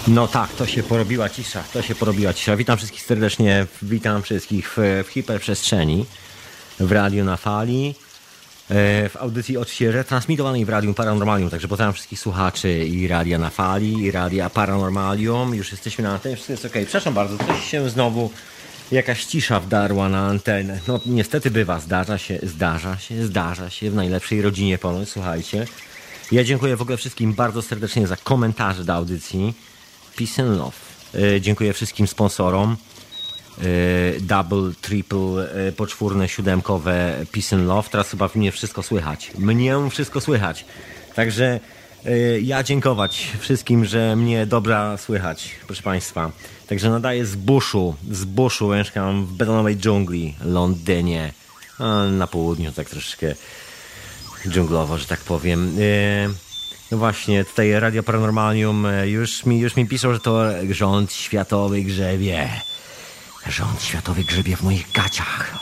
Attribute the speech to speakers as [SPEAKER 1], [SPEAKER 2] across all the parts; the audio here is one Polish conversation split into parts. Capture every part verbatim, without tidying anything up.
[SPEAKER 1] No tak, to się porobiła cisza, to się porobiła cisza. Witam wszystkich serdecznie, witam wszystkich w, w hiperprzestrzeni, w Radiu na Fali, w audycji oczywiście retransmitowanej w Radiu Paranormalium, także pozdrawiam wszystkich słuchaczy i Radia na Fali, i Radia Paranormalium. Już jesteśmy na antenie, wszystko jest okej. Przepraszam bardzo, coś się znowu, jakaś cisza wdarła na antenę. No niestety bywa, zdarza się, zdarza się, zdarza się w najlepszej rodzinie ponoć, słuchajcie. Ja dziękuję w ogóle wszystkim bardzo serdecznie za komentarze do audycji. Peace and love. Yy, dziękuję wszystkim sponsorom. Yy, double, triple, yy, poczwórne, siódemkowe Peace and love. Teraz chyba mnie wszystko słychać. Mnie wszystko słychać. Także yy, ja dziękować wszystkim, że mnie dobra słychać, proszę Państwa. Także nadaję z buszu, z buszu, mieszkam w betonowej dżungli, Londynie. A na południu tak troszeczkę dżunglowo, że tak powiem. Yy, No właśnie, tutaj Radio Paranormalium już mi, już mi piszą, że to rząd światowy grzebie. Rząd światowy grzebie w moich gaciach.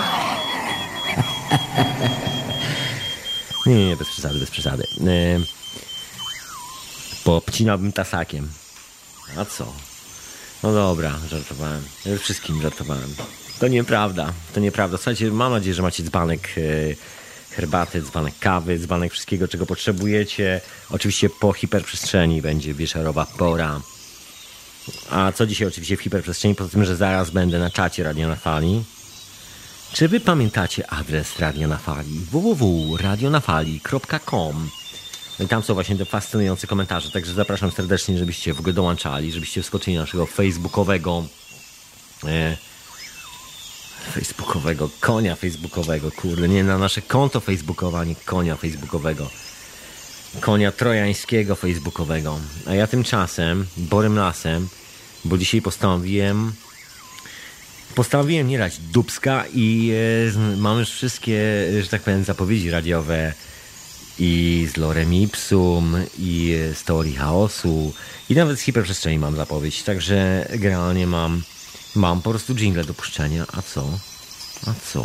[SPEAKER 1] Nie, nie, nie, bez przesady, bez przesady. Yy, popcinałbym tasakiem. A co? No dobra, żartowałem. Wszystkim żartowałem. To nieprawda, to nieprawda. Słuchajcie, mam nadzieję, że macie dzbanek yy, herbaty, dzbanek kawy, dzbanek wszystkiego, czego potrzebujecie. Oczywiście po hiperprzestrzeni będzie wieczorowa pora. A co dzisiaj oczywiście w hiperprzestrzeni? Poza tym, że zaraz będę na czacie Radia na Fali. Czy wy pamiętacie adres Radia na Fali? w w w kropka radio na fali kropka com. No i tam są właśnie te fascynujące komentarze. Także zapraszam serdecznie, żebyście w ogóle dołączali, żebyście wskoczyli na naszego facebookowego e, facebookowego, konia facebookowego, kurde, nie na nasze konto facebookowe, a nie konia facebookowego. Konia trojańskiego facebookowego. A ja tymczasem, borym lasem, bo dzisiaj postanowiłem postanowiłem nie dać dupska i e, mam już wszystkie, że tak powiem, zapowiedzi radiowe i z Lorem Ipsum, i z Teorii Chaosu, i nawet z hiperprzestrzeni mam zapowiedź, także generalnie mam Mam po prostu dżingle do puszczenia. A co? A co?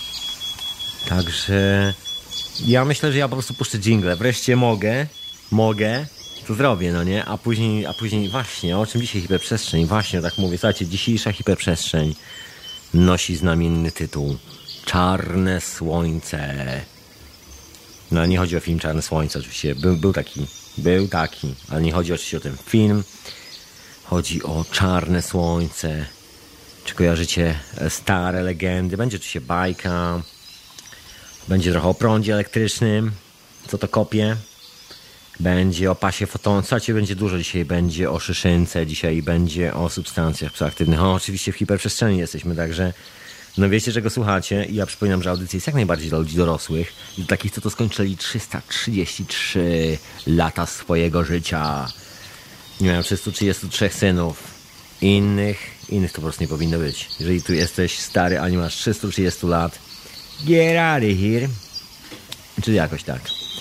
[SPEAKER 1] Także ja myślę, że ja po prostu puszczę dżingle. Wreszcie mogę, mogę, to zrobię, no nie? A później, a później właśnie, o czym dzisiaj hiperprzestrzeń? Właśnie, tak mówię, słuchajcie, dzisiejsza hiperprzestrzeń nosi znamienny tytuł Czarne Słońce. No nie chodzi o film Czarne Słońce, oczywiście. Był, był taki, był taki, ale nie chodzi oczywiście o ten film. Chodzi o Czarne Słońce. Czy kojarzycie stare legendy? Będzie oczywiście bajka. Będzie trochę o prądzie elektrycznym. Co to kopie? Będzie o pasie foton. Słuchajcie, będzie dużo dzisiaj. Będzie o szyszynce dzisiaj. Będzie o substancjach psychoaktywnych. O, oczywiście w hiperprzestrzeni jesteśmy, także no wiecie, czego słuchacie. I ja przypominam, że audycja jest jak najbardziej dla ludzi dorosłych. I dla takich, co to skończyli trzysta trzydzieści trzy lata swojego życia. Nie miałem trzysta trzydzieści trzy synów. Innych, innych to po prostu nie powinno być. Jeżeli tu jesteś stary, a nie masz trzysta trzydzieści lat, get out of here. Czyli jakoś tak.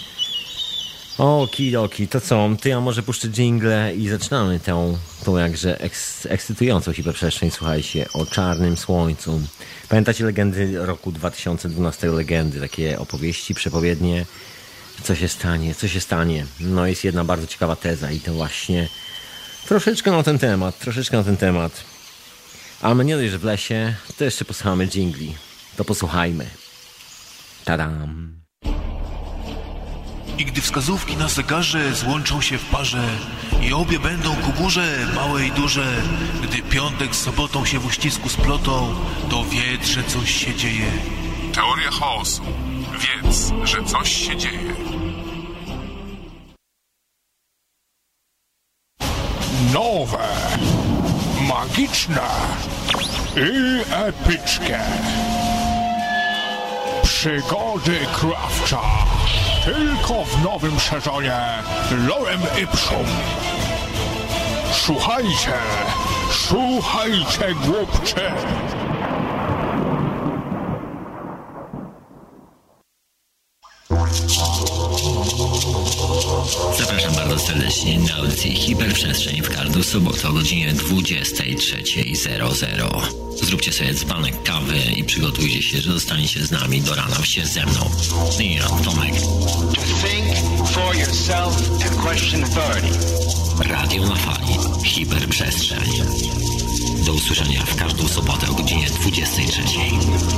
[SPEAKER 1] Okidoki, to co? To ja może puszczę dżingle i zaczynamy tę, tą jakże eks, ekscytującą hiperprzestrzeń, słuchajcie, o Czarnym Słońcu. Pamiętacie legendy roku dwa tysiące dwunastego? Legendy, takie opowieści, przepowiednie. Co się stanie, co się stanie? No jest jedna bardzo ciekawa teza i to właśnie troszeczkę na ten temat, troszeczkę na ten temat. A my nie dość, że w lesie, to jeszcze posłuchamy dżingli. To posłuchajmy. Tadam.
[SPEAKER 2] I gdy wskazówki na zegarze złączą się w parze i obie będą ku górze, małe i duże, gdy piątek z sobotą się w uścisku splotą, to wiedz, że coś się dzieje.
[SPEAKER 3] Teoria chaosu. Wiedz, że coś się dzieje.
[SPEAKER 4] Nowe, magiczne i epickie. Przygody Krawcza. Tylko w nowym sezonie Lorem Ipsum. Słuchajcie, słuchajcie, głupcze.
[SPEAKER 1] Zapraszam bardzo serdecznie na audycji Hiperprzestrzeń w każdą sobotę o godzinie dwudziestej trzeciej zero zero. Zróbcie sobie dzbanek kawy i przygotujcie się, że zostaniecie z nami do rana się ze mną. I ja, Tomek.
[SPEAKER 5] To think for yourself and question authority.
[SPEAKER 1] Radio na fali. Hiperprzestrzeń. Do usłyszenia w każdą sobotę o godzinie dwudziestej trzeciej.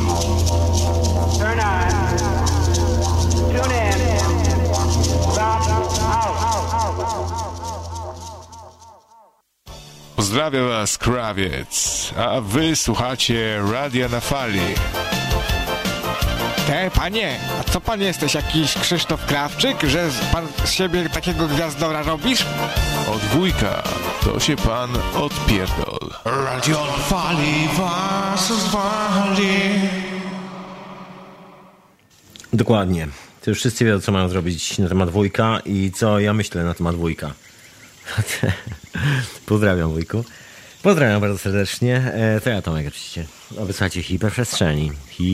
[SPEAKER 5] Turn on. Tune in. Stop. Out.
[SPEAKER 4] Pozdrawiam was, Krawiec, a wy słuchacie Radia na Fali.
[SPEAKER 6] Te, panie, a co pan jesteś, jakiś Krzysztof Krawczyk, że pan z siebie takiego gwiazdora robisz?
[SPEAKER 2] Od wujka to się pan odpierdol.
[SPEAKER 4] Radio na Fali was zwali.
[SPEAKER 1] Dokładnie. To już wszyscy wiedzą, co mają zrobić na temat wujka i co ja myślę na temat wujka. Pozdrawiam, wujku. Pozdrawiam bardzo serdecznie. E, to ja, Tomek, oczywiście. A wysłuchajcie Hiperprzestrzeni.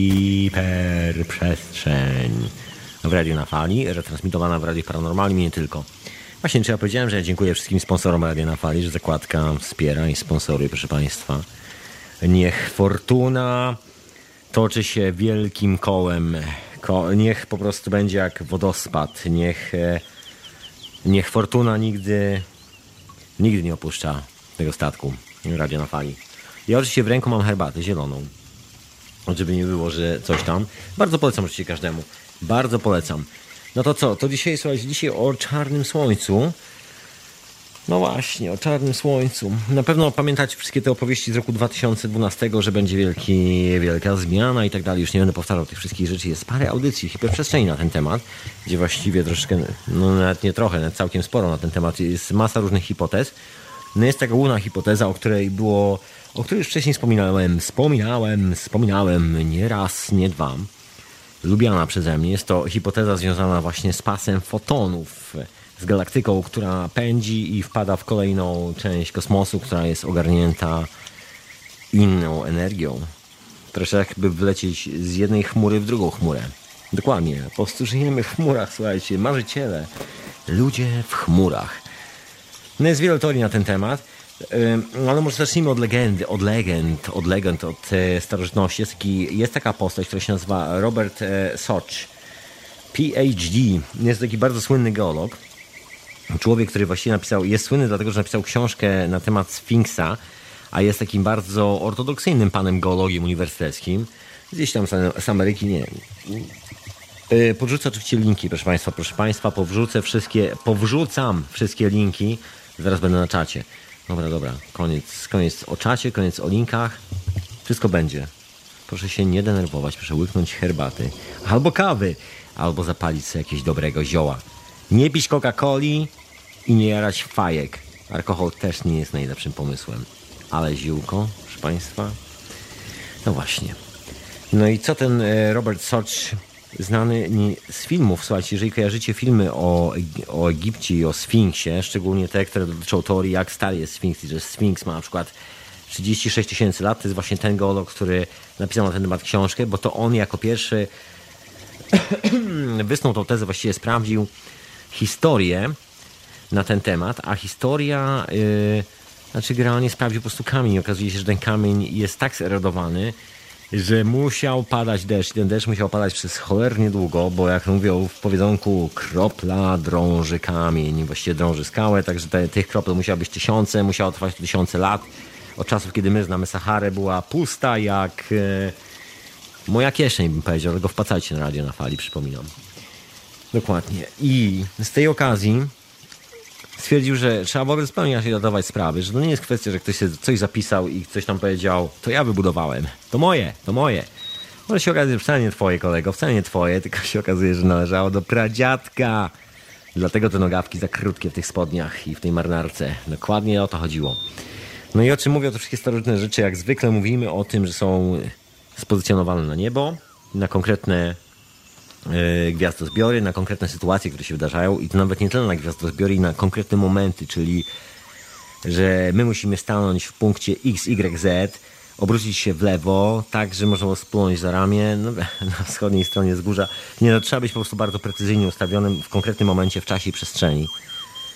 [SPEAKER 1] Hiperprzestrzeń. W Radiu na Fali, retransmitowana w Radiu Paranormalnym i nie tylko. Właśnie, czy ja powiedziałem, że ja dziękuję wszystkim sponsorom Radia na Fali, że zakładka wspiera i sponsoruje, proszę Państwa. Niech fortuna toczy się wielkim kołem. Ko- niech po prostu będzie jak wodospad. Niech, e, niech fortuna nigdy, nigdy nie opuszcza tego statku Radia na Fali. Ja oczywiście w ręku mam herbatę zieloną. Żeby nie było, że coś tam. Bardzo polecam oczywiście każdemu. Bardzo polecam. No to co? To dzisiaj, słuchajcie, dzisiaj o czarnym słońcu. No właśnie, o czarnym słońcu. Na pewno pamiętacie wszystkie te opowieści z roku dwa tysiące dwunastego, że będzie wielki, wielka zmiana i tak dalej. Już nie będę powtarzał tych wszystkich rzeczy. Jest parę audycji Hiperprzestrzeni na ten temat, gdzie właściwie troszeczkę, no nawet nie trochę, nawet całkiem sporo na ten temat. Jest masa różnych hipotez. No jest taka główna hipoteza, o której było, o której już wcześniej wspominałem, wspominałem, wspominałem nie raz, nie dwa. Lubiana przeze mnie. Jest to hipoteza związana właśnie z pasem fotonów, z galaktyką, która pędzi i wpada w kolejną część kosmosu, która jest ogarnięta inną energią. Troszkę jakby wlecieć z jednej chmury w drugą chmurę. Dokładnie. Po prostu żyjemy w chmurach, słuchajcie. Marzyciele. Ludzie w chmurach. No jest wiele teorii na ten temat. Ale może zacznijmy od legendy, od legend, od legend, od starożytności. Jest, taki, jest taka postać, która się nazywa Robert Soch, P H D. Jest taki bardzo słynny geolog. Człowiek, który właściwie napisał, jest słynny dlatego, że napisał książkę na temat Sfinksa, a jest takim bardzo ortodoksyjnym panem geologiem uniwersyteckim. Gdzieś tam z Ameryki, nie wiem. Podrzucę oczywiście linki, proszę Państwa, proszę Państwa, powrzucę wszystkie, powrzucam wszystkie linki, zaraz będę na czacie. Dobra, dobra, koniec, koniec o czacie, koniec o linkach, wszystko będzie. Proszę się nie denerwować, proszę łyknąć herbaty, albo kawy, albo zapalić sobie jakiegoś dobrego zioła. Nie pić Coca-Coli i nie jarać fajek. Alkohol też nie jest najlepszym pomysłem. Ale ziółko, proszę Państwa. No właśnie. No i co ten Robert Soch, znany z filmów, słuchajcie, jeżeli kojarzycie filmy o, o Egipcie i o Sfinksie, szczególnie te, które dotyczą teorii, jak stary jest Sfinks i że Sfinks ma na przykład trzydzieści sześć tysięcy lat, to jest właśnie ten geolog, który napisał na ten temat książkę, bo to on jako pierwszy wysnuł tą tezę, właściwie sprawdził historię na ten temat, a historia, yy, znaczy generalnie sprawdził po prostu kamień. Okazuje się, że ten kamień jest tak zerodowany, że musiał padać deszcz. I ten deszcz musiał padać przez cholernie długo, bo jak mówią w powiedzonku, kropla drąży kamień, właściwie drąży skałę, także te, tych kropel musiało być tysiące, musiało trwać tysiące lat. Od czasów, kiedy my znamy Saharę, była pusta jak yy, moja kieszeń, bym powiedział, ale go wpłacajcie na Radio na Fali, przypominam. Dokładnie. I z tej okazji stwierdził, że trzeba wobec pełni się zadawać sprawy, że to nie jest kwestia, że ktoś sobie coś zapisał i ktoś tam powiedział, to ja wybudowałem, to moje, to moje. Może się okazuje, że wcale nie twoje, kolego, wcale nie twoje, tylko się okazuje, że należało do pradziadka. Dlatego te nogawki za krótkie w tych spodniach i w tej marynarce. Dokładnie o to chodziło. No i o czym mówią te wszystkie starożytne rzeczy? Jak zwykle mówimy o tym, że są spozycjonowane na niebo, na konkretne gwiazdozbiory, na konkretne sytuacje, które się wydarzają i to nawet nie tyle na gwiazdozbiory, i na konkretne momenty, czyli że my musimy stanąć w punkcie X, Y, Z, obrócić się w lewo, tak, że można splunąć za ramię, no, na wschodniej stronie wzgórza. Nie, no, trzeba być po prostu bardzo precyzyjnie ustawionym w konkretnym momencie w czasie i przestrzeni.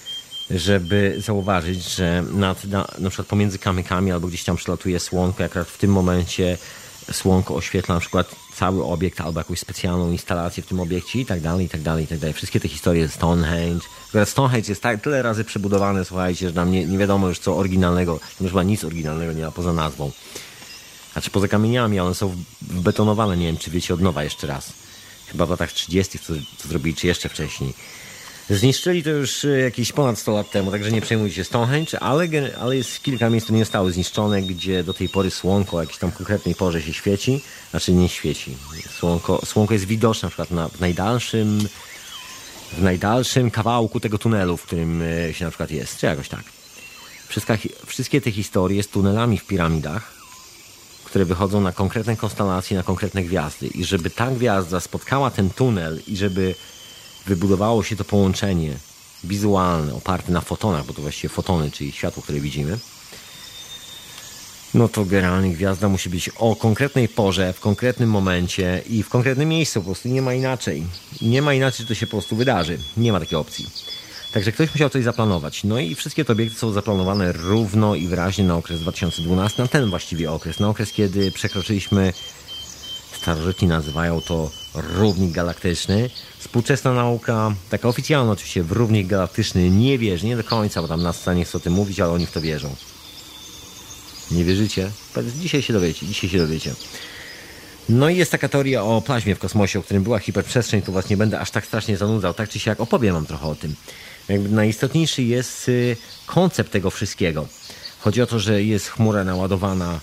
[SPEAKER 1] żeby zauważyć, że nad, na, na przykład pomiędzy kamykami albo gdzieś tam przelatuje słonko, akurat w tym momencie słonko oświetla na przykład cały obiekt albo jakąś specjalną instalację w tym obiekcie i tak dalej, i tak dalej, i tak dalej. Wszystkie te historie z Stonehenge. Akurat Stonehenge jest tak, tyle razy przebudowane, słuchajcie, że nam nie, nie wiadomo już co oryginalnego, tam już chyba nic oryginalnego nie ma poza nazwą. Znaczy poza kamieniami, one są wbetonowane, nie wiem czy wiecie, od nowa jeszcze raz. Chyba w latach trzydziestych co, co zrobili, czy jeszcze wcześniej. Zniszczyli to już jakieś ponad sto lat temu, także nie przejmujcie się Stonehenge, ale, ale jest kilka miejsc, które nie zostały zniszczone, gdzie do tej pory słonko o jakiejś tam konkretnej porze się świeci, znaczy nie świeci. Słonko, słonko jest widoczne na przykład na, w najdalszym w najdalszym kawałku tego tunelu, w którym się na przykład jest, czy jakoś tak. Wszystka, wszystkie te historie z tunelami w piramidach, które wychodzą na konkretne konstelacje, na konkretne gwiazdy i żeby ta gwiazda spotkała ten tunel i żeby wybudowało się to połączenie wizualne oparte na fotonach, bo to właściwie fotony, czyli światło, które widzimy, no to generalnie gwiazda musi być o konkretnej porze, w konkretnym momencie i w konkretnym miejscu, po prostu nie ma inaczej. Nie ma inaczej, że to się po prostu wydarzy. Nie ma takiej opcji. Także ktoś musiał coś zaplanować. No i wszystkie te obiekty są zaplanowane równo i wyraźnie na okres dwa tysiące dwunasty, na ten właściwie okres, na okres, kiedy przekroczyliśmy, starożytni nazywają to równik galaktyczny. Współczesna nauka, taka oficjalna oczywiście, w równik galaktyczny nie wierzy, nie do końca, bo tam NASA nie chce o tym mówić, ale oni w to wierzą. Nie wierzycie? Dzisiaj się dowiecie, dzisiaj się dowiecie. No i jest taka teoria o plazmie w kosmosie, o którym była hiperprzestrzeń, tu was nie będę aż tak strasznie zanudzał, tak czy siak opowiem wam trochę o tym. Jakby najistotniejszy jest koncept tego wszystkiego. Chodzi o to, że jest chmura naładowana,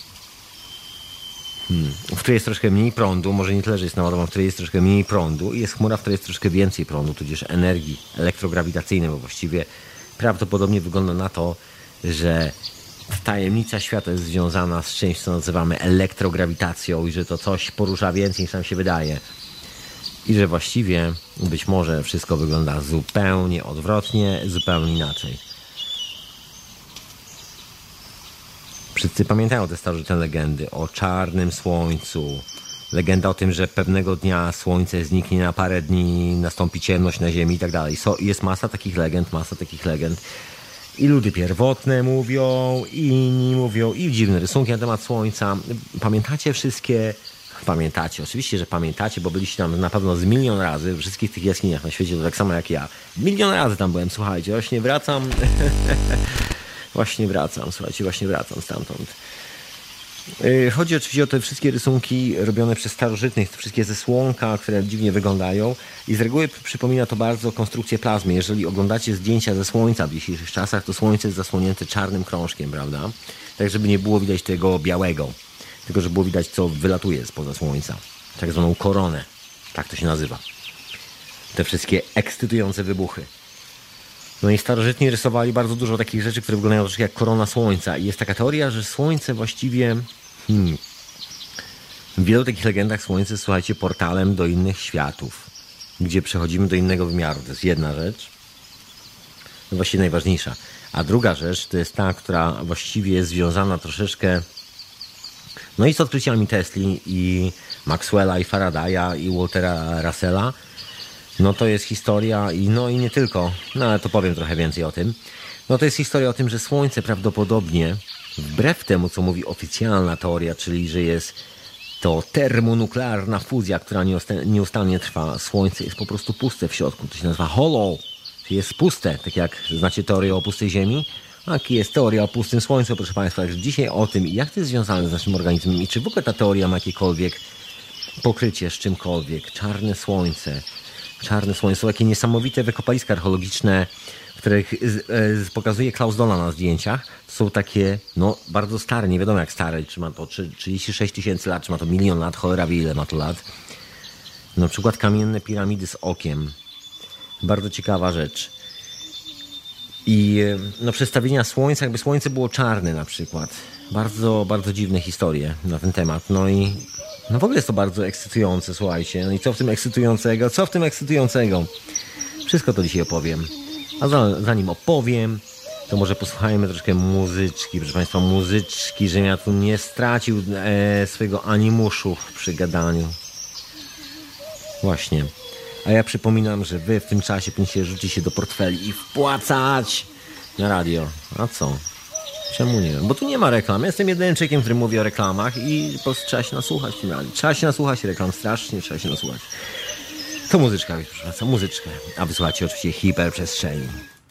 [SPEAKER 1] hmm, w której jest troszkę mniej prądu, może nie tyle, że jest naładowana, w której jest troszkę mniej prądu i jest chmura, w której jest troszkę więcej prądu, tudzież energii elektrograwitacyjnej, bo właściwie prawdopodobnie wygląda na to, że tajemnica świata jest związana z czymś, co nazywamy elektrograwitacją i że to coś porusza więcej niż nam się wydaje. I że właściwie być może wszystko wygląda zupełnie odwrotnie, zupełnie inaczej. Wszyscy pamiętają te starożytne legendy o czarnym słońcu. Legenda o tym, że pewnego dnia słońce zniknie na parę dni, nastąpi ciemność na ziemi i tak dalej. Jest masa takich legend, masa takich legend. I ludy pierwotne mówią, i inni mówią, i dziwne rysunki na temat słońca. Pamiętacie wszystkie... Pamiętacie, oczywiście, że pamiętacie, bo byliście tam na pewno z milion razy w wszystkich tych jaskiniach na świecie, to tak samo jak ja. Milion razy tam byłem, słuchajcie, właśnie wracam... właśnie wracam, słuchajcie, właśnie wracam stamtąd. Chodzi oczywiście o te wszystkie rysunki robione przez starożytnych, te wszystkie ze słonka, które dziwnie wyglądają i z reguły przypomina to bardzo konstrukcję plazmy. Jeżeli oglądacie zdjęcia ze słońca w dzisiejszych czasach, to słońce jest zasłonięte czarnym krążkiem, prawda? Tak, żeby nie było widać tego białego, tylko żeby było widać, co wylatuje spoza słońca. Tak zwaną koronę, tak to się nazywa. Te wszystkie ekscytujące wybuchy. No i starożytni rysowali bardzo dużo takich rzeczy, które wyglądają troszkę jak korona słońca. I jest taka teoria, że słońce właściwie... Hmm, w wielu takich legendach słońce jest, słuchajcie, portalem do innych światów, gdzie przechodzimy do innego wymiaru. To jest jedna rzecz, no właściwie najważniejsza. A druga rzecz to jest ta, która właściwie jest związana troszeczkę no i z odkryciami Tesli i Maxwella i Faradaya i Waltera Russella. No to jest historia i no i nie tylko, no ale to powiem trochę więcej o tym. No to jest historia o tym, że Słońce prawdopodobnie, wbrew temu co mówi oficjalna teoria, czyli że jest to termonuklearna fuzja, która nieustannie trwa, Słońce jest po prostu puste w środku, to się nazywa hollow, czyli jest puste, tak jak znacie teorię o pustej Ziemi, tak jest teoria o pustym Słońcu, proszę Państwa, także dzisiaj o tym, jak to jest związane z naszym organizmem i czy w ogóle ta teoria ma jakiekolwiek pokrycie z czymkolwiek, czarne Słońce. Czarne Słońce. Są takie niesamowite wykopaliska archeologiczne, których pokazuje Klaus Dola na zdjęciach. To są takie, no, bardzo stare, nie wiadomo jak stare, czy ma to trzydzieści sześć tysięcy lat, czy ma to milion lat, cholera wie ile ma to lat. Na przykład kamienne piramidy z okiem. Bardzo ciekawa rzecz. I no, przedstawienia Słońca, jakby Słońce było czarne na przykład. Bardzo, bardzo dziwne historie na ten temat. No i no w ogóle jest to bardzo ekscytujące, słuchajcie. No i co w tym ekscytującego? Co w tym ekscytującego? Wszystko to dzisiaj opowiem. A zanim opowiem, to może posłuchajmy troszkę muzyczki. Proszę Państwa, muzyczki, żebym ja tu nie stracił e, swojego animuszu przy gadaniu. Właśnie. A ja przypominam, że wy w tym czasie powinniście rzucić się do portfeli i wpłacać na radio. A co? Czemu nie? Bo tu nie ma reklam. Ja jestem jedynym człowiekiem, który mówi o reklamach i po prostu trzeba się nasłuchać w tym radiu. Trzeba się nasłuchać reklam, strasznie trzeba się nasłuchać. To muzyczka, proszę Państwa, muzyczkę. A wysłuchacie oczywiście hiperprzestrzeni.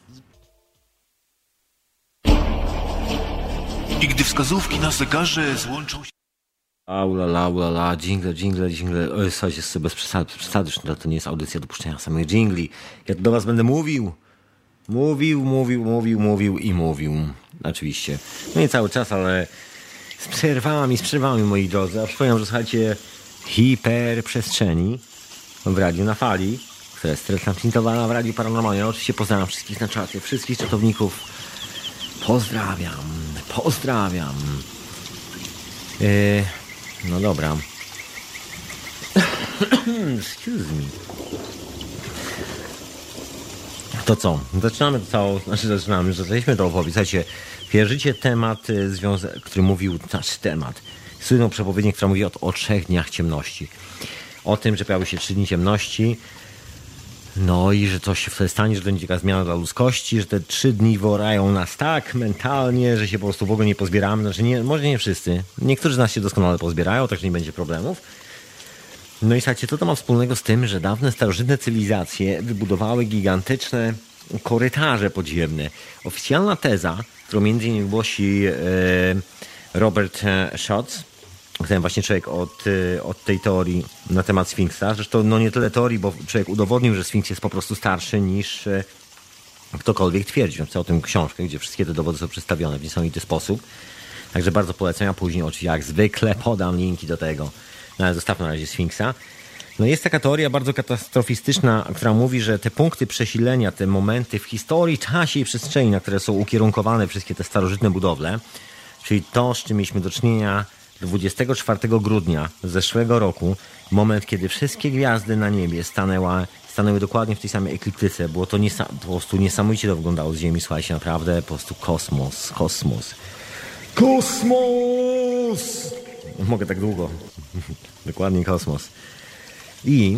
[SPEAKER 2] I gdy wskazówki na zegarze złączą się...
[SPEAKER 1] Aulala, aulala, jingle, jingle, jingle. Oj, słuchajcie, sobie bez przesady, bez przesady, to nie jest audycja do puszczenia samych jingli. Ja tu do was będę mówił. Mówił, mówił, mówił, mówił i mówił. Oczywiście. No nie cały czas, ale z przerwami, z przerwami, moi drodzy. A przypominam, że słuchajcie hiperprzestrzeni w Radiu na Fali, która jest transmitowana w Radiu Paranormalnym. Oczywiście pozdrawiam wszystkich na czacie, wszystkich czatowników. Pozdrawiam, pozdrawiam. Yy, no dobra. Excuse me. To co? Zaczynamy to całą, znaczy zaczynamy, że zaczęliśmy to opowiedzieć. Słuchajcie, wierzycie temat, związa- który mówił, nasz temat, słynną przepowiednię, która mówi o, o trzech dniach ciemności. O tym, że pojawiły się trzy dni ciemności, no i że coś się wtedy stanie, że to będzie taka zmiana dla ludzkości, że te trzy dni worają nas tak mentalnie, że się po prostu w ogóle nie pozbieramy. Znaczy nie, może nie wszyscy. Niektórzy z nas się doskonale pozbierają, także nie będzie problemów. No i słuchajcie, co to ma wspólnego z tym, że dawne starożytne cywilizacje wybudowały gigantyczne korytarze podziemne. Oficjalna teza, którą między innymi głosi e, Robert Schatz, ten właśnie człowiek od, od tej teorii na temat Sfinksa. Zresztą no nie tyle teorii, bo człowiek udowodnił, że Sfinks jest po prostu starszy niż ktokolwiek twierdzi. Napisał o tym książkę, gdzie wszystkie te dowody są przedstawione w niesamowity sposób. Także bardzo polecam. Ja później oczywiście jak zwykle podam linki do tego. No ale zostawmy na razie Sfinksa. No jest taka teoria bardzo katastrofistyczna, która mówi, że te punkty przesilenia, te momenty w historii, czasie i przestrzeni, na które są ukierunkowane wszystkie te starożytne budowle, czyli to, z czym mieliśmy do czynienia dwudziestego czwartego grudnia zeszłego roku, moment, kiedy wszystkie gwiazdy na niebie stanęła, stanęły dokładnie w tej samej ekliptyce. Było to niesa- po prostu niesamowicie to wyglądało z Ziemi. Słuchajcie, naprawdę po prostu kosmos, kosmos. Kosmos! Mogę tak długo. Dokładnie kosmos. I,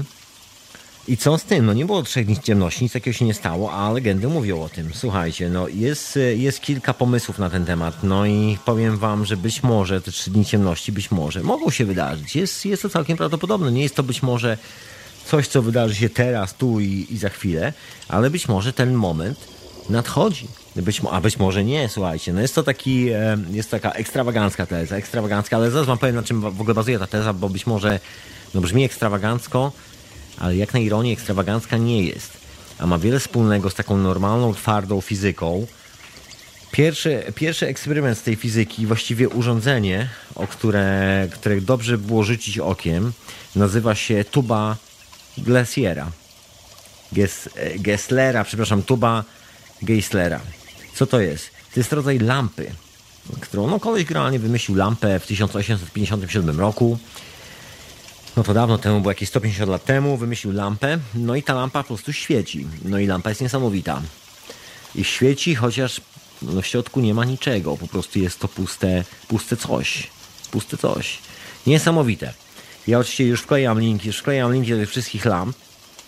[SPEAKER 1] I co z tym? No nie było trzech dni ciemności, nic takiego się nie stało, a legendy mówią o tym. Słuchajcie, no jest, jest kilka pomysłów na ten temat. No i powiem wam, że być może te trzy dni ciemności, być może mogą się wydarzyć. Jest, jest to całkiem prawdopodobne. Nie jest to być może coś, co wydarzy się teraz, tu i, i za chwilę, ale być może ten moment nadchodzi. Być, a być może nie, słuchajcie. No jest to taki, jest taka ekstrawagancka teza, ekstrawagancka, ale zaraz wam powiem, na czym w ogóle bazuje ta teza, bo być może no brzmi ekstrawagancko, ale jak na ironię ekstrawagancka nie jest. A ma wiele wspólnego z taką normalną, twardą fizyką. Pierwszy, pierwszy eksperyment z tej fizyki, właściwie urządzenie, o które, które dobrze było rzucić okiem, nazywa się tuba Geisslera. Ges, Geisslera, przepraszam, tuba Geisslera. Co to jest? To jest rodzaj lampy, którą no koleś generalnie wymyślił lampę w tysiąc osiemset pięćdziesiątym siódmym roku. No to dawno temu, było jakieś sto pięćdziesiąt lat temu, wymyślił lampę, no i ta lampa po prostu świeci. No i lampa jest niesamowita. I świeci, chociaż no w środku nie ma niczego, po prostu jest to puste, puste coś. Puste coś. Niesamowite. Ja oczywiście już wklejam linki, już wklejam linki do tych wszystkich lamp.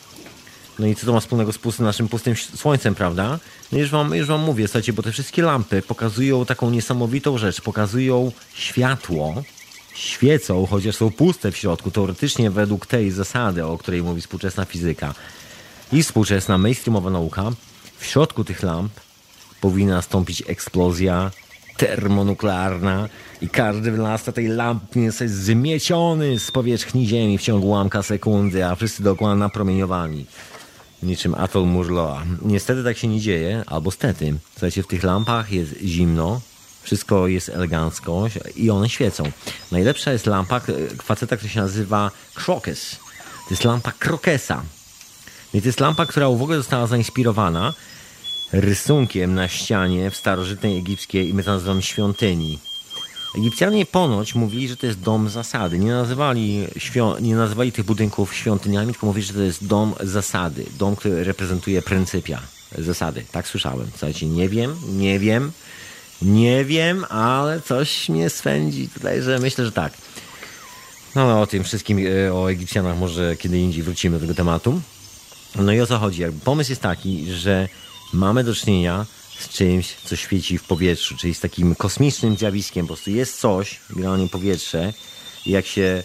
[SPEAKER 1] No i co to ma wspólnego z pustym, naszym pustym słońcem, prawda? No już wam, już wam mówię, słuchajcie, bo te wszystkie lampy pokazują taką niesamowitą rzecz. Pokazują światło, świecą, chociaż są puste w środku, teoretycznie według tej zasady, o której mówi współczesna fizyka i współczesna mainstreamowa nauka, w środku tych lamp powinna nastąpić eksplozja termonuklearna i każdy wynalazca tej lampy powinien zostać zmieciony z powierzchni Ziemi w ciągu ułamka sekundy, a wszyscy dookoła napromieniowani. Niczym atol Murloa. Niestety tak się nie dzieje, albo stety. Słuchajcie, w tych lampach jest zimno, wszystko jest elegancko i one świecą. Najlepsza jest lampa faceta, który się nazywa Crocus. To jest lampa Crocesa. I to jest lampa, która w ogóle została zainspirowana rysunkiem na ścianie w starożytnej egipskiej, i my to nazywamy świątyni. Egipcjanie ponoć mówili, że to jest dom zasady. Nie nazywali, świąt- nie nazywali tych budynków świątyniami, tylko mówili, że to jest dom zasady. Dom, który reprezentuje pryncypia zasady. Tak słyszałem. Słuchajcie, nie wiem, nie wiem, nie wiem, ale coś mnie swędzi tutaj, że myślę, że tak. No, no o tym wszystkim, o Egipcjanach może kiedy indziej wrócimy do tego tematu. No i o co chodzi? Jakby pomysł jest taki, że mamy do czynienia z czymś, co świeci w powietrzu, czyli z takim kosmicznym zjawiskiem. Po prostu jest coś, generalnie powietrze, i jak się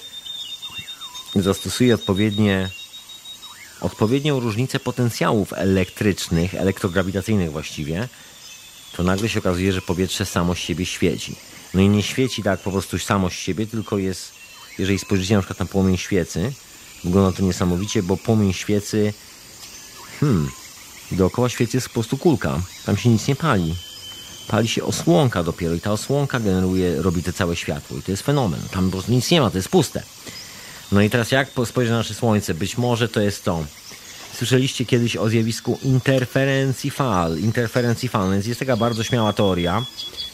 [SPEAKER 1] zastosuje odpowiednie, odpowiednią różnicę potencjałów elektrycznych, elektrograwitacyjnych właściwie, to nagle się okazuje, że powietrze samo z siebie świeci. No i nie świeci tak po prostu samo z siebie, tylko jest, jeżeli spojrzycie na przykład na płomień świecy, wygląda to niesamowicie, bo płomień świecy, hmm, dookoła świecy jest po prostu kulka. Tam się nic nie pali. Pali się osłonka dopiero i ta osłonka generuje, robi te całe światło. I to jest fenomen. Tam po prostu nic nie ma, to jest puste. No i teraz jak spojrzeć na nasze Słońce? Być może to jest to. Słyszeliście kiedyś o zjawisku interferencji fal. Interferencji fal. Więc jest taka bardzo śmiała teoria.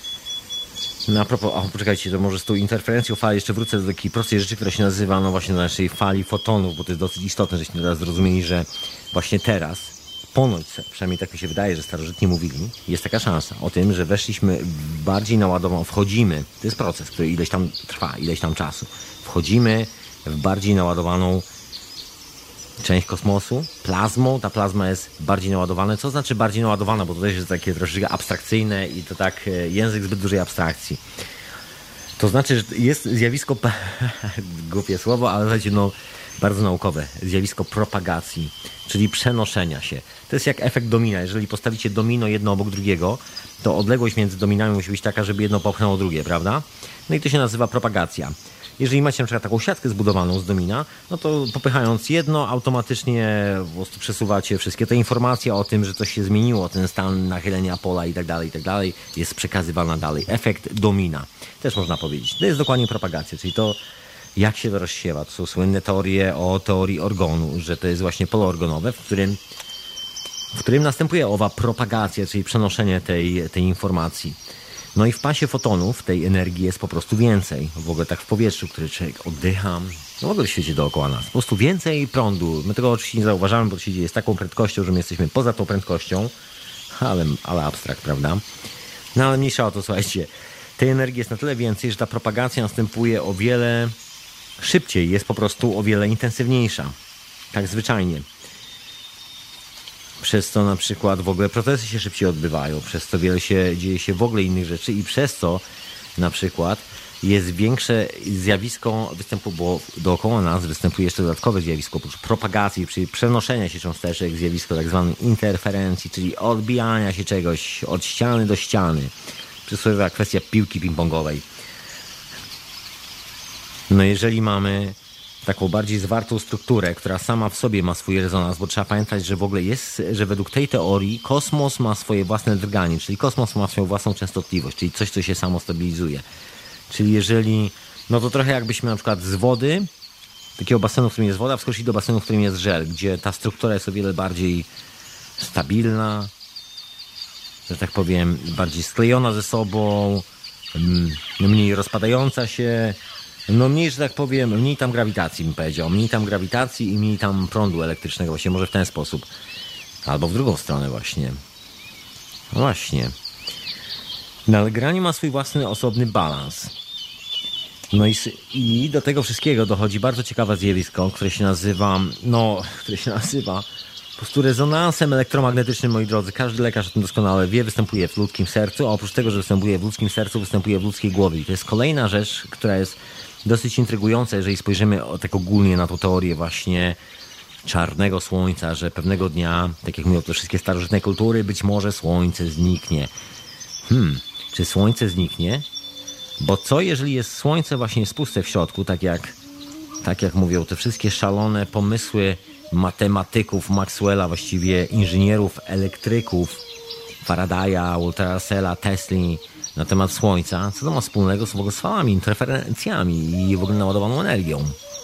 [SPEAKER 1] No a propos, o, poczekajcie, to może z tą interferencją fal jeszcze wrócę do takiej prostej rzeczy, która się nazywa, no właśnie, do naszej fali fotonów, bo to jest dosyć istotne, żeśmy teraz zrozumieli, że właśnie teraz, ponoć, przynajmniej tak mi się wydaje, że starożytni mówili, jest taka szansa o tym, że weszliśmy bardziej naładowaną, wchodzimy, to jest proces, który ileś tam trwa, ileś tam czasu, wchodzimy w bardziej naładowaną część kosmosu, plazmą, ta plazma jest bardziej naładowana. Co znaczy bardziej naładowana, bo to też jest takie troszeczkę abstrakcyjne i to tak język zbyt dużej abstrakcji. To znaczy, że jest zjawisko, głupie słowo, ale słuchajcie, no bardzo naukowe, zjawisko propagacji, czyli przenoszenia się. To jest jak efekt domina. Jeżeli postawicie domino jedno obok drugiego, to odległość między dominami musi być taka, żeby jedno popchnęło drugie, prawda? No i to się nazywa propagacja. Jeżeli macie na przykład taką siatkę zbudowaną z domina, no to popychając jedno, automatycznie po prostu przesuwacie wszystkie te informacje o tym, że coś się zmieniło, ten stan nachylenia pola i tak dalej, i tak dalej, jest przekazywana dalej. Efekt domina. Też można powiedzieć. To jest dokładnie propagacja, czyli to, jak się to rozsiewa. To są słynne teorie o teorii organu, że to jest właśnie pole organowe, w którym, w którym następuje owa propagacja, czyli przenoszenie tej, tej informacji. No i w pasie fotonów tej energii jest po prostu więcej. W ogóle tak w powietrzu, który człowiek oddycha, no w ogóle w świecie dookoła nas. Po prostu więcej prądu. My tego oczywiście nie zauważamy, bo to się dzieje z taką prędkością, że my jesteśmy poza tą prędkością. Ale, ale abstrakt, prawda? No ale mniejsza o to, słuchajcie. Tej energii jest na tyle więcej, że ta propagacja następuje o wiele szybciej. Jest po prostu o wiele intensywniejsza. Tak zwyczajnie. Przez to na przykład w ogóle procesy się szybciej odbywają, przez to wiele się dzieje się w ogóle innych rzeczy i przez to na przykład jest większe zjawisko występu, bo dookoła nas występuje jeszcze dodatkowe zjawisko oprócz propagacji, czyli przenoszenia się cząsteczek, zjawisko tak zwanej interferencji, czyli odbijania się czegoś od ściany do ściany. Przysłowiowa kwestia piłki ping-pongowej. No jeżeli mamy taką bardziej zwartą strukturę, która sama w sobie ma swój rezonans, bo trzeba pamiętać, że w ogóle jest, że według tej teorii kosmos ma swoje własne drganie, czyli kosmos ma swoją własną częstotliwość, czyli coś, co się samo stabilizuje. Czyli jeżeli, no to trochę jakbyśmy na przykład z wody, takiego basenu, w którym jest woda, wskoczyli do basenu, w którym jest żel, gdzie ta struktura jest o wiele bardziej stabilna, że tak powiem, bardziej sklejona ze sobą, mniej rozpadająca się, no mniej, że tak powiem, mniej tam grawitacji bym powiedział, mniej tam grawitacji i mniej tam prądu elektrycznego, właśnie może w ten sposób. Albo w drugą stronę właśnie. No właśnie. No ale granie ma swój własny, osobny balans. No i, i do tego wszystkiego dochodzi bardzo ciekawe zjawisko, które się nazywa, no, które się nazywa po prostu rezonansem elektromagnetycznym, moi drodzy. Każdy lekarz o tym doskonale wie, występuje w ludzkim sercu, a oprócz tego, że występuje w ludzkim sercu, występuje w ludzkiej głowie. I to jest kolejna rzecz, która jest dosyć intrygująca, jeżeli spojrzymy tak ogólnie na tą teorię właśnie czarnego słońca, że pewnego dnia, tak jak mówią te wszystkie starożytne kultury, być może słońce zniknie. Hmm, czy słońce zniknie? Bo co jeżeli jest słońce właśnie jest puste w środku, tak jak, tak jak mówią te wszystkie szalone pomysły matematyków, Maxwella, właściwie inżynierów, elektryków, Faradaya, Waltera Russella, Tesli na temat Słońca, co to ma wspólnego z, w ogóle z falami, interferencjami i w ogóle naładowaną energią.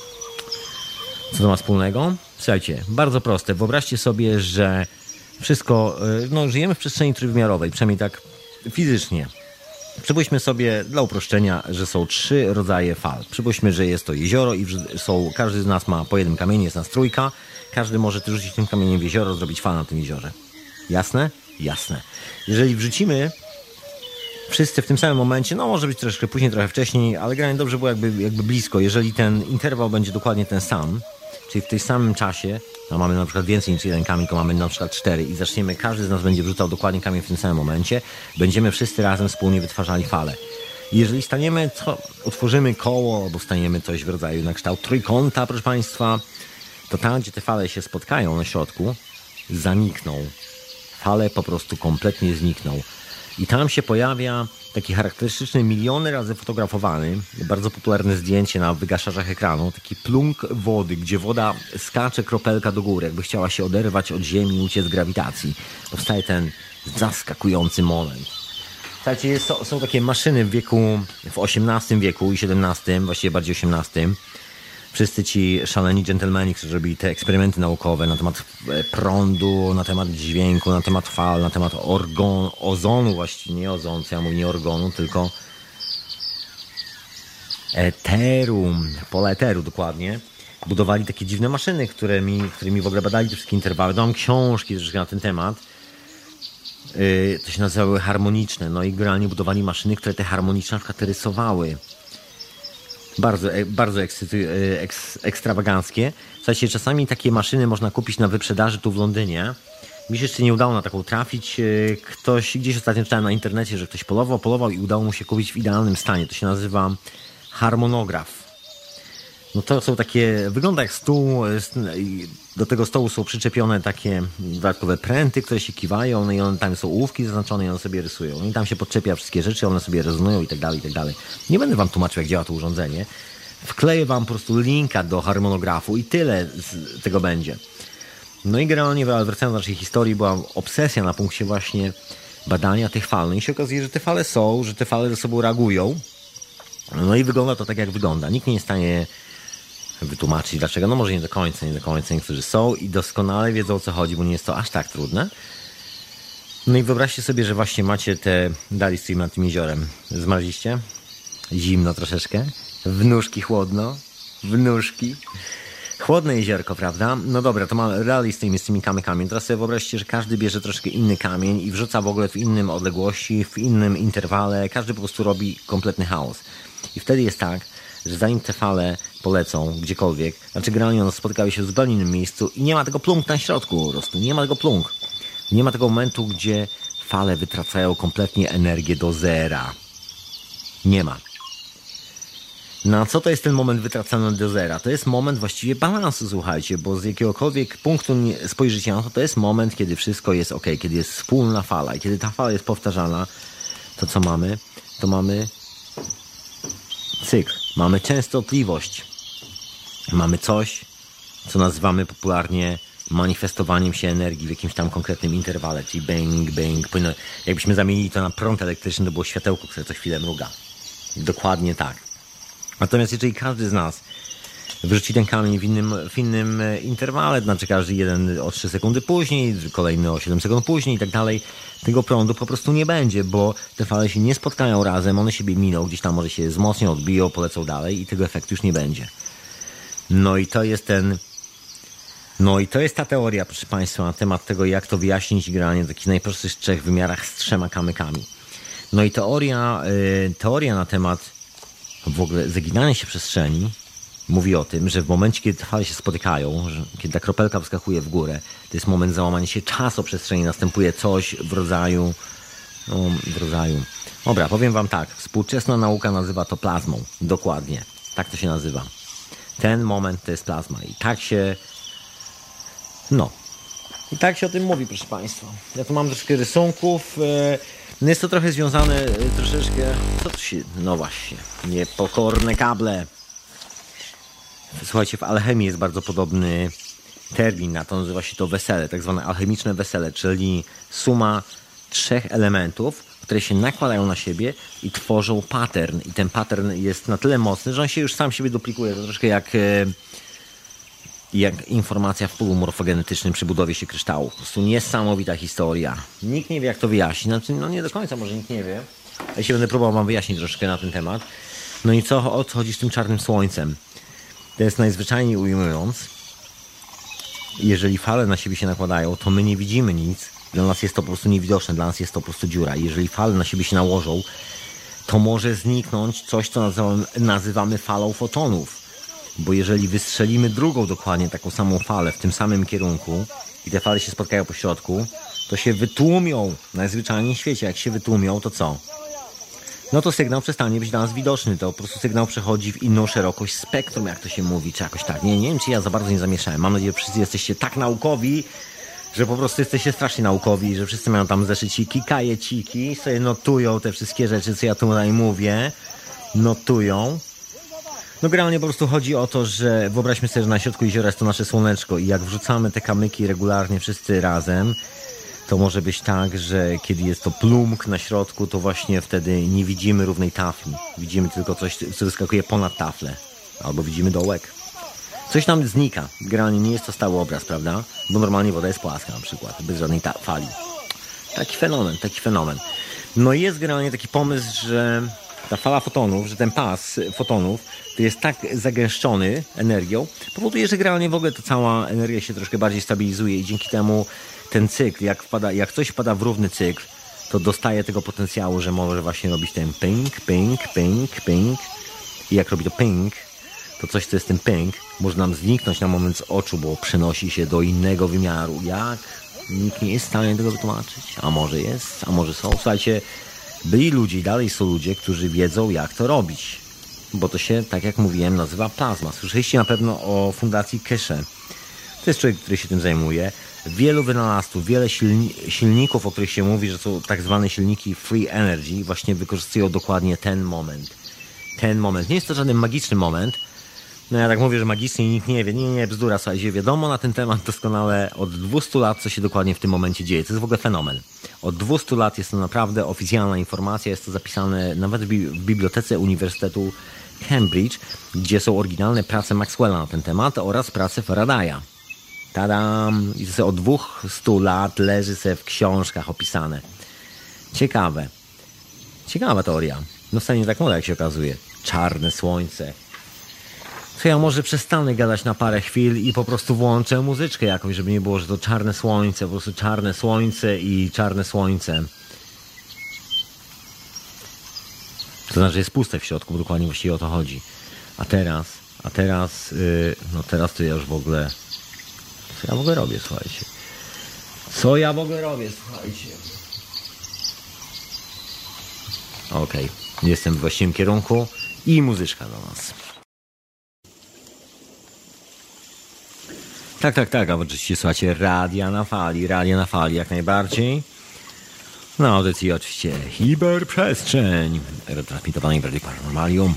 [SPEAKER 1] Co to ma wspólnego? Słuchajcie, bardzo proste. Wyobraźcie sobie, że wszystko, no żyjemy w przestrzeni trójwymiarowej, przynajmniej tak fizycznie. Przypuśćmy sobie, dla uproszczenia, że są trzy rodzaje fal. Przypuśćmy, że jest to jezioro i są, każdy z nas ma po jednym kamieniu, jest nas trójka. Każdy może rzucić tym kamieniem w jezioro, zrobić falę na tym jeziorze. Jasne? Jasne. Jeżeli wrzucimy wszyscy w tym samym momencie, no może być troszkę później, trochę wcześniej, ale granie dobrze było jakby, jakby blisko. Jeżeli ten interwał będzie dokładnie ten sam, czyli w tym samym czasie, a mamy na przykład więcej niż jeden kamień, to mamy na przykład cztery i zaczniemy, każdy z nas będzie wrzucał dokładnie kamień w tym samym momencie, będziemy wszyscy razem wspólnie wytwarzali fale. I jeżeli staniemy, co, utworzymy koło, albo staniemy coś w rodzaju na kształt trójkąta, proszę Państwa, to tam, gdzie te fale się spotkają na środku, zanikną. Fale po prostu kompletnie znikną. I tam się pojawia taki charakterystyczny, miliony razy fotografowany, bardzo popularne zdjęcie na wygaszaczach ekranu, taki plunk wody, gdzie woda skacze kropelka do góry, jakby chciała się oderwać od ziemi i uciec z grawitacji. Powstaje ten zaskakujący moment. Słuchajcie, jest, są takie maszyny w wieku, w osiemnastym wieku i siedemnastym, właściwie bardziej osiemnastym. Wszyscy ci szaleni dżentelmeni, którzy robili te eksperymenty naukowe na temat prądu, na temat dźwięku, na temat fal, na temat orgon, ozonu, właściwie nie ozonu, co ja mówię, nie organu, tylko eteru, pola eteru dokładnie. Budowali takie dziwne maszyny, którymi, którymi w ogóle badali te wszystkie interwały. Dam książki troszeczkę na ten temat. Yy, to się nazywały harmoniczne. No i generalnie budowali maszyny, które te harmoniczne na przykład rysowały. Bardzo, bardzo ekscy, eks, ekstrawaganckie. Słuchajcie, czasami takie maszyny można kupić na wyprzedaży tu w Londynie. Mi się jeszcze nie udało na taką trafić. Ktoś, gdzieś ostatnio czytałem na internecie, że ktoś polował, polował i udało mu się kupić w idealnym stanie. To się nazywa harmonograf. No to są takie, wygląda jak stół, do tego stołu są przyczepione takie dodatkowe pręty, które się kiwają, no i one, tam są ołówki zaznaczone i one sobie rysują. No i tam się podczepia wszystkie rzeczy, one sobie rezonują i tak dalej, i tak dalej. Nie będę wam tłumaczył, jak działa to urządzenie. Wkleję wam po prostu linka do harmonografu i tyle z tego będzie. No i generalnie, wracając do naszej historii, była obsesja na punkcie właśnie badania tych fal. No i się okazuje, że te fale są, że te fale ze sobą reagują. No i wygląda to tak, jak wygląda. Nikt nie jest w stanie wytłumaczyć dlaczego. No może nie do końca, nie do końca. Niektórzy są i doskonale wiedzą, o co chodzi, bo nie jest to aż tak trudne. No i wyobraźcie sobie, że właśnie macie te, dali stoimy nad tym jeziorem. Zmarzliście? Zimno troszeczkę. W nóżki chłodno. W nóżki. Chłodne jeziorko, prawda? No dobra, to mamy dalej stoimy z tymi kamykami. Teraz sobie wyobraźcie, że każdy bierze troszkę inny kamień i wrzuca w ogóle w innym odległości, w innym interwale. Każdy po prostu robi kompletny chaos. I wtedy jest tak, że zanim te fale polecą gdziekolwiek, znaczy generalnie one spotykały się w zupełnie innym miejscu i nie ma tego plunk na środku po prostu. Nie ma tego plunk. Nie ma tego momentu, gdzie fale wytracają kompletnie energię do zera. Nie ma. No a co to jest ten moment wytracany do zera? To jest moment właściwie balansu, słuchajcie, bo z jakiegokolwiek punktu spojrzycie na to, to jest moment, kiedy wszystko jest ok, kiedy jest wspólna fala i kiedy ta fala jest powtarzana, to co mamy? To mamy cykl. Mamy częstotliwość. Mamy coś, co nazywamy popularnie manifestowaniem się energii w jakimś tam konkretnym interwale, czyli bang, bang. Jakbyśmy zamienili to na prąd elektryczny, to było światełko, które co chwilę mruga. Dokładnie tak. Natomiast jeżeli każdy z nas wyrzuci ten kamień w innym, w innym interwale, znaczy każdy jeden o trzy sekundy później, kolejny o siedem sekund później i tak dalej, tego prądu po prostu nie będzie, bo te fale się nie spotkają razem, one siebie miną, gdzieś tam może się wzmocnią, odbiją, polecą dalej i tego efektu już nie będzie. No i to jest ten, no i to jest ta teoria, proszę Państwa, na temat tego, jak to wyjaśnić granie w takich najprostszych trzech wymiarach z trzema kamykami. No i teoria, yy, teoria na temat w ogóle zaginania się przestrzeni mówi o tym, że w momencie, kiedy te fale się spotykają, że kiedy ta kropelka wskakuje w górę, to jest moment załamania się czasoprzestrzeni, następuje coś w rodzaju, no, w rodzaju. Dobra, powiem wam tak, współczesna nauka nazywa to plazmą. Dokładnie, tak to się nazywa. Ten moment to jest plazma i tak się, no, i tak się o tym mówi, proszę Państwa. Ja tu mam troszkę rysunków, no jest to trochę związane troszeczkę, co tu się, no właśnie, niepokorne kable. Słuchajcie, w alchemii jest bardzo podobny termin na to, nazywa się to wesele, tak zwane alchemiczne wesele, czyli suma trzech elementów, które się nakładają na siebie i tworzą pattern. I ten pattern jest na tyle mocny, że on się już sam siebie duplikuje. To troszkę jak, jak informacja w polu morfogenetycznym przy budowie się kryształu. Po prostu niesamowita historia. Nikt nie wie, jak to wyjaśnić. Znaczy, no nie do końca może nikt nie wie. Ja się będę próbował wam wyjaśnić troszkę na ten temat. No i co, o co chodzi z tym czarnym słońcem? To jest najzwyczajniej ujmując, jeżeli fale na siebie się nakładają, to my nie widzimy nic. Dla nas jest to po prostu niewidoczne, dla nas jest to po prostu dziura. Jeżeli fale na siebie się nałożą, to może zniknąć coś, co nazywamy, nazywamy falą fotonów. Bo jeżeli wystrzelimy drugą dokładnie taką samą falę w tym samym kierunku i te fale się spotkają po środku, to się wytłumią najzwyczajniej w świecie. Jak się wytłumią, to co? No to sygnał przestanie być dla nas widoczny. To po prostu sygnał przechodzi w inną szerokość spektrum, jak to się mówi, czy jakoś tak. Nie, nie wiem, czy ja za bardzo nie zamieszałem. Mam nadzieję, że wszyscy jesteście tak naukowi, że po prostu jesteście strasznie naukowi, że wszyscy mają tam zeszyciki, kajeciki, sobie notują te wszystkie rzeczy, co ja tutaj mówię. Notują. No generalnie po prostu chodzi o to, że wyobraźmy sobie, że na środku jeziora jest to nasze słoneczko i jak wrzucamy te kamyki regularnie wszyscy razem, to może być tak, że kiedy jest to plumk na środku, to właśnie wtedy nie widzimy równej tafli. Widzimy tylko coś, co wyskakuje ponad taflę. Albo widzimy dołek. Coś nam znika. Generalnie nie jest to stały obraz, prawda? Bo normalnie woda jest płaska na przykład, bez żadnej ta- fali. Taki fenomen, taki fenomen. No i jest generalnie taki pomysł, że ta fala fotonów, że ten pas fotonów to jest tak zagęszczony energią, powoduje, że generalnie w ogóle to cała energia się troszkę bardziej stabilizuje i dzięki temu ten cykl, jak, wpada, jak coś wpada w równy cykl, to dostaje tego potencjału, że może właśnie robić ten ping, ping, ping, ping. I jak robi to ping, to coś, co jest ten ping, może nam zniknąć na moment z oczu, bo przenosi się do innego wymiaru. Jak? Nikt nie jest w stanie tego wytłumaczyć. A może jest, a może są. Słuchajcie, byli ludzie i dalej są ludzie, którzy wiedzą, jak to robić. Bo to się, tak jak mówiłem, nazywa plazma. Słyszeliście na pewno o fundacji Keshe. To jest człowiek, który się tym zajmuje. Wielu wynalazców, wiele silni- silników, o których się mówi, że są tak zwane silniki free energy, właśnie wykorzystują dokładnie ten moment. Ten moment. Nie jest to żaden magiczny moment. No ja tak mówię, że magicznie nikt nie wie. Nie, nie, bzdura, słuchajcie. Wiadomo na ten temat doskonale od dwustu lat, co się dokładnie w tym momencie dzieje. To jest w ogóle fenomen. Od dwustu lat jest to naprawdę oficjalna informacja. Jest to zapisane nawet w, bi- w bibliotece Uniwersytetu Cambridge, gdzie są oryginalne prace Maxwella na ten temat oraz prace Faradaya. Tadam! I to od dwustu lat leży sobie w książkach opisane. Ciekawe. Ciekawa teoria. No wcale nie tak młoda, jak się okazuje. Czarne słońce. To ja może przestanę gadać na parę chwil i po prostu włączę muzyczkę jakąś, żeby nie było, że to czarne słońce, po prostu czarne słońce i czarne słońce. To znaczy, że jest puste w środku, bo dokładnie właściwie o to chodzi. A teraz, a teraz, yy, no teraz to ja już w ogóle... Co ja w ogóle robię, słuchajcie? Co ja w ogóle robię, słuchajcie? Okej, okay. Jestem w właściwym kierunku i muzyczka do nas. Tak, tak, tak, a oczywiście słuchacie Radia na Fali, Radia na Fali jak najbardziej. Na audycji oczywiście Hiperprzestrzeń, retransmitowanej w Radiu Paranormalium.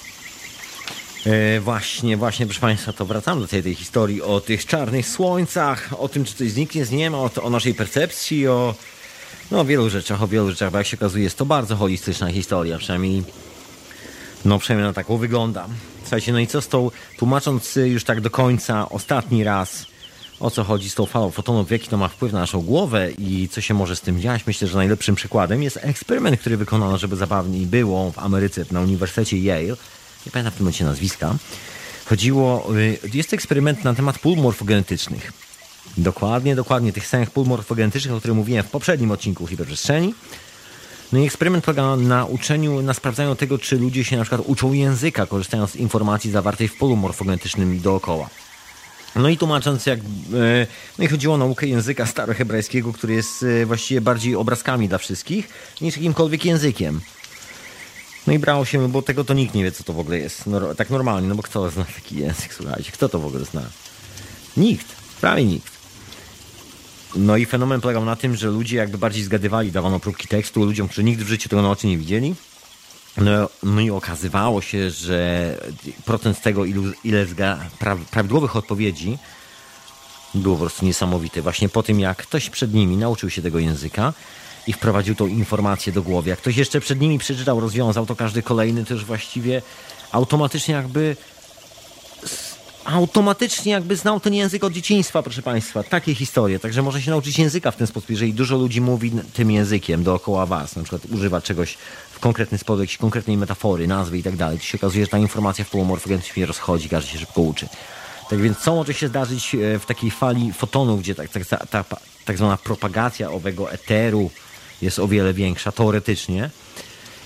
[SPEAKER 1] E, właśnie, właśnie, proszę Państwa, to wracam do tej, tej historii o tych czarnych słońcach, o tym, czy coś zniknie z nieba, o, o naszej percepcji, o no, wielu rzeczach, o wielu rzeczach, bo jak się okazuje, jest to bardzo holistyczna historia, przynajmniej, no przynajmniej na taką wygląda. Słuchajcie, no i co z tą, tłumacząc już tak do końca, ostatni raz, o co chodzi z tą falą fotonów, jaki to ma wpływ na naszą głowę i co się może z tym dziać, myślę, że najlepszym przykładem jest eksperyment, który wykonano, żeby zabawniej było w Ameryce, na Uniwersytecie Yale. Nie pamiętam w tym momencie nazwiska. Chodziło, jest to eksperyment na temat pól morfogenetycznych. Dokładnie, dokładnie tych samych pól morfogenetycznych, o których mówiłem w poprzednim odcinku Hiperprzestrzeni. No i eksperyment polega na uczeniu, na sprawdzaniu tego, czy ludzie się na przykład uczą języka, korzystając z informacji zawartej w polu morfogenetycznym dookoła. No i tłumacząc, jak, no i chodziło o naukę języka starohebrajskiego, który jest właściwie bardziej obrazkami dla wszystkich, niż jakimkolwiek językiem. No i brało się, bo tego to nikt nie wie, co to w ogóle jest. No, tak normalnie, no bo kto zna taki język, słuchajcie, kto to w ogóle zna? Nikt, prawie nikt. No i fenomen polegał na tym, że ludzie jakby bardziej zgadywali, dawano próbki tekstu ludziom, którzy nigdy w życiu tego na oczy nie widzieli. No, no i okazywało się, że procent tego, ilu, ile zga, pra, prawidłowych odpowiedzi było po prostu niesamowite. Właśnie po tym, jak ktoś przed nimi nauczył się tego języka i wprowadził tą informację do głowy. Jak ktoś jeszcze przed nimi przeczytał, rozwiązał, to każdy kolejny też właściwie automatycznie jakby automatycznie jakby znał ten język od dzieciństwa, proszę Państwa. Takie historie. Także można się nauczyć języka w ten sposób, jeżeli dużo ludzi mówi tym językiem dookoła Was, na przykład używa czegoś w konkretny sposób, jakiejś konkretnej metafory, nazwy i tak dalej, to się okazuje, że ta informacja w polu morfogenetycznym rozchodzi, każdy się szybko uczy. Tak więc co może się zdarzyć w takiej fali fotonów, gdzie tak, tak, ta, ta, tak zwana propagacja owego eteru jest o wiele większa, teoretycznie.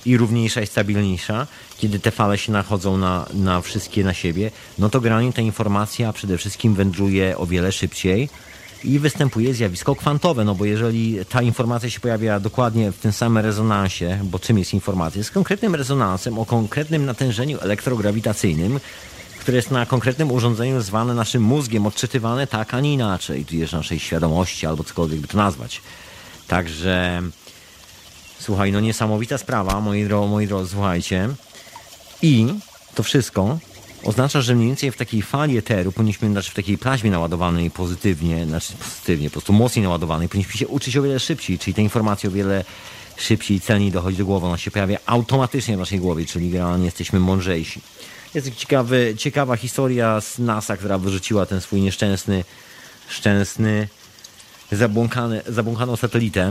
[SPEAKER 1] i równiejsza i stabilniejsza, kiedy te fale się nachodzą na, na wszystkie na siebie, no to generalnie ta informacja przede wszystkim wędruje o wiele szybciej i występuje zjawisko kwantowe, no bo jeżeli ta informacja się pojawia dokładnie w tym samym rezonansie, bo czym jest informacja? Jest konkretnym rezonansem o konkretnym natężeniu elektrograwitacyjnym, które jest na konkretnym urządzeniu zwane naszym mózgiem, odczytywane tak, a nie inaczej, tu jest naszej świadomości albo cokolwiek by to nazwać. Także słuchaj, no niesamowita sprawa, moi, dro- moi drodzy, słuchajcie. I to wszystko oznacza, że mniej więcej w takiej fali eteru powinniśmy, znaczy w takiej plaźmie naładowanej pozytywnie, znaczy pozytywnie, po prostu mocniej naładowanej, powinniśmy się uczyć o wiele szybciej, czyli te informacje o wiele szybciej i celniej dochodzi do głowy. Ona się pojawia automatycznie w naszej głowie, czyli generalnie jesteśmy mądrzejsi. Jest ciekawy, ciekawa historia z NASA, która wyrzuciła ten swój nieszczęsny, szczęsny, zabłąkany, zabłąkaną satelitę,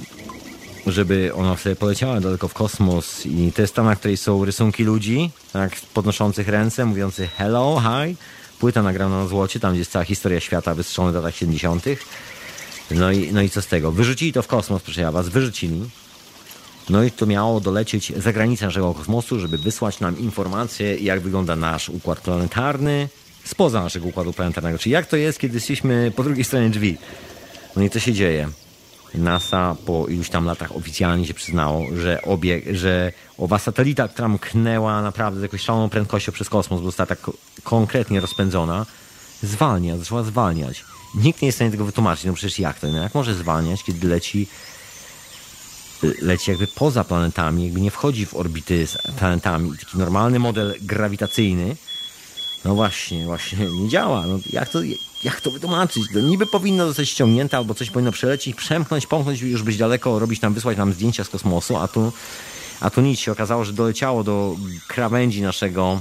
[SPEAKER 1] żeby ona sobie poleciała daleko w kosmos i to jest ta, na której są rysunki ludzi, tak, podnoszących ręce, mówiących hello, hi, płyta nagrana na złocie, tam gdzie jest cała historia świata wystrzelona w latach siedemdziesiątych. No i, no i co z tego? Wyrzucili to w kosmos, proszę ja was, wyrzucili. No i to miało dolecieć za granicę naszego kosmosu, żeby wysłać nam informacje, jak wygląda nasz układ planetarny spoza naszego układu planetarnego. Czyli jak to jest, kiedy jesteśmy po drugiej stronie drzwi. No i co się dzieje? NASA po iluś tam latach oficjalnie się przyznało, że, obie, że owa satelita, która mknęła naprawdę z jakąś szaloną prędkością przez kosmos, bo została tak konkretnie rozpędzona, zwalnia, zaczęła zwalniać. Nikt nie jest w stanie tego wytłumaczyć. No przecież jak to? No jak może zwalniać, kiedy leci leci jakby poza planetami, jakby nie wchodzi w orbity z planetami. Taki normalny model grawitacyjny, no właśnie, właśnie nie działa. No jak to, jak to wytłumaczyć? No niby powinno zostać ściągnięte albo coś powinno przelecieć, przemknąć, pomknąć, już być daleko, robić nam, wysłać nam zdjęcia z kosmosu, a tu, a tu nic. Się okazało, że doleciało do krawędzi naszego,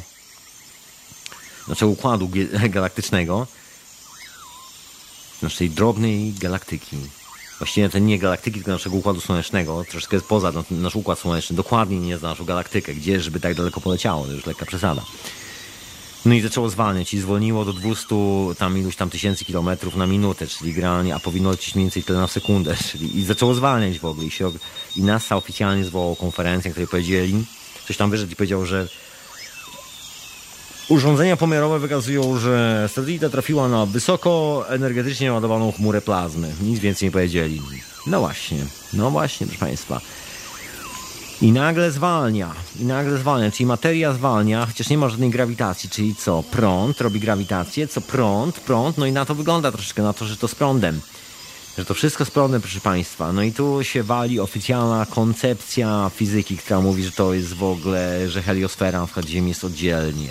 [SPEAKER 1] naszego układu galaktycznego, naszej drobnej galaktyki. Właściwie to nie galaktyki, tylko naszego Układu Słonecznego. Troszkę jest poza nasz Układ Słoneczny. Dokładnie nie zna naszą galaktykę. Gdzie, żeby tak daleko poleciało? To już lekka przesada. No i zaczęło zwalniać. I zwolniło do dwustu tam iluś tam tysięcy kilometrów na minutę, czyli generalnie, a powinno lecieć mniej więcej tyle na sekundę. Czyli i zaczęło zwalniać w ogóle. I, się, i NASA oficjalnie zwołał konferencję, w której powiedzieli, coś tam wyszedł i powiedział, że urządzenia pomiarowe wykazują, że satelita trafiła na wysoko energetycznie ładowaną chmurę plazmy. Nic więcej nie powiedzieli. No właśnie, no właśnie, proszę Państwa. I nagle zwalnia, i nagle zwalnia, czyli materia zwalnia, chociaż nie ma żadnej grawitacji, czyli co? Prąd robi grawitację, co? Prąd, prąd, no i na to wygląda troszeczkę, na to, że to z prądem. Że to wszystko z prądem, proszę Państwa. No i tu się wali oficjalna koncepcja fizyki, która mówi, że to jest w ogóle, że heliosfera na przykład Ziemi jest oddzielnie,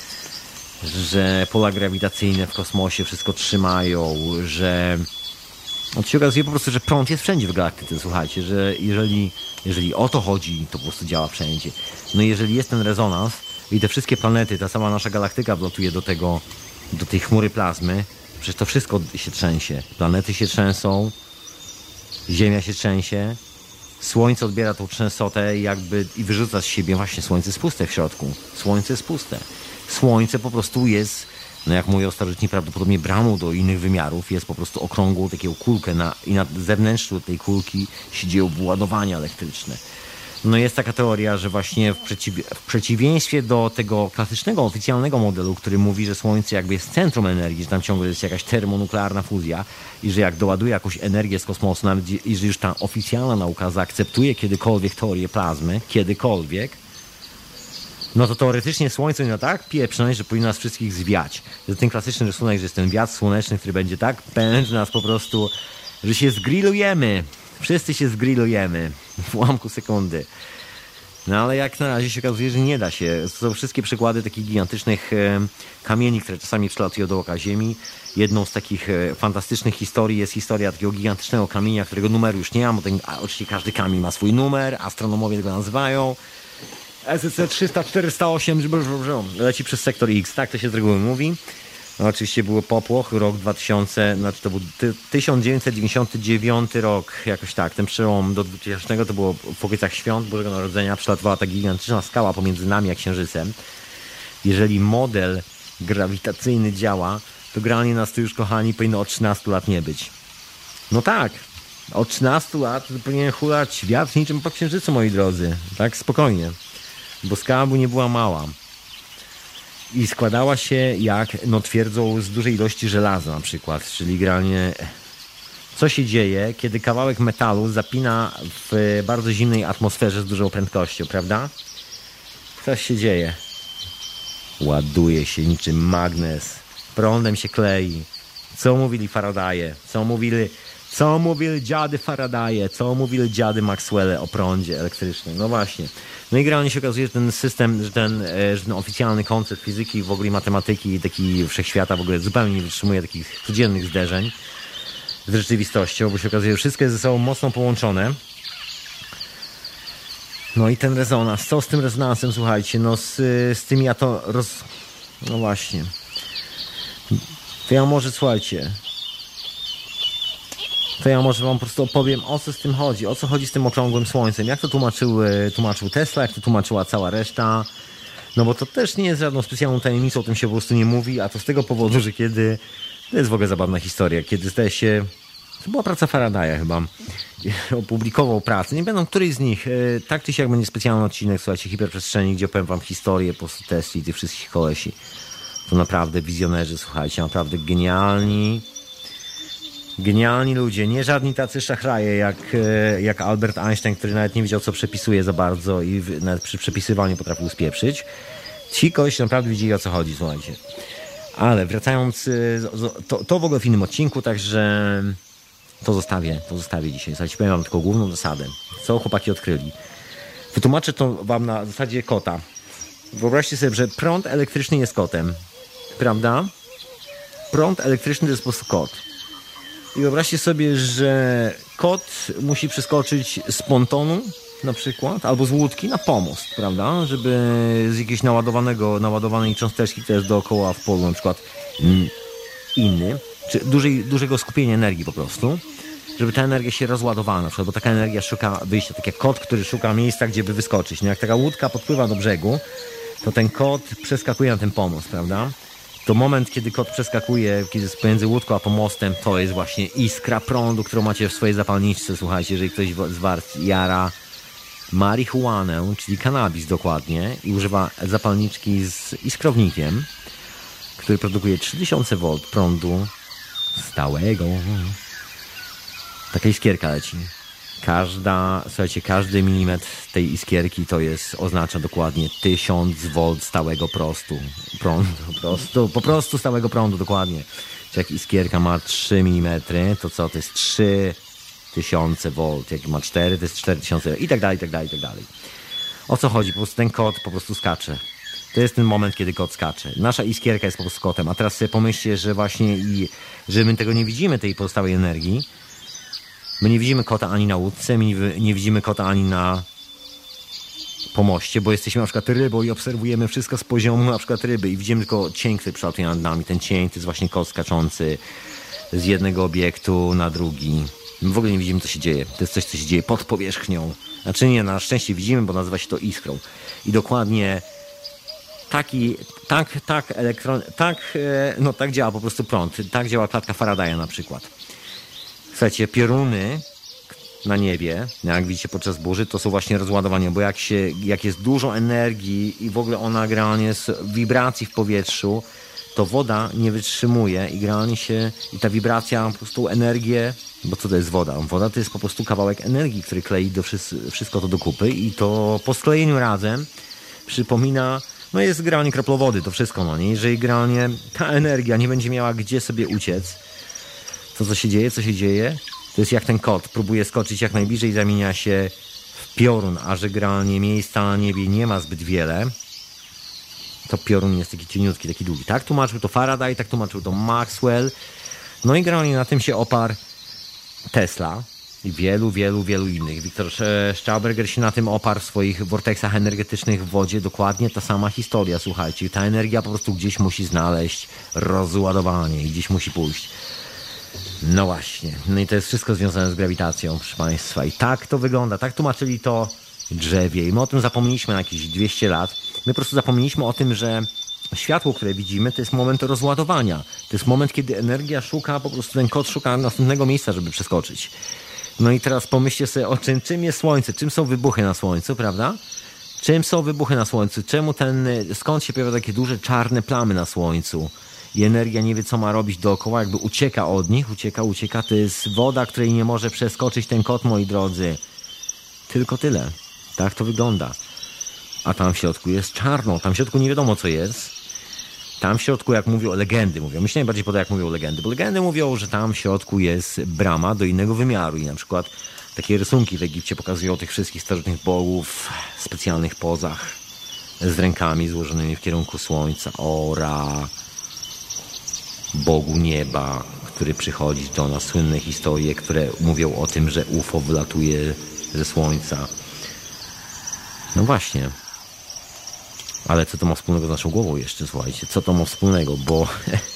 [SPEAKER 1] że pola grawitacyjne w kosmosie wszystko trzymają, że no to się okazuje po prostu, że prąd jest wszędzie w galaktyce, słuchajcie, że jeżeli, jeżeli o to chodzi, to po prostu działa wszędzie. No i jeżeli jest ten rezonans i te wszystkie planety, ta sama nasza galaktyka wlatuje do tego, do tej chmury plazmy, przecież to wszystko się trzęsie. Planety się trzęsą, Ziemia się trzęsie, Słońce odbiera tą trzęsotę jakby i wyrzuca z siebie, właśnie Słońce jest puste w środku. Słońce jest puste. Słońce po prostu jest, no jak mówią starożytni, prawdopodobnie bramą do innych wymiarów, jest po prostu okrągłą taką kulkę na, i na zewnętrzu tej kulki się dzieją wyładowania elektryczne. No jest taka teoria, że właśnie w, przeciw, w przeciwieństwie do tego klasycznego, oficjalnego modelu, który mówi, że Słońce jakby jest centrum energii, że tam ciągle jest jakaś termonuklearna fuzja i że jak doładuje jakąś energię z kosmosu, nawet i że już ta oficjalna nauka zaakceptuje kiedykolwiek teorię plazmy, kiedykolwiek, no to teoretycznie Słońce no tak pieprzne, że powinno nas wszystkich zwiać. Jest ten klasyczny rysunek, że jest ten wiatr słoneczny, który będzie tak pędzi nas po prostu, że się zgrillujemy. Wszyscy się zgrillujemy w ułamku sekundy. No ale jak na razie się okazuje, że nie da się. To są wszystkie przykłady takich gigantycznych e, kamieni, które czasami przelatują dookoła Ziemi. Jedną z takich e, fantastycznych historii jest historia takiego gigantycznego kamienia, którego numeru już nie ma, bo ten, a, oczywiście każdy kamień ma swój numer, astronomowie go nazywają. S S C trzysta czterysta osiem leci przez sektor X, tak to się z reguły mówi. No, oczywiście był popłoch, rok dwa tysiące, znaczy to był tysiąc dziewięćset dziewięćdziesiąty dziewiąty rok, jakoś tak, ten przełom do dwutysięcznego to było w okolicach świąt Bożego Narodzenia, przelatywała ta gigantyczna skała pomiędzy nami a Księżycem. Jeżeli model grawitacyjny działa, to generalnie nas tu już, kochani, powinno od trzynastu lat nie być. No tak, Od trzynastu lat powinien hulać wiatr niczym po księżycu, moi drodzy. Tak spokojnie. Bo skała nie była mała. I składała się, jak no twierdzą, z dużej ilości żelaza na przykład. Czyli generalnie co się dzieje, kiedy kawałek metalu zapina w bardzo zimnej atmosferze z dużą prędkością, prawda? Co się dzieje? Ładuje się niczym magnes. Prądem się klei. Co mówili Faradaye? Co mówili, co mówili dziady Faradaye? Co mówili dziady Maxwelle o prądzie elektrycznym? No właśnie. No i generalnie się okazuje, że ten system, że ten, że ten oficjalny koncept fizyki, w ogóle matematyki, taki wszechświata w ogóle zupełnie nie wytrzymuje takich codziennych zderzeń z rzeczywistością, bo się okazuje, że wszystko jest ze sobą mocno połączone. No i ten rezonans, co z tym rezonansem, słuchajcie, no z, z tymi ja to roz... No właśnie. To ja może, słuchajcie, to ja może wam po prostu opowiem, o co z tym chodzi, o co chodzi z tym okrągłym słońcem, jak to tłumaczył, tłumaczył Tesla, jak to tłumaczyła cała reszta, no bo to też nie jest żadną specjalną tajemnicą, o tym się po prostu nie mówi, a to z tego powodu, że kiedy, to jest w ogóle zabawna historia, kiedy zdaje się, to była praca Faradaya chyba, opublikował pracę, nie będą któryś z nich, tak czy siak będzie specjalny odcinek, słuchajcie, hiperprzestrzeni, gdzie opowiem wam historię po prostu Tesli i tych wszystkich kolesi. To naprawdę wizjonerzy, słuchajcie, naprawdę genialni, genialni ludzie, nie żadni tacy szachraje jak, jak Albert Einstein, który nawet nie wiedział, co przepisuje za bardzo i nawet przy przepisywaniu potrafił spieprzyć. Ci kogoś naprawdę widzieli, o co chodzi, słuchajcie. Ale wracając, to, to w ogóle w innym odcinku, także to zostawię, to zostawię dzisiaj. Słuchajcie, powiem wam tylko główną zasadę, co chłopaki odkryli. Wytłumaczę to wam na zasadzie kota. Wyobraźcie sobie, że prąd elektryczny jest kotem. Prawda? Prąd elektryczny to jest po prostu kot. I wyobraźcie sobie, że kot musi przeskoczyć z pontonu na przykład, albo z łódki na pomost, prawda? Żeby z jakiegoś naładowanego, naładowanej cząsteczki, która jest dookoła w polu, na przykład inny, czy dużej, dużego skupienia energii po prostu, żeby ta energia się rozładowała na przykład, bo taka energia szuka wyjścia, tak jak kot, który szuka miejsca, gdzie by wyskoczyć. No jak taka łódka podpływa do brzegu, to ten kot przeskakuje na ten pomost, prawda? To moment, kiedy kot przeskakuje, kiedy jest pomiędzy łódką a pomostem, to jest właśnie iskra prądu, którą macie w swojej zapalniczce. Słuchajcie, jeżeli ktoś z was jara marihuanę, czyli kanabis dokładnie, i używa zapalniczki z iskrownikiem, który produkuje trzy tysiące wolt prądu stałego. Taka iskierka leci. Każda, słuchajcie, każdy milimetr tej iskierki to jest, oznacza dokładnie tysiąc wolt stałego prostu, prądu, prostu, po prostu stałego prądu, dokładnie. Czy jak iskierka ma trzy milimetry, to co, to jest trzy tysiące wolt, jak ma cztery, to jest cztery tysiące i tak dalej, i tak dalej, i tak dalej. O co chodzi? Po prostu ten kot po prostu skacze. To jest ten moment, kiedy kot skacze. Nasza iskierka jest po prostu kotem, a teraz sobie pomyślcie, że właśnie i, że my tego nie widzimy, tej pozostałej energii. My nie widzimy kota ani na łódce, my nie, nie widzimy kota ani na pomoście, bo jesteśmy na przykład rybą i obserwujemy wszystko z poziomu na przykład ryby i widzimy tylko cień, który przelatuje nad nami. Ten cień to jest właśnie kot skaczący z jednego obiektu na drugi. My w ogóle nie widzimy, co się dzieje. To jest coś, co się dzieje pod powierzchnią. Znaczy nie, na szczęście widzimy, bo nazywa się to iskrą. I dokładnie taki, tak, tak, elektron, tak, no tak działa po prostu prąd. Tak działa klatka Faradaya na przykład. Słuchajcie, pioruny na niebie, jak widzicie podczas burzy, to są właśnie rozładowania, bo jak się, jak jest dużo energii i w ogóle ona generalnie jest wibracji w powietrzu, to woda nie wytrzymuje i generalnie się, i ta wibracja po prostu energię, bo co to jest woda? Woda to jest po prostu kawałek energii, który klei do wszystko, wszystko to do kupy i to po sklejeniu razem przypomina, no jest generalnie kroplowody, to wszystko, no nie? Jeżeli generalnie ta energia nie będzie miała gdzie sobie uciec, to co się dzieje, co się dzieje, to jest jak ten kot próbuje skoczyć jak najbliżej, zamienia się w piorun, a że generalnie miejsca na niebie nie ma zbyt wiele, to piorun jest taki cieniutki, taki długi. Tak tłumaczył to Faraday, tak tłumaczył to Maxwell, no i generalnie na tym się oparł Tesla i wielu, wielu, wielu innych. Wiktor Stauberger się na tym oparł w swoich vorteksach energetycznych w wodzie. Dokładnie ta sama historia, słuchajcie. Ta energia po prostu gdzieś musi znaleźć rozładowanie i gdzieś musi pójść. No właśnie. No i to jest wszystko związane z grawitacją, proszę Państwa. I tak to wygląda. Tak tłumaczyli to drzewie. I my o tym zapomnieliśmy na jakieś dwieście lat. My po prostu zapomnieliśmy o tym, że światło, które widzimy, to jest moment rozładowania. To jest moment, kiedy energia szuka, po prostu ten kot szuka następnego miejsca, żeby przeskoczyć. No i teraz pomyślcie sobie o czym, czym jest Słońce, czym są wybuchy na Słońcu, prawda? Czym są wybuchy na Słońcu? Czemu ten, skąd się pojawiają takie duże czarne plamy na Słońcu? I energia nie wie, co ma robić dookoła, jakby ucieka od nich, ucieka, ucieka. To jest woda, której nie może przeskoczyć ten kot, moi drodzy. Tylko tyle. Tak to wygląda. A tam w środku jest czarno. Tam w środku nie wiadomo, co jest. Tam w środku, jak mówią, legendy mówią. Mi się najbardziej podoba, jak mówią legendy. Bo legendy mówią, że tam w środku jest brama do innego wymiaru. I na przykład takie rysunki w Egipcie pokazują tych wszystkich starożytnych bogów w specjalnych pozach. Z rękami złożonymi w kierunku słońca. Ora... Bogu nieba, który przychodzi do nas, słynne historie, które mówią o tym, że U F O wylatuje ze słońca. No właśnie. Ale co to ma wspólnego z naszą głową jeszcze, słuchajcie? Co to ma wspólnego? Bo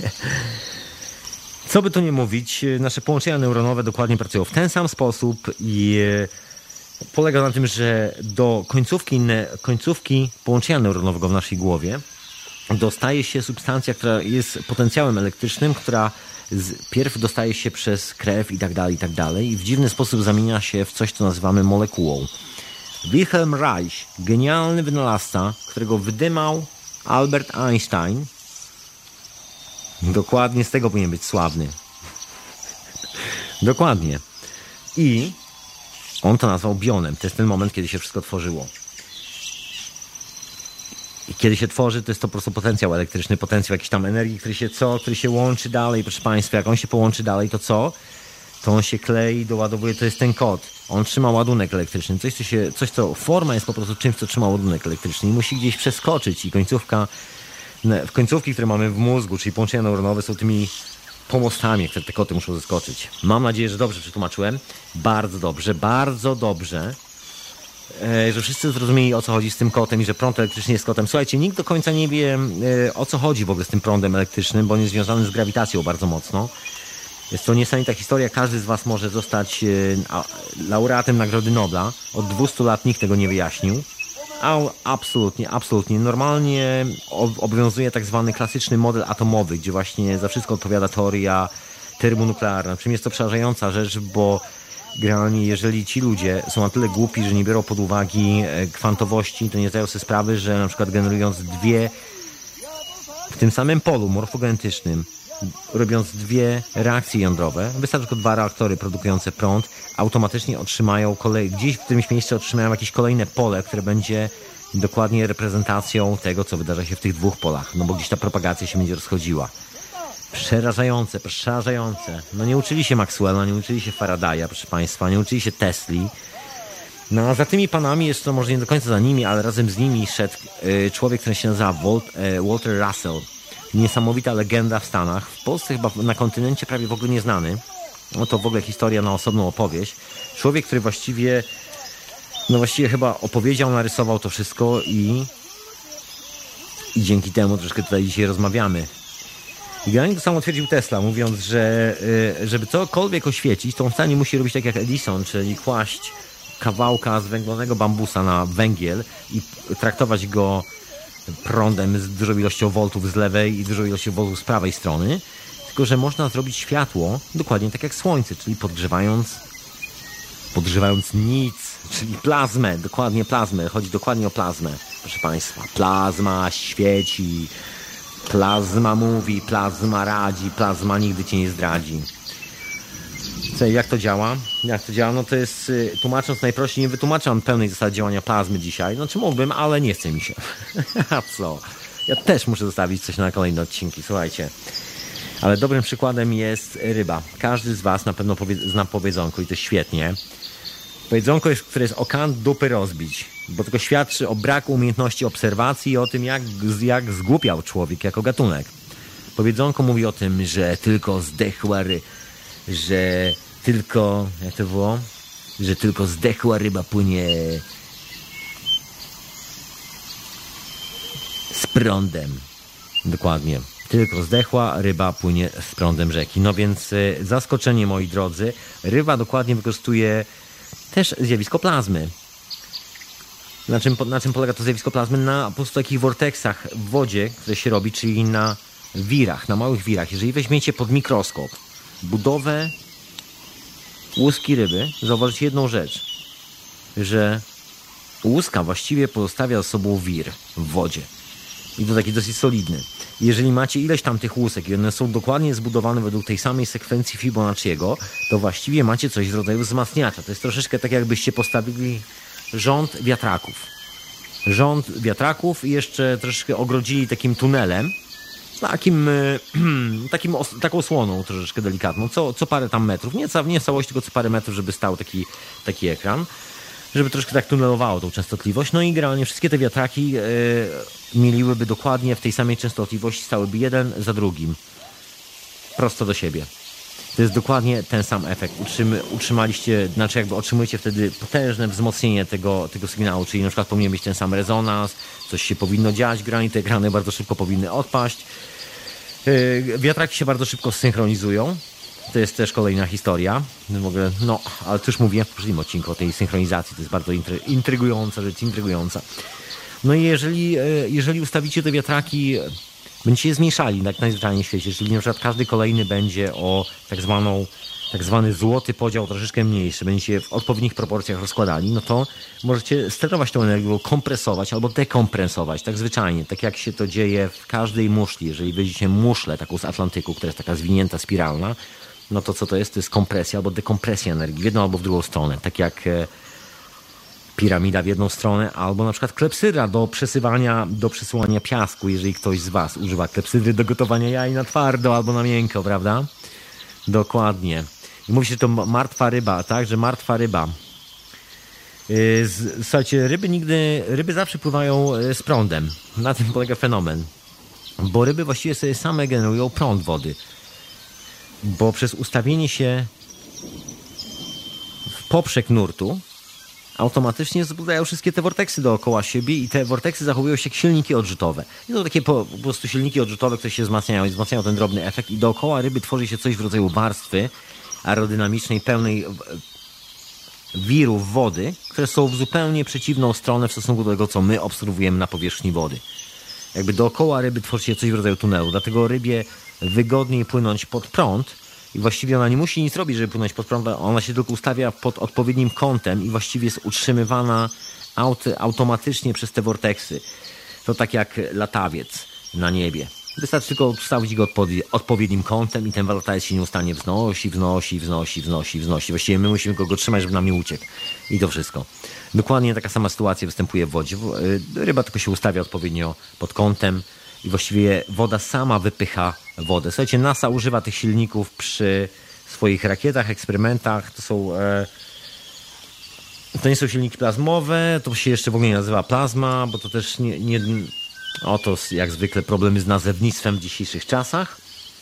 [SPEAKER 1] co by tu nie mówić, nasze połączenia neuronowe dokładnie pracują w ten sam sposób i polega na tym, że do końcówki, końcówki połączenia neuronowego w naszej głowie dostaje się substancja, która jest potencjałem elektrycznym, która z, pierw dostaje się przez krew i tak dalej, i tak dalej i w dziwny sposób zamienia się w coś, co nazywamy molekułą. Wilhelm Reich, genialny wynalazca, którego wydymał Albert Einstein, dokładnie z tego powinien być sławny. Dokładnie. I on to nazwał bionem. To jest ten moment, kiedy się wszystko tworzyło. I kiedy się tworzy, to jest to po prostu potencjał elektryczny, potencjał jakiejś tam energii, który się co, który się łączy dalej, proszę Państwa. Jak on się połączy dalej, to co? To on się klei, doładowuje, to jest ten kod. On trzyma ładunek elektryczny. Coś, co się, coś, co forma jest po prostu czymś, co trzyma ładunek elektryczny i musi gdzieś przeskoczyć. I końcówka, w końcówki, które mamy w mózgu, czyli połączenia neuronowe, są tymi pomostami, które te koty muszą zeskoczyć. Mam nadzieję, że dobrze przetłumaczyłem. Bardzo dobrze, bardzo dobrze. Że wszyscy zrozumieli, o co chodzi z tym kotem i że prąd elektryczny jest kotem. Słuchajcie, nikt do końca nie wie, o co chodzi w ogóle z tym prądem elektrycznym, bo on jest związany z grawitacją bardzo mocno. Jest to niesamowita historia. Każdy z Was może zostać laureatem Nagrody Nobla. Od dwustu lat nikt tego nie wyjaśnił. A absolutnie, absolutnie. Normalnie obowiązuje tak zwany klasyczny model atomowy, gdzie właśnie za wszystko odpowiada teoria termonuklearna. Przy czym jest to przerażająca rzecz, bo generalnie jeżeli ci ludzie są na tyle głupi, że nie biorą pod uwagę kwantowości, to nie zdają sobie sprawy, że na przykład generując dwie w tym samym polu morfogenetycznym, robiąc dwie reakcje jądrowe, wystarczy tylko dwa reaktory produkujące prąd, automatycznie otrzymają kolej, gdzieś w którymś miejscu otrzymają jakieś kolejne pole, które będzie dokładnie reprezentacją tego, co wydarza się w tych dwóch polach, no bo gdzieś ta propagacja się będzie rozchodziła. Przerażające, przerażające. No nie uczyli się Maxwella, nie uczyli się Faradaya, proszę Państwa, nie uczyli się Tesli. No a za tymi panami, jest to może nie do końca za nimi, ale razem z nimi szedł y, człowiek, który się nazywa Walt, y, Walter Russell. Niesamowita legenda w Stanach. W Polsce chyba na kontynencie prawie w ogóle nieznany. No to w ogóle historia na osobną opowieść. Człowiek, który właściwie, no właściwie chyba opowiedział, narysował to wszystko i, i dzięki temu troszkę tutaj dzisiaj rozmawiamy. I generalnie to samo twierdził Tesla, mówiąc, że żeby cokolwiek oświecić, to on wcale nie musi robić tak jak Edison, czyli kłaść kawałka z węglonego bambusa na węgiel i traktować go prądem z dużą ilością voltów z lewej i dużą ilością voltów z prawej strony, tylko że można zrobić światło dokładnie tak jak słońce, czyli podgrzewając podgrzewając nic, czyli plazmę, dokładnie plazmę, chodzi dokładnie o plazmę, proszę Państwa. Plazma świeci, plazma mówi, plazma radzi, plazma nigdy Cię nie zdradzi. Co, jak to działa? Jak to działa? No to jest, tłumacząc najprościej, nie wytłumaczam pełnej zasady działania plazmy dzisiaj. Znaczy mógłbym, ale nie chce mi się. A co? Ja też muszę zostawić coś na kolejne odcinki, słuchajcie. Ale dobrym przykładem jest ryba. Każdy z Was na pewno powie, zna powiedzonko i to świetnie. Powiedzonko, jest, które jest o kant dupy rozbić, bo tylko świadczy o braku umiejętności obserwacji i o tym, jak, jak zgłupiał człowiek jako gatunek. Powiedzonko mówi o tym, że tylko zdechła ry... że tylko... jak to było? Że tylko zdechła ryba płynie z prądem. Dokładnie. Tylko zdechła ryba płynie z prądem rzeki. No więc zaskoczenie, moi drodzy. Ryba dokładnie wykorzystuje też zjawisko plazmy. Na czym, na czym polega to zjawisko plazmy? Na po prostu takich vorteksach w wodzie, które się robi, czyli na wirach, na małych wirach. Jeżeli weźmiecie pod mikroskop budowę łuski ryby, zauważycie jedną rzecz, że łuska właściwie pozostawia za sobą wir w wodzie. I to taki dosyć solidny. Jeżeli macie ileś tam tych łusek i one są dokładnie zbudowane według tej samej sekwencji Fibonacciego, to właściwie macie coś w rodzaju wzmacniacza. To jest troszeczkę tak, jakbyście postawili rząd wiatraków. Rząd wiatraków i jeszcze troszeczkę ogrodzili takim tunelem, takim, takim taką osłoną troszeczkę delikatną, co, co parę tam metrów, nie, ca, nie w całości, tylko co parę metrów, żeby stał taki, taki ekran, żeby troszkę tak tunelowało tą częstotliwość. No i generalnie wszystkie te wiatraki yy, mieliłyby dokładnie w tej samej częstotliwości, stałyby jeden za drugim. Prosto do siebie. To jest dokładnie ten sam efekt. Utrzymy, utrzymaliście, znaczy jakby otrzymujecie wtedy potężne wzmocnienie tego, tego sygnału, czyli na przykład powinien być ten sam rezonans, coś się powinno dziać, grani te ekrany bardzo szybko powinny odpaść. Yy, wiatraki się bardzo szybko synchronizują. To jest też kolejna historia. W ogóle, no, ale to już mówiłem w poprzednim odcinku o tej synchronizacji. To jest bardzo intry- intrygująca rzecz, intrygująca. No i jeżeli, jeżeli ustawicie te wiatraki, będziecie je zmniejszali tak najzwyczajniej w świecie, czyli na przykład każdy kolejny będzie o tak zwaną, tak zwany złoty podział troszeczkę mniejszy, będziecie w odpowiednich proporcjach rozkładali, no to możecie sterować tą energię, kompresować albo dekompresować, tak zwyczajnie, tak jak się to dzieje w każdej muszli. Jeżeli weźmiecie muszlę taką z Atlantyku, która jest taka zwinięta, spiralna, no to co to jest? To jest kompresja albo dekompresja energii w jedną albo w drugą stronę. Tak jak piramida w jedną stronę, albo na przykład klepsydra do przesywania, do przesyłania piasku, jeżeli ktoś z was używa klepsydry do gotowania jaj na twardo albo na miękko, prawda? Dokładnie. I mówi się, że to martwa ryba, tak? Że martwa ryba. Słuchajcie, ryby nigdy, ryby zawsze pływają z prądem. Na tym polega fenomen. Bo ryby właściwie sobie same generują prąd wody. Bo przez ustawienie się w poprzek nurtu automatycznie zbudają wszystkie te vorteksy dookoła siebie i te vorteksy zachowują się jak silniki odrzutowe. I to takie po, po prostu silniki odrzutowe, które się wzmacniają i wzmacniają ten drobny efekt i dookoła ryby tworzy się coś w rodzaju warstwy aerodynamicznej, pełnej wirów wody, które są w zupełnie przeciwną stronę w stosunku do tego, co my obserwujemy na powierzchni wody. Jakby dookoła ryby tworzy się coś w rodzaju tunelu, dlatego rybie wygodniej płynąć pod prąd i właściwie ona nie musi nic robić, żeby płynąć pod prąd, ona się tylko ustawia pod odpowiednim kątem i właściwie jest utrzymywana aut, automatycznie przez te vorteksy. To tak jak latawiec na niebie. Wystarczy tylko ustawić go pod odpowiednim kątem i ten latawiec się nieustannie wznosi, wznosi, wznosi, wznosi, wznosi. Właściwie my musimy go trzymać, żeby nam nie uciekł. I to wszystko. Dokładnie taka sama sytuacja występuje w wodzie. Ryba tylko się ustawia odpowiednio pod kątem i właściwie woda sama wypycha wodę. Słuchajcie, NASA używa tych silników przy swoich rakietach, eksperymentach. To są... E, to nie są silniki plazmowe, to się jeszcze w ogóle nie nazywa plazma, bo to też nie... nie oto jak zwykle problemy z nazewnictwem w dzisiejszych czasach.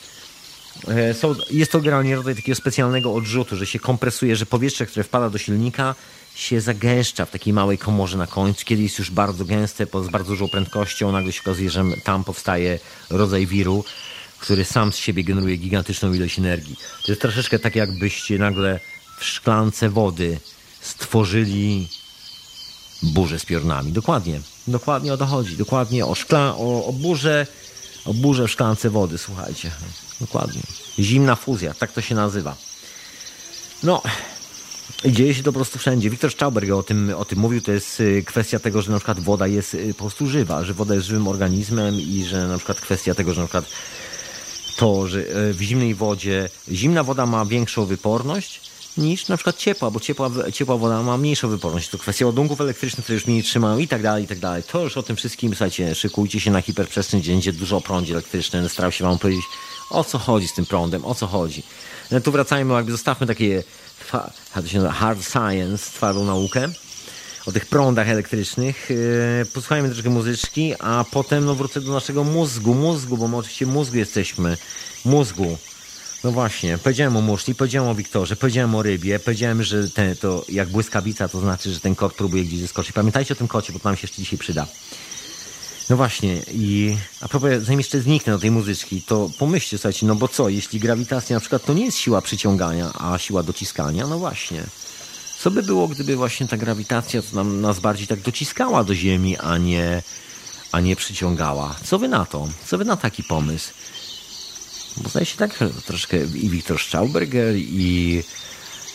[SPEAKER 1] E, są, jest to generalnie rodzaj takiego specjalnego odrzutu, że się kompresuje, że powietrze, które wpada do silnika, się zagęszcza w takiej małej komorze na końcu, kiedy jest już bardzo gęste, z bardzo dużą prędkością, nagle się okazuje, że tam powstaje rodzaj wiru, który sam z siebie generuje gigantyczną ilość energii. To jest troszeczkę tak, jakbyście nagle w szklance wody stworzyli burzę z piorunami. Dokładnie. Dokładnie o to chodzi. Dokładnie o, szkla, o, o burzę, o burzę w szklance wody, słuchajcie. Dokładnie. Zimna fuzja, tak to się nazywa. No... I dzieje się to po prostu wszędzie. Wiktor Stauberger o tym, o tym mówił. To jest kwestia tego, że na przykład woda jest po prostu żywa, że woda jest żywym organizmem i że na przykład kwestia tego, że na przykład to, że w zimnej wodzie, zimna woda ma większą wyporność niż na przykład ciepła, bo ciepła, ciepła woda ma mniejszą wyporność. To kwestia ładunków elektrycznych, które już mniej trzymają i tak dalej, i tak dalej. To już o tym wszystkim, słuchajcie, szykujcie się na hiperprzestrzeń, gdzie będzie dużo o prądzie elektrycznym. Starał się wam powiedzieć, o co chodzi z tym prądem, o co chodzi. No tu wracajmy, jakby zostawmy takie to się nazywa hard science, twardą naukę o tych prądach elektrycznych. Posłuchajmy troszkę muzyczki, a potem no, wrócę do naszego mózgu, mózgu, bo my oczywiście mózgu jesteśmy, mózgu. No właśnie, powiedziałem o muszli, powiedziałem o Wiktorze, powiedziałem o rybie, powiedziałem, że ten, to jak błyskawica, to znaczy, że ten kot próbuje gdzieś zeskoczyć. Pamiętajcie o tym kocie, bo to nam się jeszcze dzisiaj przyda. No właśnie, i a propos, zanim jeszcze zniknę do tej muzyczki, to pomyślcie, słuchajcie, no bo co, jeśli grawitacja na przykład to nie jest siła przyciągania, a siła dociskania, no właśnie. Co by było, gdyby właśnie ta grawitacja to nam, nas bardziej tak dociskała do Ziemi, a nie, a nie przyciągała? Co wy na to? Co wy na taki pomysł? Bo zdaje się tak troszkę i Wiktor Stauberger, i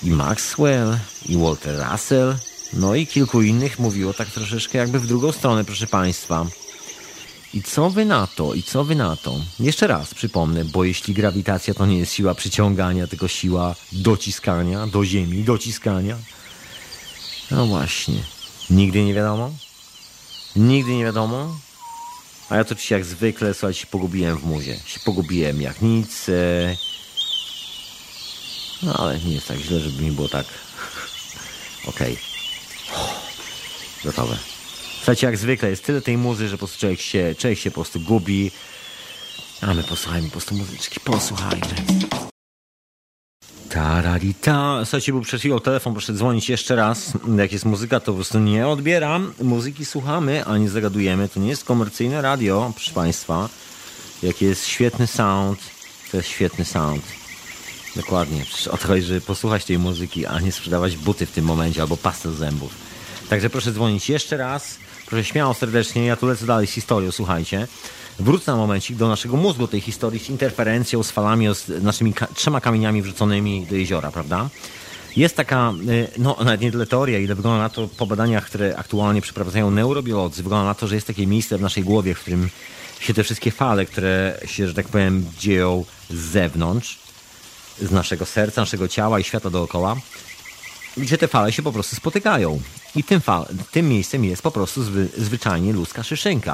[SPEAKER 1] i Maxwell, i Walter Russell, no i kilku innych mówiło tak troszeczkę jakby w drugą stronę, proszę Państwa. I co wy na to? I co wy na to? Jeszcze raz przypomnę, bo jeśli grawitacja to nie jest siła przyciągania, tylko siła dociskania do Ziemi, dociskania. No właśnie. Nigdy nie wiadomo? Nigdy nie wiadomo? A ja to oczywiście jak zwykle, słuchajcie, się pogubiłem w muzie. Się pogubiłem jak nic. E... No ale nie jest tak źle, żeby mi było tak... Okej. Okay. Gotowe. Słuchajcie, jak zwykle jest tyle tej muzy, że po prostu człowiek się, człowiek się po prostu gubi. A my posłuchajmy po prostu muzyczki, posłuchajmy. Tararita. Słuchajcie, był przed chwilą telefon, proszę dzwonić jeszcze raz. Jak jest muzyka, to po prostu nie odbieram. Muzyki słuchamy, a nie zagadujemy. To nie jest komercyjne radio, proszę Państwa. Jaki jest świetny sound. To jest świetny sound. Dokładnie. Przecież o to chodzi, żeby posłuchać tej muzyki, a nie sprzedawać buty w tym momencie albo pastę do zębów. Także proszę dzwonić jeszcze raz. Proszę śmiało, serdecznie. Ja tu lecę dalej z historią, słuchajcie. Wrócę na momencik do naszego mózgu, tej historii z interferencją, z falami, z naszymi ka- trzema kamieniami wrzuconymi do jeziora, prawda? Jest taka, no nawet nie tyle teoria, ile wygląda na to po badaniach, które aktualnie przeprowadzają neurobiolodzy, wygląda na to, że jest takie miejsce w naszej głowie, w którym się te wszystkie fale, które się, że tak powiem, dzieją z zewnątrz, z naszego serca, naszego ciała i świata dookoła, gdzie te fale się po prostu spotykają. I tym, fal, tym miejscem jest po prostu zwy, zwyczajnie ludzka szyszynka.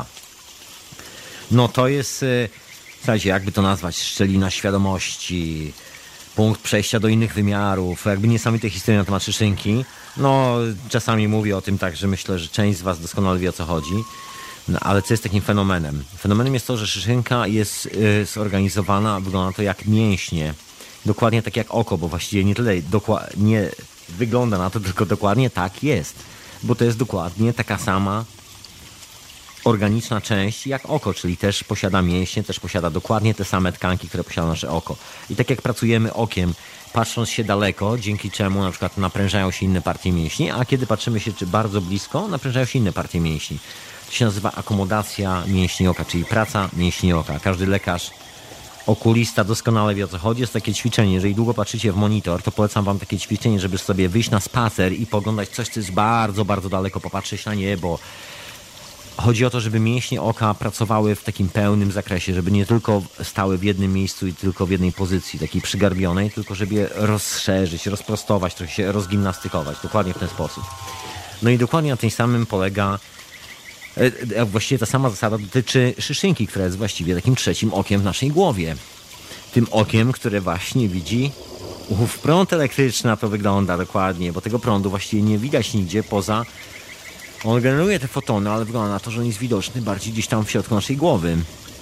[SPEAKER 1] No to jest, słuchajcie, jakby to nazwać, szczelina świadomości, punkt przejścia do innych wymiarów, jakby niesamowite historie na temat szyszynki. No czasami mówię o tym tak, że myślę, że część z was doskonale wie, o co chodzi. No, ale co jest takim fenomenem? Fenomenem jest to, że szyszynka jest y, zorganizowana, wygląda to jak mięśnie. Dokładnie tak jak oko, bo właściwie nie tyle dokła- nie wygląda na to, tylko dokładnie tak jest. Bo to jest dokładnie taka sama organiczna część jak oko, czyli też posiada mięśnie, też posiada dokładnie te same tkanki, które posiada nasze oko. I tak jak pracujemy okiem, patrząc się daleko, dzięki czemu na przykład naprężają się inne partie mięśni, a kiedy patrzymy się czy bardzo blisko, naprężają się inne partie mięśni. To się nazywa akomodacja mięśni oka, czyli praca mięśni oka. Każdy lekarz, okulista doskonale wie, o co chodzi. Jest takie ćwiczenie, jeżeli długo patrzycie w monitor, to polecam wam takie ćwiczenie, żeby sobie wyjść na spacer i poglądać coś, co jest bardzo, bardzo daleko, popatrzeć na niebo. Chodzi o to, żeby mięśnie oka pracowały w takim pełnym zakresie, żeby nie tylko stały w jednym miejscu i tylko w jednej pozycji, takiej przygarbionej, tylko żeby je rozszerzyć, rozprostować, trochę się rozgimnastykować. Dokładnie w ten sposób. No i dokładnie na tym samym polega, właściwie ta sama zasada dotyczy szyszynki, która jest właściwie takim trzecim okiem w naszej głowie. Tym okiem, które właśnie widzi ów prąd elektryczny, a to wygląda dokładnie, bo tego prądu właściwie nie widać nigdzie poza... On generuje te fotony, ale wygląda na to, że on jest widoczny bardziej gdzieś tam w środku naszej głowy.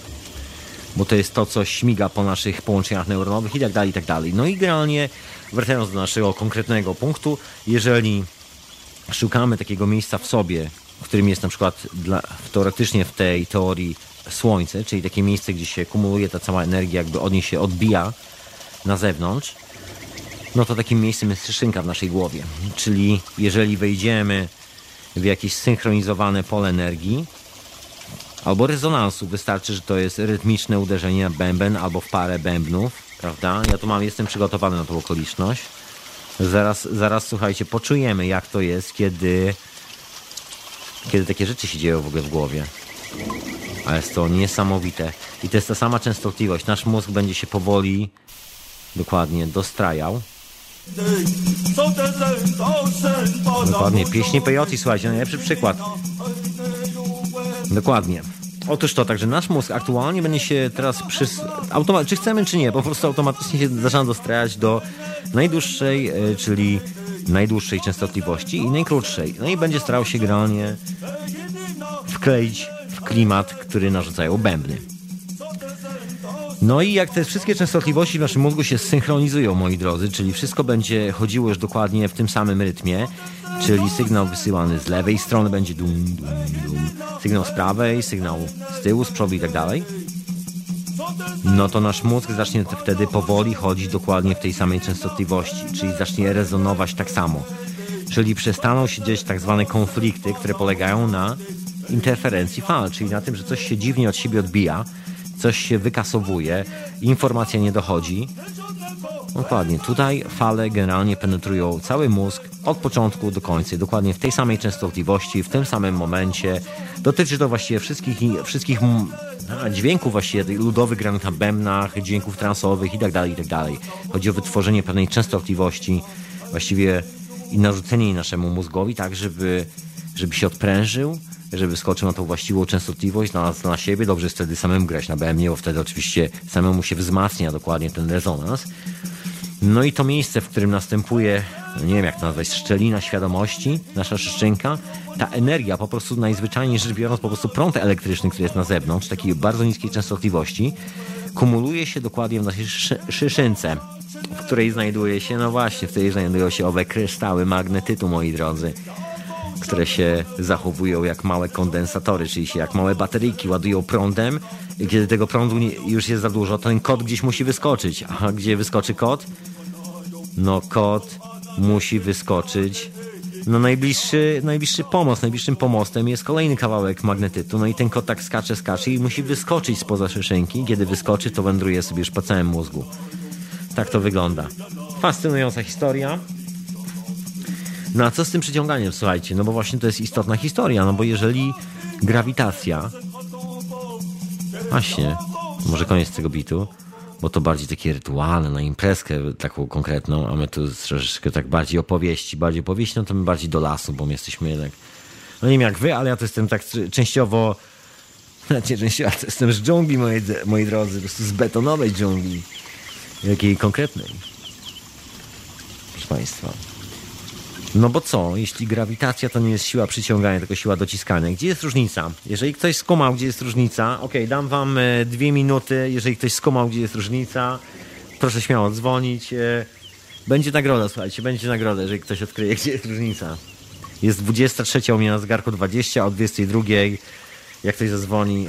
[SPEAKER 1] Bo to jest to, co śmiga po naszych połączeniach neuronowych i tak dalej, i tak dalej. No i generalnie, wracając do naszego konkretnego punktu, jeżeli szukamy takiego miejsca w sobie, w którym jest na przykład dla, teoretycznie w tej teorii Słońce, czyli takie miejsce, gdzie się kumuluje ta cała energia, jakby od niej się odbija na zewnątrz, no to takim miejscem jest szyszynka w naszej głowie. Czyli jeżeli wejdziemy w jakieś synchronizowane pole energii albo rezonansu, wystarczy, że to jest rytmiczne uderzenie na bęben albo w parę bębnów, prawda? Ja tu mam, jestem przygotowany na tą okoliczność. Zaraz, zaraz słuchajcie, poczujemy, jak to jest, kiedy kiedy takie rzeczy się dzieją w ogóle w głowie. A jest to niesamowite. I to jest ta sama częstotliwość. Nasz mózg będzie się powoli dokładnie dostrajał. Dokładnie. Pieśni Peyote, słuchajcie, najlepszy przykład. Dokładnie. Otóż to, także nasz mózg aktualnie będzie się teraz przys... Automa... czy chcemy, czy nie, po prostu automatycznie się zaczyna dostrajać do najdłuższej, czyli najdłuższej częstotliwości i najkrótszej. No i będzie starał się generalnie wkleić w klimat, który narzucają bębny. No i jak te wszystkie częstotliwości w naszym mózgu się zsynchronizują, moi drodzy, czyli wszystko będzie chodziło już dokładnie w tym samym rytmie, czyli sygnał wysyłany z lewej strony będzie dum, dum, dum, sygnał z prawej, sygnał z tyłu, z przodu i tak dalej, no to nasz mózg zacznie wtedy powoli chodzić dokładnie w tej samej częstotliwości, czyli zacznie rezonować tak samo. Czyli przestaną się dziać tak zwane konflikty, które polegają na interferencji fal, czyli na tym, że coś się dziwnie od siebie odbija, coś się wykasowuje, informacja nie dochodzi Dokładnie. Tutaj fale generalnie penetrują cały mózg od początku do końca. Dokładnie w tej samej częstotliwości, w tym samym momencie. Dotyczy to właściwie wszystkich, wszystkich a, dźwięków właściwie ludowych granych na bębnach, dźwięków transowych i tak dalej, i tak dalej. Chodzi o wytworzenie pewnej częstotliwości właściwie i narzucenie jej naszemu mózgowi tak, żeby, żeby się odprężył, żeby skoczył na tą właściwą częstotliwość, znalazł na siebie. Dobrze jest wtedy samemu grać na bębnie, bo wtedy oczywiście samemu się wzmacnia dokładnie ten rezonans. No i to miejsce, w którym następuje, no nie wiem jak to nazwać, szczelina świadomości, nasza szyszczynka, ta energia po prostu najzwyczajniej rzecz biorąc, po prostu prąd elektryczny, który jest na zewnątrz, takiej bardzo niskiej częstotliwości, kumuluje się dokładnie w naszej szy- szyszynce, w której znajduje się, no właśnie, w której znajdują się owe kryształy magnetytu, moi drodzy, które się zachowują jak małe kondensatory, czyli się jak małe bateryjki ładują prądem. I kiedy tego prądu nie, już jest za dużo, to ten kod gdzieś musi wyskoczyć. A gdzie wyskoczy kod? No kod musi wyskoczyć. No najbliższy, najbliższy pomost, najbliższym pomostem jest kolejny kawałek magnetytu. No i ten kod tak skacze, skacze i musi wyskoczyć spoza szyszynki. Kiedy wyskoczy, to wędruje sobie już po całym mózgu. Tak to wygląda. Fascynująca historia. No a co z tym przyciąganiem, słuchajcie? No bo właśnie to jest istotna historia, no bo jeżeli grawitacja... Właśnie, może koniec tego bitu, bo to bardziej takie rytualne, na imprezkę taką konkretną, a my tu troszeczkę tak bardziej opowieści, bardziej opowieści, no to my bardziej do lasu, bo my jesteśmy jednak... No nie wiem jak wy, ale ja to jestem tak częściowo... Znaczy częściowo, to jestem z dżungli, moi, moi drodzy, po prostu z betonowej dżungli. Jakiej konkretnej. Proszę państwa. No bo co, jeśli grawitacja to nie jest siła przyciągania, tylko siła dociskania. Gdzie jest różnica? Jeżeli ktoś skumał, gdzie jest różnica, okej, okay, dam wam e, dwie minuty, jeżeli ktoś skumał, gdzie jest różnica, proszę śmiało dzwonić. E, będzie nagroda, słuchajcie, będzie nagroda, jeżeli ktoś odkryje, gdzie jest różnica. Jest dwudziesta trzecia u mnie na zegarku dwadzieścia, o dwudziestej drugiej, jak ktoś zadzwoni...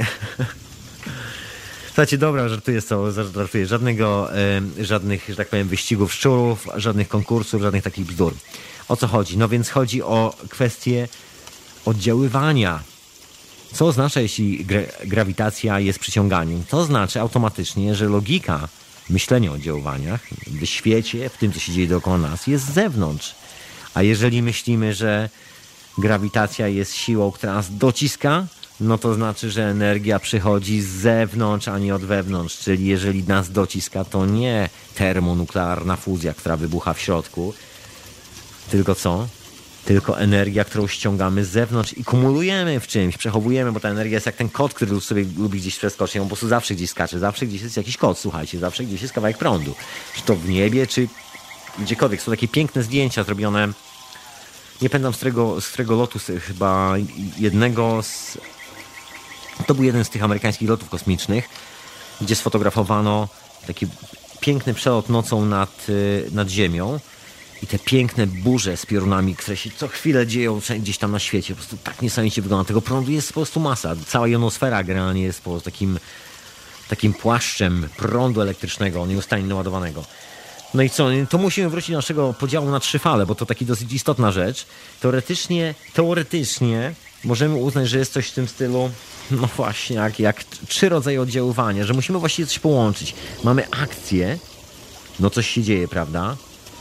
[SPEAKER 1] Słuchajcie, dobra, żartuję z co, żartuję. Żadnego, e, żadnych, że tak powiem, wyścigów szczurów, żadnych konkursów, żadnych takich bzdur. O co chodzi? No więc chodzi o kwestię oddziaływania. Co oznacza, jeśli gra- grawitacja jest przyciąganiem? To znaczy automatycznie, że logika myślenia o oddziaływaniach w świecie, w tym, co się dzieje dookoła nas, jest z zewnątrz. A jeżeli myślimy, że grawitacja jest siłą, która nas dociska, no to znaczy, że energia przychodzi z zewnątrz, a nie od wewnątrz. Czyli jeżeli nas dociska, to nie termonuklearna fuzja, która wybucha w środku, tylko co? Tylko energia, którą ściągamy z zewnątrz i kumulujemy w czymś, przechowujemy, bo ta energia jest jak ten kod, który sobie lubi gdzieś przeskoczyć. On po prostu zawsze gdzieś skacze, zawsze gdzieś jest jakiś kod, słuchajcie, zawsze gdzieś jest kawałek prądu. Czy to w niebie, czy gdziekolwiek. Są takie piękne zdjęcia zrobione, nie pamiętam z którego, z którego lotu, chyba jednego z... To był jeden z tych amerykańskich lotów kosmicznych, gdzie sfotografowano taki piękny przelot nocą nad, nad Ziemią. I te piękne burze z piorunami, które się co chwilę dzieją gdzieś tam na świecie. Po prostu tak niesamowicie wygląda. Tego prądu jest po prostu masa. Cała jonosfera generalnie jest po prostu takim, takim płaszczem prądu elektrycznego, nieustannie naładowanego. No i co? To musimy wrócić do naszego podziału na trzy fale, bo to taka dosyć istotna rzecz. Teoretycznie, teoretycznie możemy uznać, że jest coś w tym stylu, no właśnie, jak, jak trzy rodzaje oddziaływania, że musimy właściwie coś połączyć. Mamy akcję, no coś się dzieje, prawda?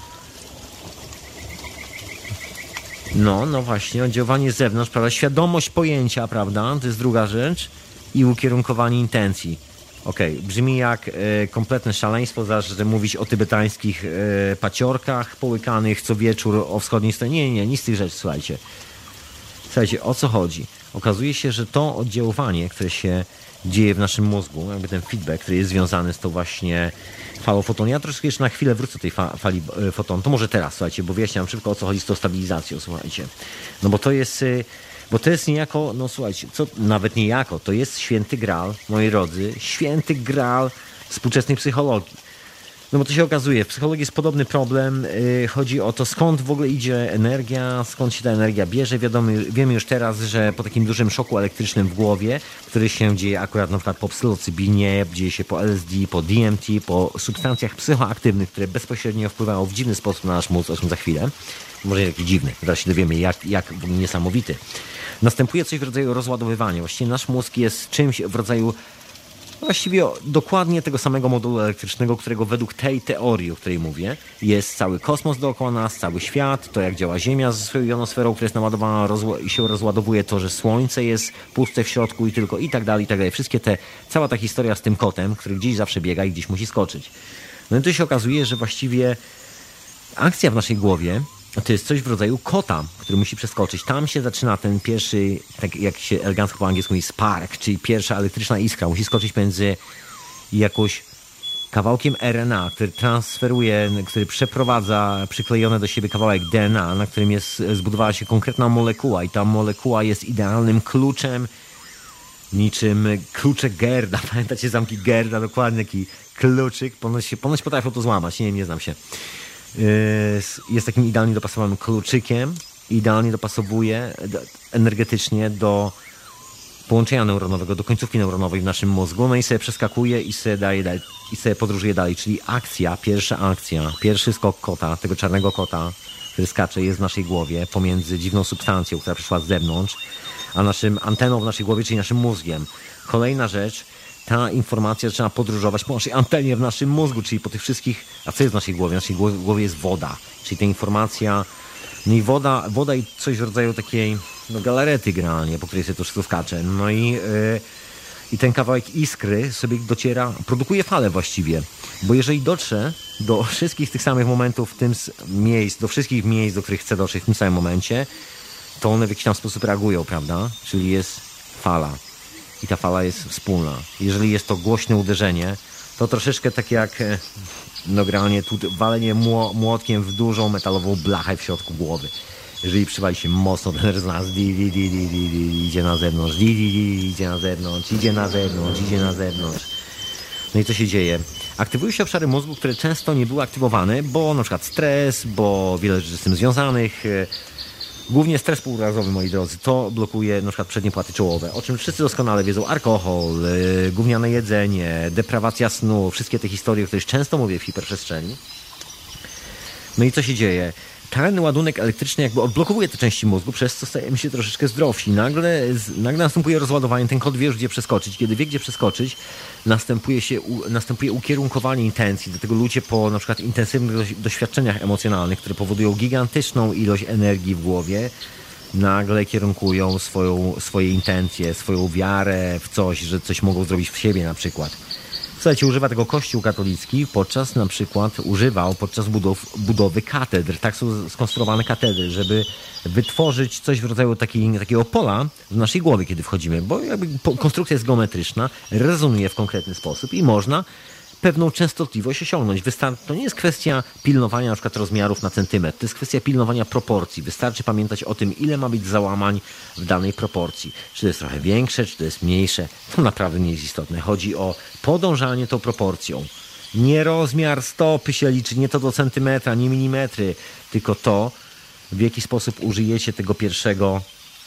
[SPEAKER 1] No, no właśnie, oddziaływanie z zewnątrz, prawda? Świadomość pojęcia, prawda? To jest druga rzecz. I ukierunkowanie intencji. Okej, okay. Brzmi jak e, kompletne szaleństwo, że mówić o tybetańskich e, paciorkach połykanych co wieczór o wschodniej stronie. Nie, nie, nic z tych rzeczy, słuchajcie. Słuchajcie, o co chodzi? Okazuje się, że to oddziaływanie, które się dzieje w naszym mózgu, jakby ten feedback, który jest związany z tą właśnie falą fotonu. Ja troszkę jeszcze na chwilę wrócę do tej fa- fali e, fotonu. To może teraz, słuchajcie, bo wyjaśniam szybko, o co chodzi z tą stabilizacją, słuchajcie. No bo to jest... E, Bo to jest niejako, no słuchajcie, co, nawet niejako, to jest święty graal, moi drodzy, święty graal współczesnej psychologii. No bo to się okazuje, w psychologii jest podobny problem, yy, chodzi o to, skąd w ogóle idzie energia, skąd się ta energia bierze. Wiadomo, wiemy już teraz, że po takim dużym szoku elektrycznym w głowie, który się dzieje akurat na przykład po psylocybinie, dzieje się po L S D, po D M T, po substancjach psychoaktywnych, które bezpośrednio wpływają w dziwny sposób na nasz mózg, o czym za chwilę. Może nie taki dziwny, zaraz się dowiemy, jak, jak niesamowity. Następuje coś w rodzaju rozładowywania. Właściwie nasz mózg jest czymś w rodzaju Właściwie dokładnie tego samego modulu elektrycznego, którego według tej teorii, o której mówię, jest cały kosmos dookoła nas, cały świat, to jak działa Ziemia ze swoją jonosferą, która jest naładowana rozła- i się rozładowuje, to, że Słońce jest puste w środku i tylko i tak dalej, i tak dalej. Wszystkie te, cała ta historia z tym kotem, który gdzieś zawsze biega i gdzieś musi skoczyć. No i tu się okazuje, że właściwie akcja w naszej głowie to jest coś w rodzaju kota, który musi przeskoczyć. Tam się zaczyna ten pierwszy, tak jak się elegancko po angielsku mówi, spark, czyli pierwsza elektryczna iskra. Musi skoczyć między jakąś kawałkiem R N A, który transferuje, który przeprowadza przyklejony do siebie kawałek D N A, na którym jest, zbudowała się konkretna molekuła i ta molekuła jest idealnym kluczem, niczym kluczek Gerda. Pamiętacie zamki Gerda? Dokładnie taki kluczyk. Ponoć, ponoć potrafią to złamać. Nie wiem, nie znam się. Jest takim idealnie dopasowanym kluczykiem, idealnie dopasowuje energetycznie do połączenia neuronowego, do końcówki neuronowej w naszym mózgu, no i sobie przeskakuje i sobie daje dalej, i sobie podróżuje dalej, czyli akcja, pierwsza akcja, pierwszy skok kota, tego czarnego kota, który skacze, jest w naszej głowie pomiędzy dziwną substancją, która przyszła z zewnątrz, a naszym anteną w naszej głowie, czyli naszym mózgiem. Kolejna rzecz, ta informacja zaczyna podróżować po naszej antenie w naszym mózgu, czyli po tych wszystkich... A co jest w naszej głowie? W naszej głowie jest woda, czyli ta informacja... No i woda, woda i coś w rodzaju takiej no, galarety generalnie, po której sobie to wszystko skacze. No i, yy, i ten kawałek iskry sobie dociera, produkuje falę właściwie. Bo jeżeli dotrze do wszystkich tych samych momentów w tym miejsc, do wszystkich miejsc, do których chce dotrzeć w tym samym momencie, to one w jakiś tam sposób reagują, prawda? Czyli jest fala. I ta fala jest wspólna. Jeżeli jest to głośne uderzenie, to troszeczkę tak jak no generalnie tu walenie młotkiem w dużą metalową blachę w środku głowy. Jeżeli przywali się mocno, ten rezonans di, di, di, di, di, di, idzie na zewnątrz, di, di, di, idzie na zewnątrz, idzie na zewnątrz, idzie na zewnątrz. No i co się dzieje? Aktywują się obszary mózgu, które często nie były aktywowane, bo na przykład stres, bo wiele rzeczy z tym związanych. Głównie stres półrazowy, moi drodzy, to blokuje na przykład przednie płaty czołowe, o czym wszyscy doskonale wiedzą. Alkohol, yy, gówniane jedzenie, deprawacja snu, wszystkie te historie, o których często mówię w hiperprzestrzeni. No i co się dzieje? Ten ładunek elektryczny jakby odblokowuje te części mózgu, przez co stajemy się troszeczkę zdrowsi. Nagle, nagle następuje rozładowanie, ten kot wie już gdzie przeskoczyć. Kiedy wie gdzie przeskoczyć, następuje, się, następuje ukierunkowanie intencji. Dlatego ludzie po na przykład intensywnych doświadczeniach emocjonalnych, które powodują gigantyczną ilość energii w głowie, nagle kierunkują swoją, swoje intencje, swoją wiarę w coś, że coś mogą zrobić w siebie na przykład. Słuchajcie, używa tego Kościół katolicki podczas na przykład, używał podczas budow, budowy katedr. Tak są skonstruowane katedry, żeby wytworzyć coś w rodzaju takiej, takiego pola w naszej głowie, kiedy wchodzimy, bo jakby konstrukcja jest geometryczna, rezonuje w konkretny sposób i można pewną częstotliwość osiągnąć. Wystar- to nie jest kwestia pilnowania na przykład rozmiarów na centymetr, to jest kwestia pilnowania proporcji. Wystarczy pamiętać o tym, ile ma być załamań w danej proporcji. Czy to jest trochę większe, czy to jest mniejsze, to naprawdę nie jest istotne. Chodzi o podążanie tą proporcją. Nie rozmiar stopy się liczy, nie to do centymetra, nie milimetry, tylko to, w jaki sposób użyjecie tego pierwszego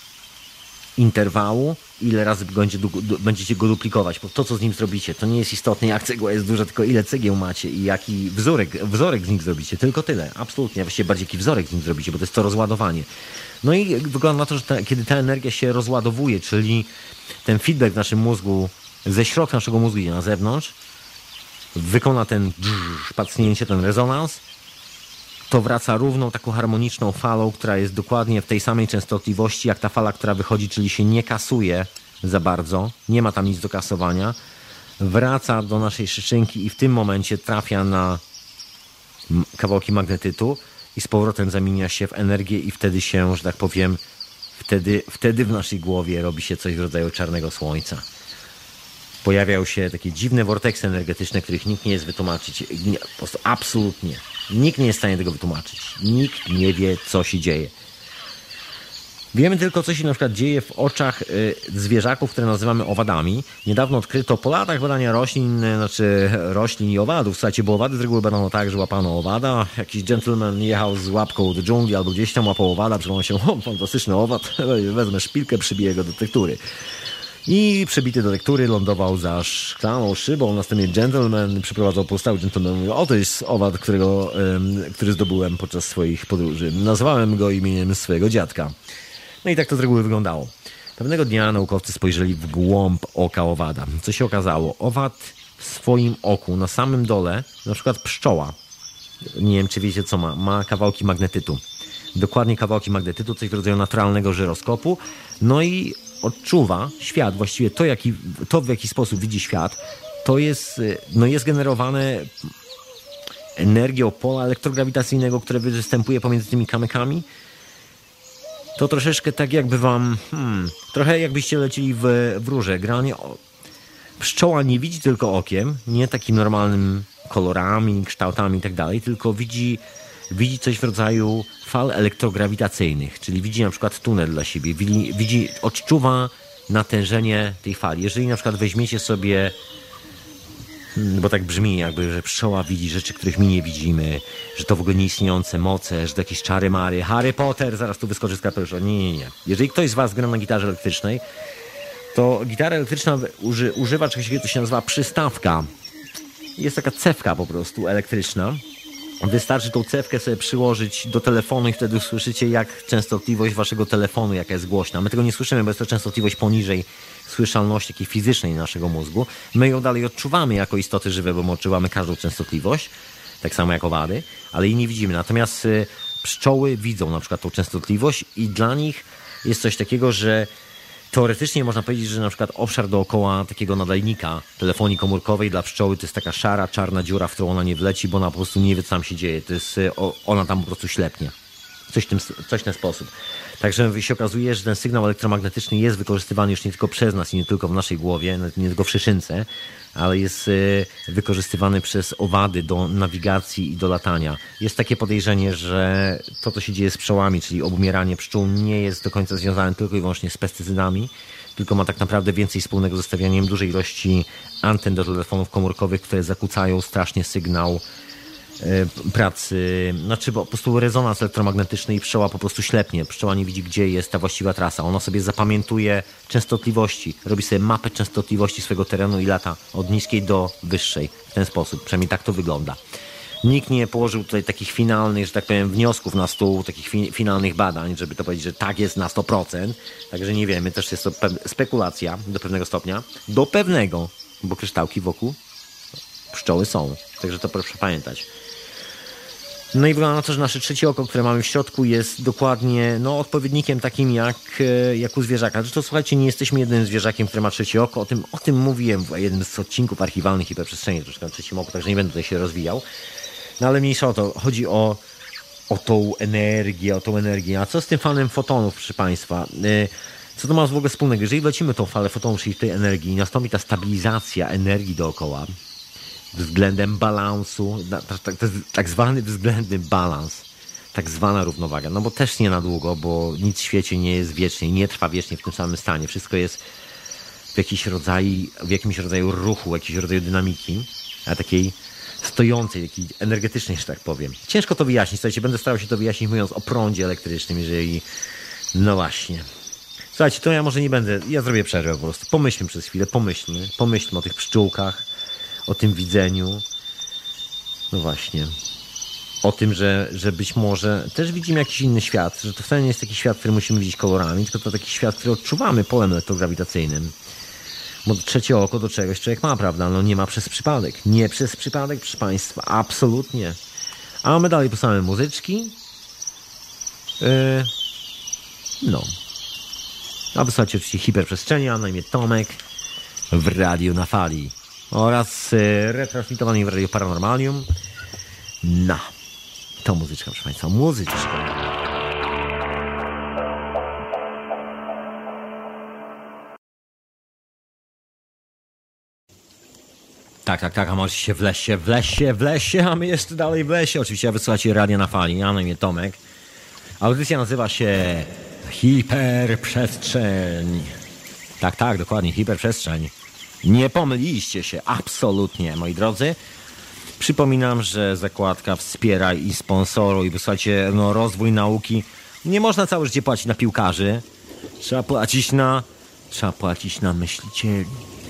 [SPEAKER 1] interwału, ile razy będzie, będziecie go duplikować, bo to, co z nim zrobicie, to nie jest istotne, jak cegła jest duża, tylko ile cegieł macie i jaki wzorek, wzorek z nich zrobicie, tylko tyle, absolutnie, właściwie bardziej jaki wzorek z nim zrobicie, bo to jest to rozładowanie. No i wygląda na to, że ta, kiedy ta energia się rozładowuje, czyli ten feedback w naszym mózgu, ze środka naszego mózgu idzie na zewnątrz, wykona ten pacnięcie, ten rezonans, to wraca równą taką harmoniczną falą, która jest dokładnie w tej samej częstotliwości jak ta fala, która wychodzi, czyli się nie kasuje za bardzo, nie ma tam nic do kasowania, wraca do naszej szyszynki i w tym momencie trafia na kawałki magnetytu i z powrotem zamienia się w energię i wtedy się, że tak powiem, wtedy, wtedy w naszej głowie robi się coś w rodzaju czarnego słońca. Pojawiają się takie dziwne vorteksy energetyczne, których nikt nie jest wytłumaczyć. Nie, po prostu absolutnie. Nikt nie jest w stanie tego wytłumaczyć. Nikt nie wie, co się dzieje. Wiemy tylko, co się na przykład dzieje w oczach y, zwierzaków, które nazywamy owadami. Niedawno odkryto po latach badania roślin, znaczy roślin i owadów. Słuchajcie, bo owady z reguły badano tak, że łapano owada. Jakiś gentleman jechał z łapką do dżungli albo gdzieś tam łapał owada, przypomniał się, o, fantastyczny owad, wezmę szpilkę, przybiję go do tektury. I przebity do lektury lądował za szklaną szybą. Następnie gentleman przyprowadzał postały gentleman. Mówił, o, to jest owad, którego, um, który zdobyłem podczas swoich podróży. Nazwałem go imieniem swojego dziadka. No i tak to z reguły wyglądało. Pewnego dnia naukowcy spojrzeli w głąb oka owada. Co się okazało? Owad w swoim oku, na samym dole, na przykład pszczoła, nie wiem czy wiecie co ma, ma kawałki magnetytu. Dokładnie kawałki magnetytu, coś w rodzaju naturalnego żyroskopu. No i odczuwa świat, właściwie to, jaki, to w jaki sposób widzi świat, to jest, no jest generowane energią pola elektrograwitacyjnego, które występuje pomiędzy tymi kamykami. To troszeczkę tak jakby wam, hmm, trochę jakbyście lecieli w, w rurze. Granie o, pszczoła nie widzi tylko okiem, nie takim normalnym kolorami, kształtami i tak dalej, tylko widzi, widzi coś w rodzaju fal elektrograwitacyjnych, czyli widzi na przykład tunel dla siebie, widzi, widzi odczuwa natężenie tej fali. Jeżeli na przykład weźmiecie sobie, bo tak brzmi jakby, że pszczoła widzi rzeczy, których my nie widzimy, że to w ogóle nieistniejące moce, że to jakieś czary mary, Harry Potter, zaraz tu wyskoczy z kapelusza. Nie, nie, nie. Jeżeli ktoś z was gra na gitarze elektrycznej, to gitara elektryczna uży, używa czegoś, co się nazywa przystawka. Jest taka cewka po prostu elektryczna. Wystarczy tą cewkę sobie przyłożyć do telefonu i wtedy usłyszycie, jak częstotliwość waszego telefonu, jaka jest głośna. My tego nie słyszymy, bo jest to częstotliwość poniżej słyszalności takiej fizycznej naszego mózgu. My ją dalej odczuwamy jako istoty żywe, bo my odczuwamy każdą częstotliwość, tak samo jak owady, ale jej nie widzimy. Natomiast y, pszczoły widzą na przykład tą częstotliwość i dla nich jest coś takiego, że teoretycznie można powiedzieć, że na przykład obszar dookoła takiego nadajnika telefonii komórkowej dla pszczoły to jest taka szara, czarna dziura, w którą ona nie wleci, bo ona po prostu nie wie, co tam się dzieje. To jest, ona tam po prostu ślepnie. Coś w, tym, coś w ten sposób. Także się okazuje, że ten sygnał elektromagnetyczny jest wykorzystywany już nie tylko przez nas i nie tylko w naszej głowie, nie tylko w szyszynce, ale jest wykorzystywany przez owady do nawigacji i do latania. Jest takie podejrzenie, że to, co się dzieje z pszczołami, czyli obumieranie pszczół, nie jest do końca związane tylko i wyłącznie z pestycydami, tylko ma tak naprawdę więcej wspólnego z zostawianiem dużej ilości anten do telefonów komórkowych, które zakłócają strasznie sygnał pracy, znaczy po prostu rezonans elektromagnetyczny i pszczoła po prostu ślepnie. Pszczoła nie widzi, gdzie jest ta właściwa trasa. Ona sobie zapamiętuje częstotliwości, robi sobie mapę częstotliwości swojego terenu i lata od niskiej do wyższej. W ten sposób, przynajmniej tak to wygląda. Nikt nie położył tutaj takich finalnych, że tak powiem, wniosków na stół, takich fi- finalnych badań, żeby to powiedzieć, że tak jest na sto procent. Także nie wiemy, też jest to pe- spekulacja do pewnego stopnia. Do pewnego, bo kryształki wokół pszczoły są. Także to proszę pamiętać. No i wygląda na to, że nasze trzecie oko, które mamy w środku, jest dokładnie no, odpowiednikiem takim jak, jak u zwierzaka. Zresztą słuchajcie, nie jesteśmy jedynym zwierzakiem, które ma trzecie oko. O tym, o tym mówiłem w jednym z odcinków archiwalnych hiperprzestrzeni, troszkę na trzecim oku, także nie będę tutaj się rozwijał. No ale mniejsza o to. Chodzi o, o tą energię, o tą energię. A co z tym fanem fotonów, proszę Państwa? Co to ma w ogóle wspólnego? Jeżeli wlecimy tą falę fotonów, czyli tej energii, nastąpi ta stabilizacja energii dookoła, względem balansu, to jest tak zwany względny balans, tak zwana równowaga, no bo też nie na długo, bo nic w świecie nie jest wiecznie, nie trwa wiecznie w tym samym stanie, wszystko jest w, jakiś rodzaju, w jakimś rodzaju ruchu, jakimś rodzaju dynamiki, a takiej stojącej, takiej energetycznej, że tak powiem. Ciężko to wyjaśnić, słuchajcie, będę starał się to wyjaśnić mówiąc o prądzie elektrycznym, jeżeli, no właśnie. Słuchajcie, to ja może nie będę, ja zrobię przerwę po prostu, pomyślmy przez chwilę, pomyślmy, pomyślmy o tych pszczółkach, o tym widzeniu, no właśnie, o tym, że, że być może też widzimy jakiś inny świat, że to wcale nie jest taki świat, który musimy widzieć kolorami, tylko to taki świat, który odczuwamy polem elektrograwitacyjnym. Bo trzecie oko do czegoś człowiek ma, prawda? No nie ma przez przypadek. Nie przez przypadek, proszę Państwa, absolutnie. A my dalej posłuchamy muzyczki. Yy, no. A wysłuchajcie oczywiście hiperprzestrzeni, a na imię Tomek w Radiu na Fali. Oraz y, retransmitowany w Radio Paranormalium. No, to muzyczka, proszę Państwa, muzyczka. Tak, tak, tak, a możecie się w lesie, w lesie, w lesie, a my jeszcze dalej w lesie. Oczywiście wysłuchacie Radia na Fali, ja na imię Tomek. Audycja nazywa się Hiperprzestrzeń. Tak, tak, dokładnie, hiperprzestrzeń. Nie pomyliliście się, absolutnie, moi drodzy. Przypominam, że zakładka Wspieraj i Sponsoruj, wysłuchajcie, no, rozwój nauki. Nie można całe życie płacić na piłkarzy. Trzeba płacić na... Trzeba płacić na myślicieli.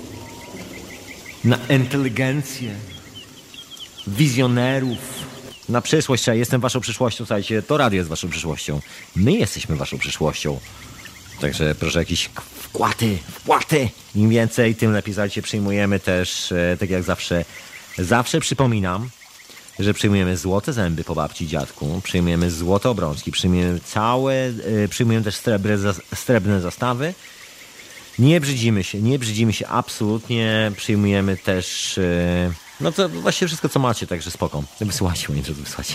[SPEAKER 1] Na inteligencję. Wizjonerów. Na przyszłość. Ja jestem waszą przyszłością, słuchajcie, to radio jest waszą przyszłością. My jesteśmy waszą przyszłością. Także proszę jakieś wkłady, wkłady. Im więcej, tym lepiej. Słuchajcie, przyjmujemy też, e, tak jak zawsze, zawsze przypominam, że przyjmujemy złote zęby po babci i dziadku, przyjmujemy złote obrączki, przyjmujemy całe, e, przyjmujemy też srebrne, srebrne zastawy. Nie brzydzimy się, nie brzydzimy się absolutnie, przyjmujemy też, e, no to właśnie wszystko, co macie, także spoko. Wysyłacie, moje drodzy, wysyłacie.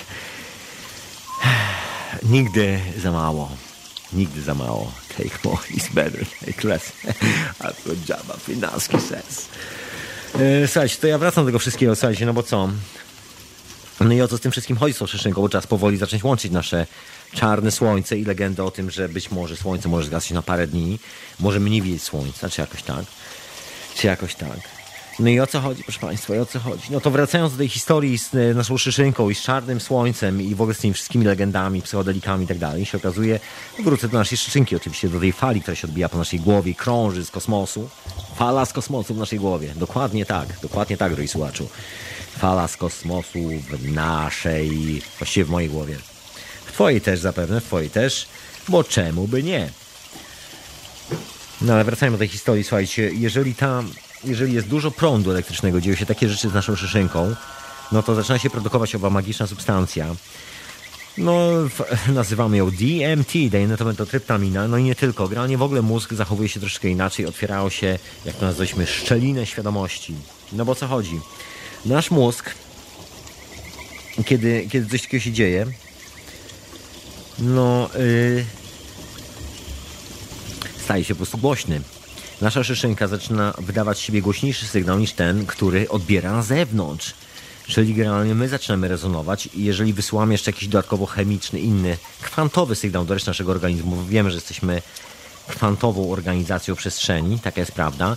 [SPEAKER 1] Nigdy za mało. Nigdy za mało. Take more is better, take less. That's what Jabba Finansky says. E, słuchajcie, to ja wracam do tego wszystkiego, słuchajcie, no bo co? No i o co z tym wszystkim chodzi z tą szyszynką, bo czas powoli zacząć łączyć nasze czarne słońce i legendę o tym, że być może słońce może zgasnąć na parę dni, możemy nie widzieć słońca, czy jakoś tak. Czy jakoś tak. No i o co chodzi, proszę Państwa, i o co chodzi? No to wracając do tej historii z naszą szyszynką i z czarnym słońcem i w ogóle z tymi wszystkimi legendami, psychodelikami i tak dalej, się okazuje, wrócę do naszej szyszynki oczywiście, do tej fali, która się odbija po naszej głowie, krąży z kosmosu. Fala z kosmosu w naszej głowie. Dokładnie tak, dokładnie tak, drogi słuchaczu. Fala z kosmosu w naszej, właściwie w mojej głowie. W Twojej też zapewne, w Twojej też, bo czemu by nie? No ale wracajmy do tej historii, słuchajcie, jeżeli tam jeżeli jest dużo prądu elektrycznego, dzieją się takie rzeczy z naszą szyszynką, no to zaczyna się produkować owa magiczna substancja. No, w, nazywamy ją D M T, deinetylmetyltryptamina, no i nie tylko. Generalnie w ogóle mózg zachowuje się troszeczkę inaczej, otwierają się, jak to nazwaliśmy, szczeliny świadomości. No bo o co chodzi? Nasz mózg, kiedy, kiedy coś takiego się dzieje, no, yy, staje się po prostu głośny. Nasza szyszynka zaczyna wydawać z siebie głośniejszy sygnał niż ten, który odbiera na zewnątrz. Czyli generalnie my zaczynamy rezonować i jeżeli wysyłamy jeszcze jakiś dodatkowo chemiczny, inny, kwantowy sygnał do reszty naszego organizmu, bo wiemy, że jesteśmy kwantową organizacją przestrzeni, taka jest prawda.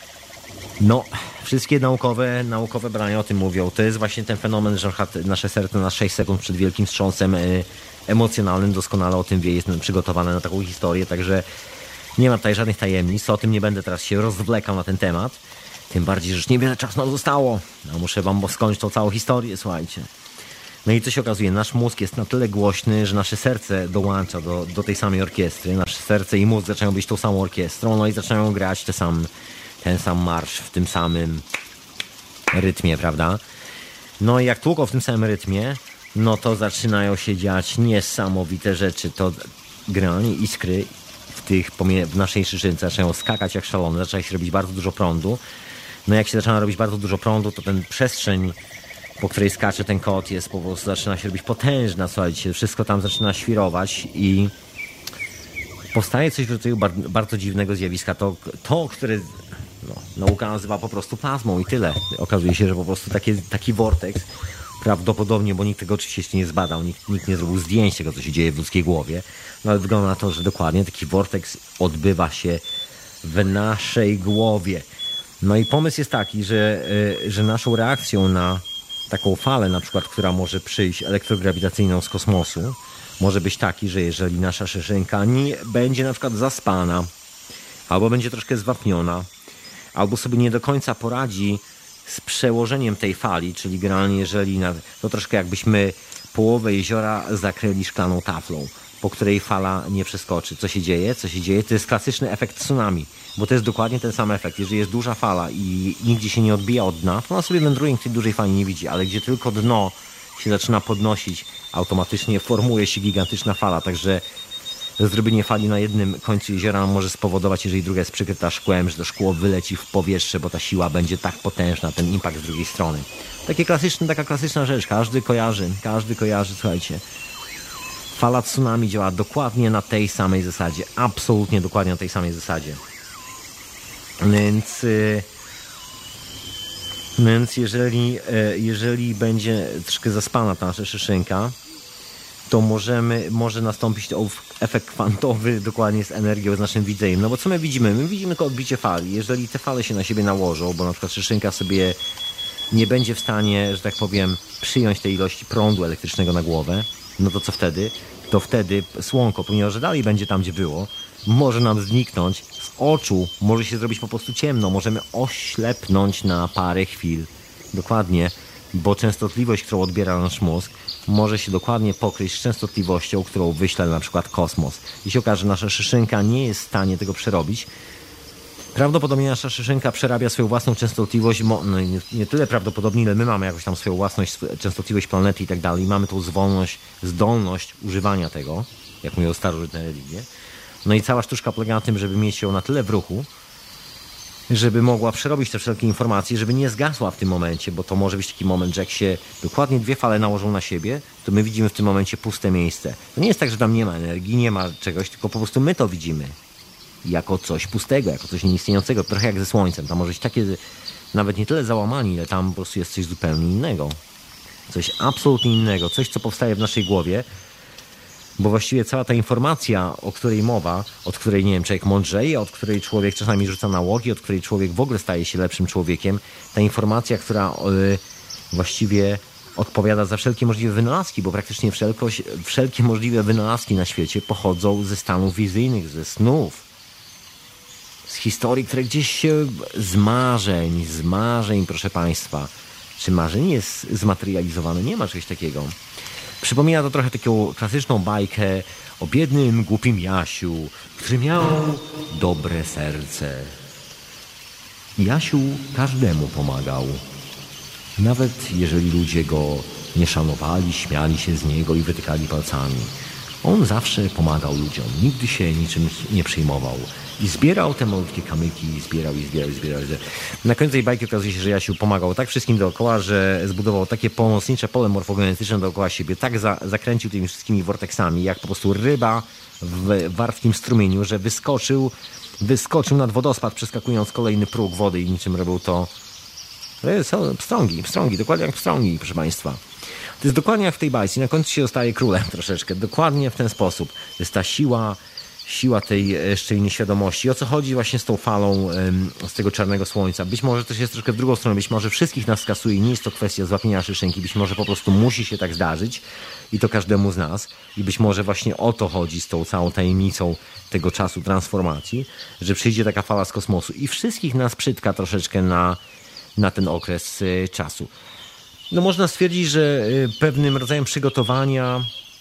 [SPEAKER 1] No, wszystkie naukowe, naukowe badania o tym mówią. To jest właśnie ten fenomen, że nasze serce na sześć sekund przed wielkim wstrząsem y, emocjonalnym doskonale o tym wie, jest przygotowane na taką historię, także nie ma tutaj żadnych tajemnic, o tym nie będę teraz się rozwlekał na ten temat. Tym bardziej, że już niewiele czasu nam zostało. No, muszę wam skończyć tą całą historię, słuchajcie. No i co się okazuje? Nasz mózg jest na tyle głośny, że nasze serce dołącza do, do tej samej orkiestry. Nasze serce i mózg zaczynają być tą samą orkiestrą, no i zaczynają grać te sam, ten sam marsz w tym samym rytmie, prawda? No i jak tłuką w tym samym rytmie, no to zaczynają się dziać niesamowite rzeczy. To generalnie iskry w, tych, w naszej szyszynce zaczynają skakać jak szalone, zaczyna się robić bardzo dużo prądu. No jak się zaczyna robić bardzo dużo prądu, to ten przestrzeń, po której skacze ten kot, jest po prostu, zaczyna się robić potężna, słuchajcie, wszystko tam zaczyna świrować i powstaje coś w rodzaju bardzo dziwnego zjawiska. To, to które no, nauka nazywa po prostu plazmą i tyle. Okazuje się, że po prostu taki, taki vortex, prawdopodobnie, bo nikt tego oczywiście jeszcze nie zbadał, nikt, nikt nie zrobił zdjęć tego, co się dzieje w ludzkiej głowie, no ale wygląda na to, że dokładnie taki vortex odbywa się w naszej głowie. No i pomysł jest taki, że, że naszą reakcją na taką falę, na przykład, która może przyjść elektrograwitacyjną z kosmosu, może być taki, że jeżeli nasza szyszynka nie będzie na przykład zaspana, albo będzie troszkę zwapniona, albo sobie nie do końca poradzi z przełożeniem tej fali, czyli generalnie jeżeli na, to troszkę jakbyśmy połowę jeziora zakryli szklaną taflą, po której fala nie przeskoczy. Co się dzieje? Co się dzieje? To jest klasyczny efekt tsunami, bo to jest dokładnie ten sam efekt. Jeżeli jest duża fala i nigdzie się nie odbija od dna, to ona sobie wędruje, nikt tej dużej fali nie widzi, ale gdzie tylko dno się zaczyna podnosić, automatycznie formuje się gigantyczna fala, także zrobienie fali na jednym końcu jeziora może spowodować, jeżeli druga jest przykryta szkłem, że to szkło wyleci w powietrze, bo ta siła będzie tak potężna, ten impact z drugiej strony. Takie klasyczne, taka klasyczna rzecz, każdy kojarzy, każdy kojarzy, słuchajcie. Fala tsunami działa dokładnie na tej samej zasadzie. Absolutnie dokładnie na tej samej zasadzie. Więc, yy, więc jeżeli, yy, jeżeli będzie troszkę zaspana ta nasza szyszynka, to możemy, może nastąpić efekt kwantowy dokładnie z energią, z naszym widzeniem. No bo co my widzimy? My widzimy tylko odbicie fali. Jeżeli te fale się na siebie nałożą, bo na przykład szyszynka sobie nie będzie w stanie, że tak powiem, przyjąć tej ilości prądu elektrycznego na głowę, no to co wtedy? To wtedy słonko, ponieważ dalej będzie tam, gdzie było, może nam zniknąć z oczu, może się zrobić po prostu ciemno, możemy oślepnąć na parę chwil. Dokładnie. bo częstotliwość, którą odbiera nasz mózg, może się dokładnie pokryć z częstotliwością, którą wyśle na przykład kosmos. I się okaże, że nasza szyszynka nie jest w stanie tego przerobić. Prawdopodobnie nasza szyszynka przerabia swoją własną częstotliwość, no nie, nie tyle prawdopodobnie, ile my mamy jakąś tam swoją własność, częstotliwość planety i tak dalej. I mamy tą zwolność, zdolność używania tego, jak mówią starożytne religie. No i cała sztuczka polega na tym, żeby mieć ją na tyle w ruchu, żeby mogła przerobić te wszelkie informacje, żeby nie zgasła w tym momencie, bo to może być taki moment, że jak się dokładnie dwie fale nałożą na siebie, to my widzimy w tym momencie puste miejsce. To nie jest tak, że tam nie ma energii, nie ma czegoś, tylko po prostu my to widzimy jako coś pustego, jako coś nieistniejącego, trochę jak ze Słońcem. Tam może być takie nawet nie tyle załamanie, ile tam po prostu jest coś zupełnie innego. Coś absolutnie innego, coś, co powstaje w naszej głowie, bo właściwie cała ta informacja, o której mowa, od której, nie wiem, człowiek mądrzeje, od której człowiek czasami rzuca nałogi, od której człowiek w ogóle staje się lepszym człowiekiem, ta informacja, która yy, właściwie odpowiada za wszelkie możliwe wynalazki, bo praktycznie wszelkość, wszelkie możliwe wynalazki na świecie pochodzą ze stanów wizyjnych, ze snów, z historii, które gdzieś się z marzeń, z marzeń, proszę Państwa. Czy marzeń jest zmaterializowane? Nie ma czegoś takiego. Przypomina to trochę taką klasyczną bajkę o biednym, głupim Jasiu, który miał dobre serce. Jasiu każdemu pomagał. Nawet jeżeli ludzie go nie szanowali, śmiali się z niego i wytykali palcami. On zawsze pomagał ludziom, nigdy się niczym nie przejmował. I zbierał te malutkie kamyki, zbierał i zbierał i zbierał. Na końcu tej bajki okazuje się, że Jasiu pomagał tak wszystkim dookoła, że zbudował takie pomocnicze pole morfogenetyczne dookoła siebie, tak za, zakręcił tymi wszystkimi vorteksami, jak po prostu ryba w wartkim strumieniu, że wyskoczył, wyskoczył nad wodospad, przeskakując kolejny próg wody i niczym robił to pstrągi, pstrągi, dokładnie jak pstrągi, proszę Państwa. To jest dokładnie jak w tej bajce. Na końcu się zostaje królem troszeczkę. Dokładnie w ten sposób. To jest ta siła, siła tej jeszcze innej świadomości. O co chodzi właśnie z tą falą z tego czarnego słońca? Być może to jest troszkę w drugą stronę. Być może wszystkich nas skasuje. Nie jest to kwestia złapienia szyszynki. Być może po prostu musi się tak zdarzyć. I to każdemu z nas. I być może właśnie o to chodzi z tą całą tajemnicą tego czasu transformacji. Że przyjdzie taka fala z kosmosu i wszystkich nas przytka troszeczkę na, na ten okres czasu. No można stwierdzić, że pewnym rodzajem przygotowania,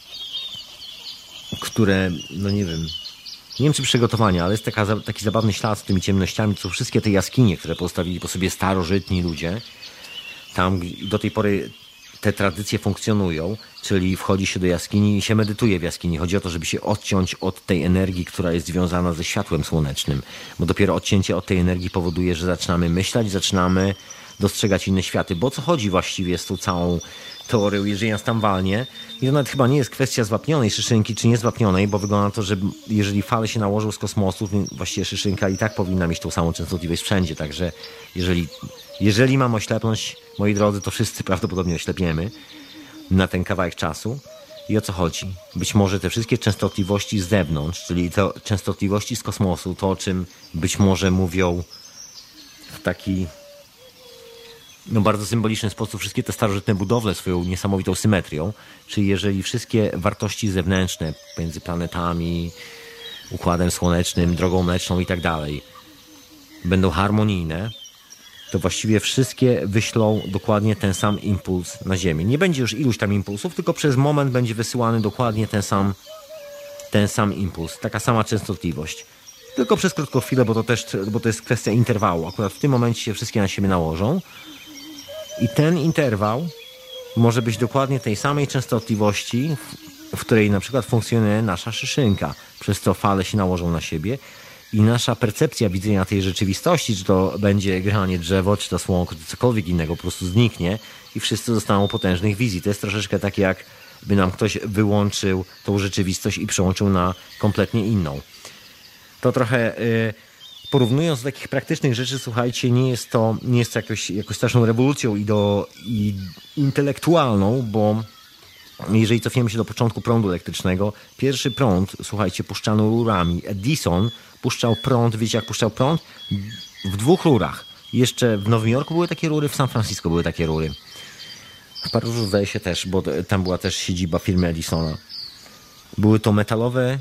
[SPEAKER 1] które, no nie wiem, nie wiem czy przygotowania, ale jest taka, taki zabawny ślad z tymi ciemnościami, to są wszystkie te jaskinie, które postawili po sobie starożytni ludzie. Tam do tej pory te tradycje funkcjonują, czyli wchodzi się do jaskini i się medytuje w jaskini. Chodzi o to, żeby się odciąć od tej energii, która jest związana ze światłem słonecznym, bo dopiero odcięcie od tej energii powoduje, że zaczynamy myśleć, zaczynamy dostrzegać inne światy. Bo o co chodzi właściwie z tą całą teorią, jeżeli nas tam walnie? I to nawet chyba nie jest kwestia zwapnionej szyszynki, czy niezwapnionej, bo wygląda na to, że jeżeli fale się nałożą z kosmosu, właściwie szyszynka i tak powinna mieć tą samą częstotliwość wszędzie. Także jeżeli, jeżeli mam oślepnąć, moi drodzy, to wszyscy prawdopodobnie oślepiemy na ten kawałek czasu. I o co chodzi? Być może te wszystkie częstotliwości z zewnątrz, czyli te częstotliwości z kosmosu, to o czym być może mówią w taki no bardzo symboliczny sposób wszystkie te starożytne budowle swoją niesamowitą symetrią, czyli jeżeli wszystkie wartości zewnętrzne między planetami, układem słonecznym, drogą mleczną i tak dalej będą harmonijne, to właściwie wszystkie wyślą dokładnie ten sam impuls na Ziemię. Nie będzie już iluś tam impulsów, tylko przez moment będzie wysyłany dokładnie ten sam, ten sam impuls, taka sama częstotliwość. Tylko przez krótką chwilę, bo to też, bo to jest kwestia interwału. Akurat w tym momencie się wszystkie na siebie nałożą. I ten interwał może być dokładnie tej samej częstotliwości, w której na przykład funkcjonuje nasza szyszynka. Przez co fale się nałożą na siebie i nasza percepcja widzenia tej rzeczywistości, czy to będzie granie drzewo, czy to słonko, czy cokolwiek innego, po prostu zniknie i wszyscy zostaną potężnych wizji. To jest troszeczkę tak, jakby nam ktoś wyłączył tą rzeczywistość i przełączył na kompletnie inną. To trochę... Yy, Porównując do takich praktycznych rzeczy, słuchajcie, nie jest to, nie jest to jakoś, jakoś straszną rewolucją i do, i intelektualną, bo jeżeli cofniemy się do początku prądu elektrycznego, pierwszy prąd, słuchajcie, puszczano rurami. Edison puszczał prąd, wiecie jak puszczał prąd? W dwóch rurach. Jeszcze w Nowym Jorku były takie rury, w San Francisco były takie rury. W Paryżu zdaje się też, bo tam była też siedziba firmy Edisona. Były to metalowe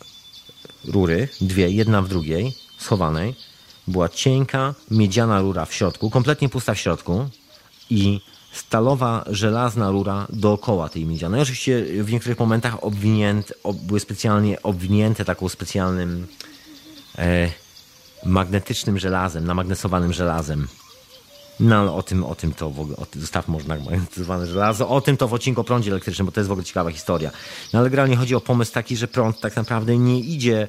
[SPEAKER 1] rury, dwie, jedna w drugiej, schowanej. Była cienka, miedziana rura w środku, kompletnie pusta w środku i stalowa, żelazna rura dookoła tej miedzianej. Oczywiście w niektórych momentach obwinięte, ob, były specjalnie obwinięte taką specjalnym e, magnetycznym żelazem, namagnesowanym żelazem. No ale o tym, o tym to w ogóle, o tym, zostaw można magnetyzowane żelazo, o tym to w odcinku o prądzie elektrycznym, bo to jest w ogóle ciekawa historia. No ale generalnie chodzi o pomysł taki, że prąd tak naprawdę nie idzie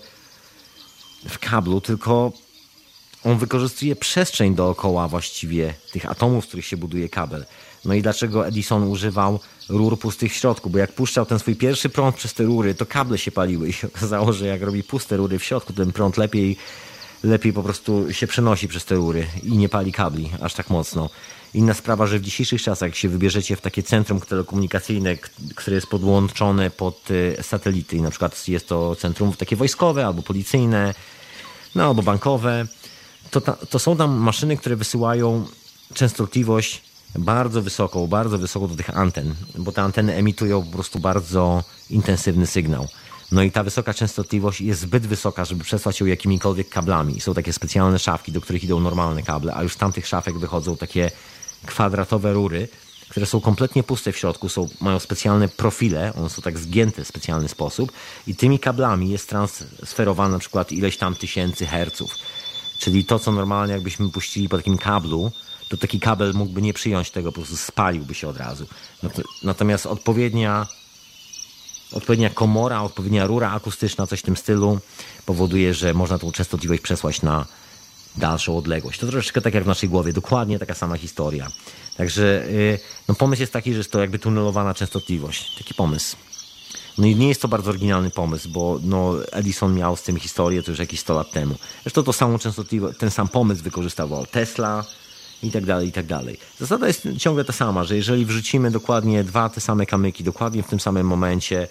[SPEAKER 1] w kablu, tylko on wykorzystuje przestrzeń dookoła właściwie tych atomów, z których się buduje kabel. No i dlaczego Edison używał rur pustych w środku? Bo jak puszczał ten swój pierwszy prąd przez te rury, to kable się paliły i się okazało, że jak robi puste rury w środku, ten prąd lepiej, lepiej po prostu się przenosi przez te rury i nie pali kabli aż tak mocno. Inna sprawa, że w dzisiejszych czasach, jak się wybierzecie w takie centrum telekomunikacyjne, które jest podłączone pod satelity, i na przykład jest to centrum takie wojskowe albo policyjne, no albo bankowe, to, ta, to są tam maszyny, które wysyłają częstotliwość bardzo wysoką, bardzo wysoką do tych anten, bo te anteny emitują po prostu bardzo intensywny sygnał. No i ta wysoka częstotliwość jest zbyt wysoka, żeby przesłać ją jakimikolwiek kablami. Są takie specjalne szafki, do których idą normalne kable, a już z tamtych szafek wychodzą takie kwadratowe rury, które są kompletnie puste w środku, są, mają specjalne profile, one są tak zgięte w specjalny sposób i tymi kablami jest transferowane na przykład ileś tam tysięcy herców. Czyli to, co normalnie jakbyśmy puścili po takim kablu, to taki kabel mógłby nie przyjąć tego, po prostu spaliłby się od razu. Natomiast odpowiednia, odpowiednia komora, odpowiednia rura akustyczna, coś w tym stylu, powoduje, że można tą częstotliwość przesłać na dalszą odległość. To troszeczkę tak jak w naszej głowie, dokładnie taka sama historia. Także no, pomysł jest taki, że jest to jakby tunelowana częstotliwość. Taki pomysł. No i nie jest to bardzo oryginalny pomysł, bo no, Edison miał z tym historię to już jakieś sto lat temu. Zresztą to samą częstotliwość, ten sam pomysł wykorzystywał Tesla i tak dalej, i tak dalej. Zasada jest ciągle ta sama, że jeżeli wrzucimy dokładnie dwa te same kamyki, dokładnie w tym samym momencie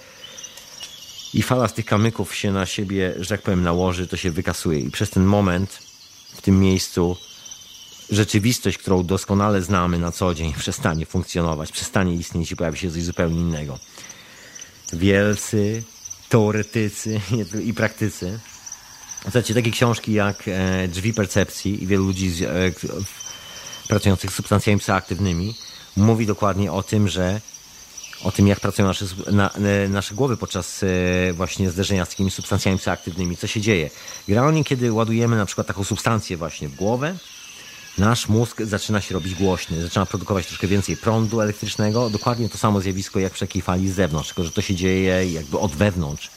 [SPEAKER 1] i fala z tych kamyków się na siebie, że tak powiem, nałoży, to się wykasuje. I przez ten moment w tym miejscu rzeczywistość, którą doskonale znamy na co dzień, przestanie funkcjonować, przestanie istnieć i pojawi się coś zupełnie innego. Wielcy teoretycy i praktycy. Słuchajcie, takie książki jak Drzwi percepcji i wielu ludzi z, e, pracujących z substancjami psychoaktywnymi mówi dokładnie o tym, że o tym, jak pracują nasze, na, nasze głowy podczas e, właśnie zderzenia z takimi substancjami psychoaktywnymi, co się dzieje. Generalnie, kiedy ładujemy na przykład taką substancję właśnie w głowę, nasz mózg zaczyna się robić głośny, zaczyna produkować troszkę więcej prądu elektrycznego. Dokładnie to samo zjawisko jak przy takiej fali z zewnątrz, tylko że to się dzieje jakby od wewnątrz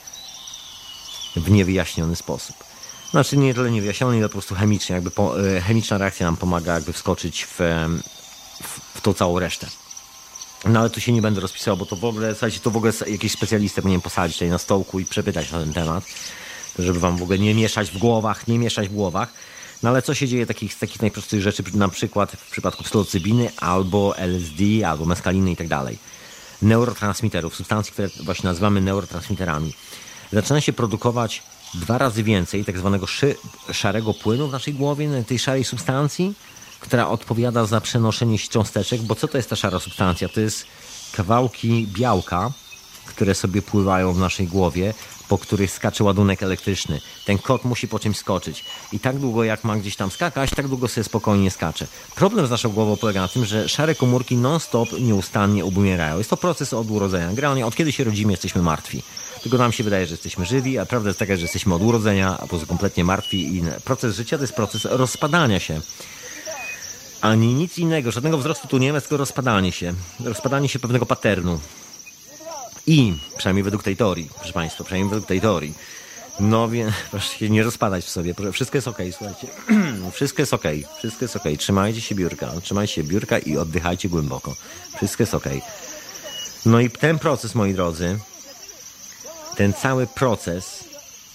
[SPEAKER 1] w niewyjaśniony sposób. Znaczy nie tyle niewyjaśniony, ile po prostu chemicznie. Jakby po, chemiczna reakcja nam pomaga jakby wskoczyć w, w, w tą całą resztę. No ale tu się nie będę rozpisywał, bo to w ogóle, słuchajcie, to w ogóle jakiś specjalistę powinien posadzić tutaj na stołku i przepytać na ten temat, żeby wam w ogóle nie mieszać w głowach, nie mieszać w głowach. No ale co się dzieje takich, z takich najprostszych rzeczy, na przykład w przypadku psylocybiny albo L S D, albo meskaliny i tak dalej. Neurotransmiterów, substancji, które właśnie nazywamy neurotransmiterami. Zaczyna się produkować dwa razy więcej tak zwanego szy, szarego płynu w naszej głowie, tej szarej substancji, która odpowiada za przenoszenie się cząsteczek, bo co to jest ta szara substancja? To jest kawałki białka, które sobie pływają w naszej głowie, po których skacze ładunek elektryczny. Ten kot musi po czymś skoczyć. I tak długo jak ma gdzieś tam skakać, tak długo sobie spokojnie skacze. Problem z naszą głową polega na tym, że szare komórki non-stop nieustannie obumierają. Jest to proces od urodzenia. Generalnie od kiedy się rodzimy, jesteśmy martwi. Tylko nam się wydaje, że jesteśmy żywi, a prawda jest taka, że jesteśmy od urodzenia, a po prostu kompletnie martwi. I proces życia to jest proces rozpadania się. Ani nic innego, żadnego wzrostu tu nie ma, tylko rozpadanie się. Rozpadanie się pewnego paternu. I, przynajmniej według tej teorii, proszę Państwa, przynajmniej według tej teorii, no więc proszę się nie rozpadać w sobie, wszystko jest okej, słuchajcie, wszystko jest okej, wszystko jest okej, trzymajcie się biurka, trzymajcie się biurka i oddychajcie głęboko, wszystko jest okej. No i ten proces, moi drodzy, ten cały proces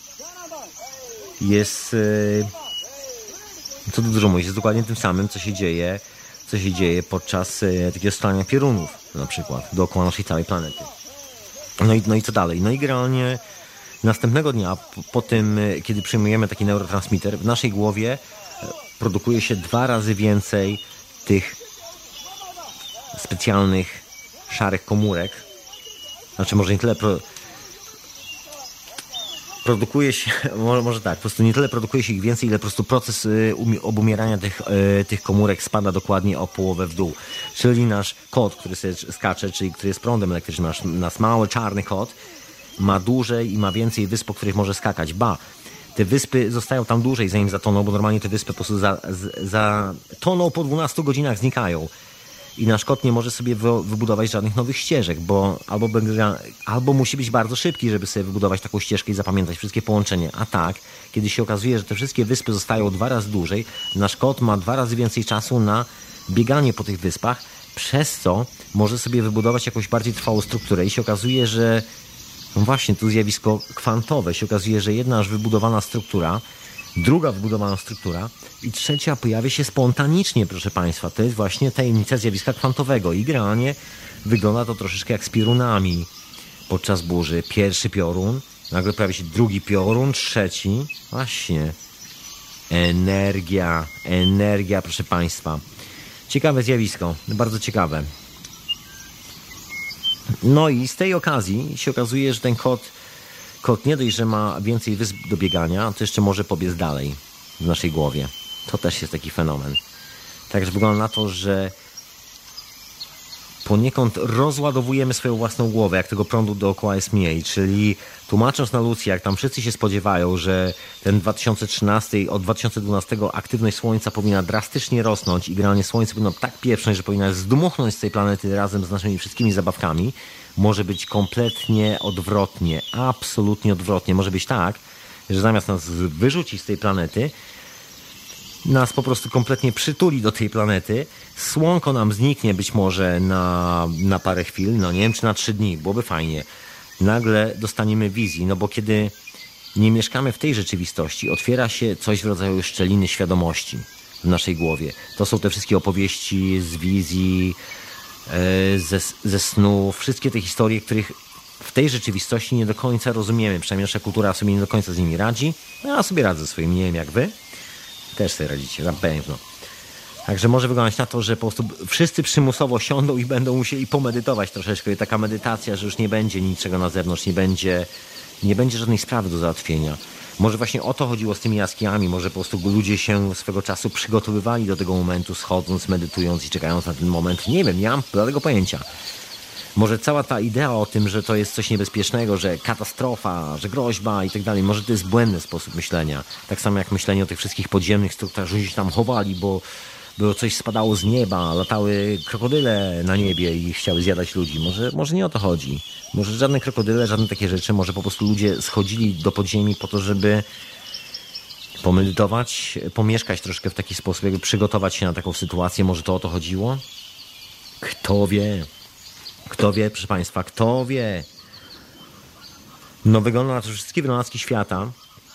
[SPEAKER 1] jest, co tu dużo mówić, jest dokładnie tym samym, co się dzieje, co się dzieje podczas takiego strzelania piorunów, na przykład, dookoła naszej całej planety. No i, no i co dalej? No i generalnie następnego dnia, po, po tym, kiedy przyjmujemy taki neurotransmitter, w naszej głowie produkuje się dwa razy więcej tych specjalnych szarych komórek. Znaczy może nie tyle pro, produkuje się, może, może tak, po prostu nie tyle produkuje się ich więcej, ile po prostu proces y, um, obumierania tych, y, tych komórek spada dokładnie o połowę w dół. Czyli nasz kot, który sobie skacze, czyli który jest prądem elektrycznym, nasz, nasz mały czarny kot, ma dłużej i ma więcej wysp, po których może skakać. Ba, te wyspy zostają tam dłużej, zanim zatoną, bo normalnie te wyspy po prostu za, za toną po dwunastu godzinach znikają. I nasz kot nie może sobie wybudować żadnych nowych ścieżek, bo albo, albo musi być bardzo szybki, żeby sobie wybudować taką ścieżkę i zapamiętać wszystkie połączenia. A tak, kiedy się okazuje, że te wszystkie wyspy zostają dwa razy dłużej, nasz kot ma dwa razy więcej czasu na bieganie po tych wyspach, przez co może sobie wybudować jakąś bardziej trwałą strukturę. I się okazuje, że no właśnie, tu zjawisko kwantowe. Się okazuje, że jedna już wybudowana struktura, druga wybudowana struktura i trzecia pojawia się spontanicznie, proszę Państwa. To jest właśnie tajemnica zjawiska kwantowego. I generalnie wygląda to troszeczkę jak z piorunami. Podczas burzy pierwszy piorun, nagle pojawia się drugi piorun, trzeci. Właśnie. Energia. Energia, proszę Państwa. Ciekawe zjawisko. Bardzo ciekawe. No i z tej okazji się okazuje, że ten kot Kot nie dość, że ma więcej wysp do biegania, to jeszcze może pobiec dalej w naszej głowie. To też jest taki fenomen. Także wygląda na to, że poniekąd rozładowujemy swoją własną głowę, jak tego prądu dookoła jest mniej. Czyli tłumacząc na Lucji, jak tam wszyscy się spodziewają, że ten dwa tysiące trzynasty, od dwa tysiące dwunastego aktywność Słońca powinna drastycznie rosnąć i generalnie Słońce powinno tak pieprznąć, że powinna zdmuchnąć z tej planety razem z naszymi wszystkimi zabawkami. Może być kompletnie odwrotnie, absolutnie odwrotnie. Może być tak, że zamiast nas wyrzucić z tej planety, nas po prostu kompletnie przytuli do tej planety, słonko nam zniknie być może na, na parę chwil, no nie wiem, czy na trzy dni, byłoby fajnie. Nagle dostaniemy wizji, no bo kiedy nie mieszkamy w tej rzeczywistości, otwiera się coś w rodzaju szczeliny świadomości w naszej głowie. To są te wszystkie opowieści z wizji, Ze, ze snów, wszystkie te historie, których w tej rzeczywistości nie do końca rozumiemy. Przynajmniej nasza kultura sobie nie do końca z nimi radzi. No ja sobie radzę swoim, nie wiem jak wy. Też sobie radzicie, na pewno. Także może wyglądać na to, że po prostu wszyscy przymusowo siądą i będą musieli pomedytować troszeczkę. I taka medytacja, że już nie będzie niczego na zewnątrz, nie będzie, nie będzie żadnej sprawy do załatwienia. Może właśnie o to chodziło z tymi jaskiniami, może po prostu ludzie się swego czasu przygotowywali do tego momentu, schodząc, medytując i czekając na ten moment. Nie wiem, nie mam żadnego pojęcia. Może cała ta idea o tym, że to jest coś niebezpiecznego, że katastrofa, że groźba i tak dalej, może to jest błędny sposób myślenia. Tak samo jak myślenie o tych wszystkich podziemnych strukturach, że się tam chowali, bo, bo coś spadało z nieba, latały krokodyle na niebie i chciały zjadać ludzi. Może, może nie o to chodzi. Może żadne krokodyle, żadne takie rzeczy. Może po prostu ludzie schodzili do podziemi po to, żeby pomedytować, pomieszkać troszkę w taki sposób, jakby przygotować się na taką sytuację. Może to o to chodziło? Kto wie? Kto wie, proszę Państwa, kto wie? No wygląda na to, że wszystkie wynalazki świata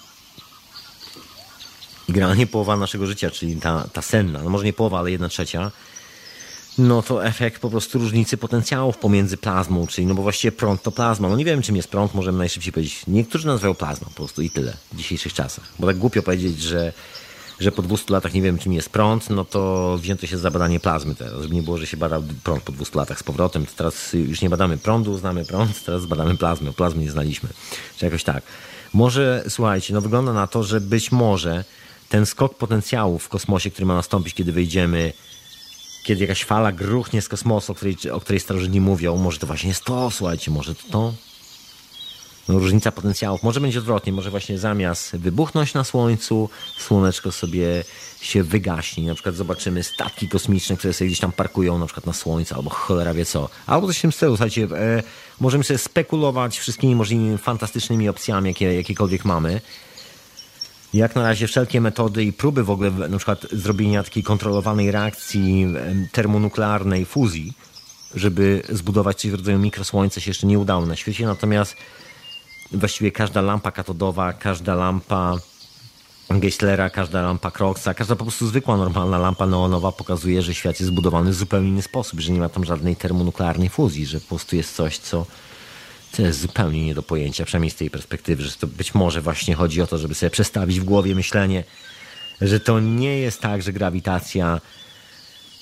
[SPEAKER 1] i generalnie połowa naszego życia, czyli ta, ta senna, no może nie połowa, ale jedna trzecia, no to efekt po prostu różnicy potencjałów pomiędzy plazmą, czyli no bo właściwie prąd to plazma. No nie wiem, czym jest prąd, możemy najszybciej powiedzieć. Niektórzy nazywają plazmą po prostu i tyle w dzisiejszych czasach. Bo tak głupio powiedzieć, że, że po dwustu latach nie wiem, czym jest prąd, no to wzięto się za badanie plazmy teraz. Żeby nie było, że się badał prąd po dwustu latach z powrotem, to teraz już nie badamy prądu, znamy prąd, teraz badamy plazmę. Plazmy nie znaliśmy. Czy jakoś tak. Może, słuchajcie, no wygląda na to, że być może ten skok potencjału w kosmosie, który ma nastąpić, kiedy wyjdziemy, kiedy jakaś fala gruchnie z kosmosu, o której, o której starożytni mówią, może to właśnie jest to, słuchajcie, może to to. No, różnica potencjałów. Może będzie odwrotnie, może właśnie zamiast wybuchnąć na Słońcu, Słoneczko sobie się wygaśnie. Na przykład zobaczymy statki kosmiczne, które sobie gdzieś tam parkują na przykład na Słońcu, albo cholera wie co. Albo coś w tym stylu, słuchajcie, e, możemy sobie spekulować wszystkimi możliwymi fantastycznymi opcjami, jakie, jakiekolwiek mamy. Jak na razie wszelkie metody i próby w ogóle na przykład zrobienia takiej kontrolowanej reakcji termonuklearnej fuzji, żeby zbudować coś w rodzaju mikrosłońca, się jeszcze nie udało na świecie. Natomiast właściwie każda lampa katodowa, każda lampa Geisslera, każda lampa Crookesa, każda po prostu zwykła, normalna lampa neonowa pokazuje, że świat jest zbudowany w zupełnie inny sposób, że nie ma tam żadnej termonuklearnej fuzji, że po prostu jest coś, co To jest zupełnie nie do pojęcia, przynajmniej z tej perspektywy, że to być może właśnie chodzi o to, żeby sobie przestawić w głowie myślenie, że to nie jest tak, że grawitacja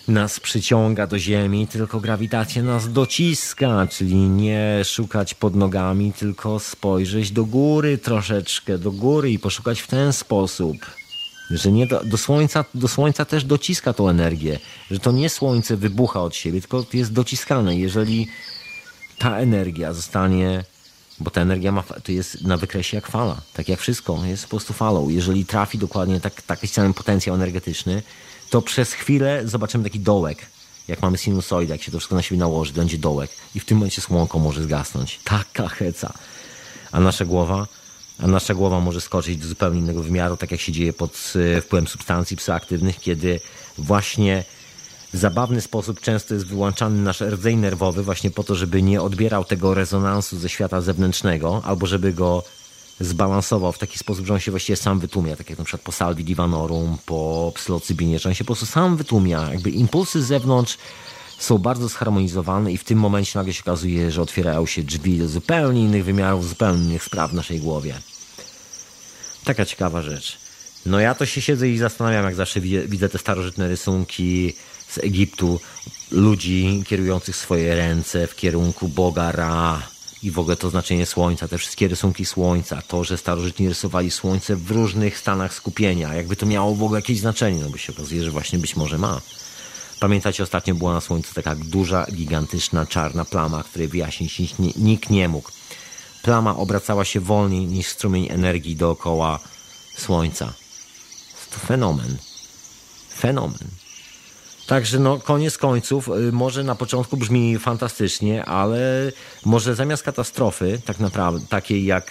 [SPEAKER 1] nas przyciąga do ziemi, tylko grawitacja nas dociska, czyli nie szukać pod nogami, tylko spojrzeć do góry troszeczkę, do góry i poszukać w ten sposób, że nie do, do słońca, do słońca też dociska tą energię, że to nie słońce wybucha od siebie, tylko jest dociskane. Jeżeli ta energia zostanie, bo ta energia ma, to jest na wykresie jak fala, tak jak wszystko, jest po prostu falą. Jeżeli trafi dokładnie tak, taki sam potencjał energetyczny, to przez chwilę zobaczymy taki dołek. Jak mamy sinusoidę, jak się to wszystko na siebie nałoży, będzie dołek. I w tym momencie słonko może zgasnąć. Taka heca. A nasza głowa, a nasza głowa może skoczyć do zupełnie innego wymiaru, tak jak się dzieje pod wpływem substancji psychoaktywnych, kiedy właśnie w zabawny sposób często jest wyłączany nasz rdzeń nerwowy właśnie po to, żeby nie odbierał tego rezonansu ze świata zewnętrznego, albo żeby go zbalansował w taki sposób, że on się właściwie sam wytłumia, tak jak na przykład po salvii divanorum, po psylocybinie, że on się po prostu sam wytłumia. Jakby impulsy z zewnątrz są bardzo zharmonizowane i w tym momencie nagle się okazuje, że otwierają się drzwi do zupełnie innych wymiarów, zupełnie innych spraw w naszej głowie. Taka ciekawa rzecz. No ja to się siedzę i zastanawiam, jak zawsze widzę, widzę te starożytne rysunki z Egiptu, ludzi kierujących swoje ręce w kierunku Boga Ra i w ogóle to znaczenie słońca, te wszystkie rysunki słońca, to, że starożytni rysowali słońce w różnych stanach skupienia, jakby to miało w ogóle jakieś znaczenie, no bo się okazuje, że właśnie być może ma. Pamiętacie, ostatnio była na słońcu taka duża, gigantyczna, czarna plama, której wyjaśnić nikt nie mógł. Plama obracała się wolniej niż strumień energii dookoła słońca. To fenomen. Fenomen. Także no, koniec końców, może na początku brzmi fantastycznie, ale może zamiast katastrofy, tak naprawdę, takiej jak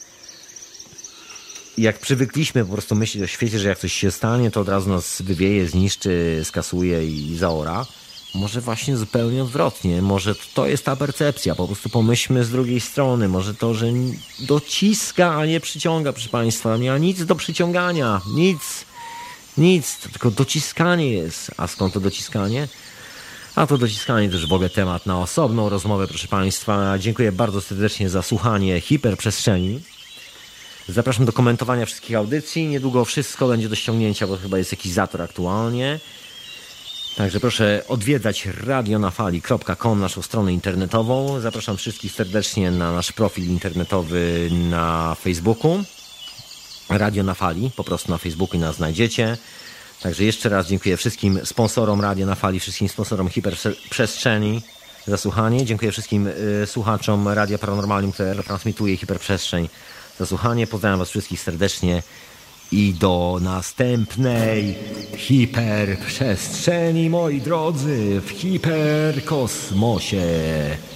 [SPEAKER 1] jak przywykliśmy po prostu myśleć o świecie, że jak coś się stanie, to od razu nas wywieje, zniszczy, skasuje i zaora. Może właśnie zupełnie odwrotnie. Może to jest ta percepcja. Po prostu pomyślmy z drugiej strony. Może to, że dociska, a nie przyciąga, proszę Państwa. Nie ma nic do przyciągania. Nic. Nic. To tylko dociskanie jest. A skąd to dociskanie? A to dociskanie to już w ogóle temat na osobną rozmowę, proszę Państwa. Dziękuję bardzo serdecznie za słuchanie Hiperprzestrzeni. Zapraszam do komentowania wszystkich audycji. Niedługo wszystko będzie do ściągnięcia, bo chyba jest jakiś zator aktualnie. Także proszę odwiedzać radionafali kropka com, naszą stronę internetową. Zapraszam wszystkich serdecznie na nasz profil internetowy na Facebooku. Radio na Fali, po prostu na Facebooku nas znajdziecie. Także jeszcze raz dziękuję wszystkim sponsorom Radio na Fali, wszystkim sponsorom Hiperprzestrzeni za słuchanie. Dziękuję wszystkim y, słuchaczom Radia Paranormalium, które transmituje Hiperprzestrzeń, za słuchanie. Pozdrawiam Was wszystkich serdecznie i do następnej hiperprzestrzeni, moi drodzy, w hiperkosmosie.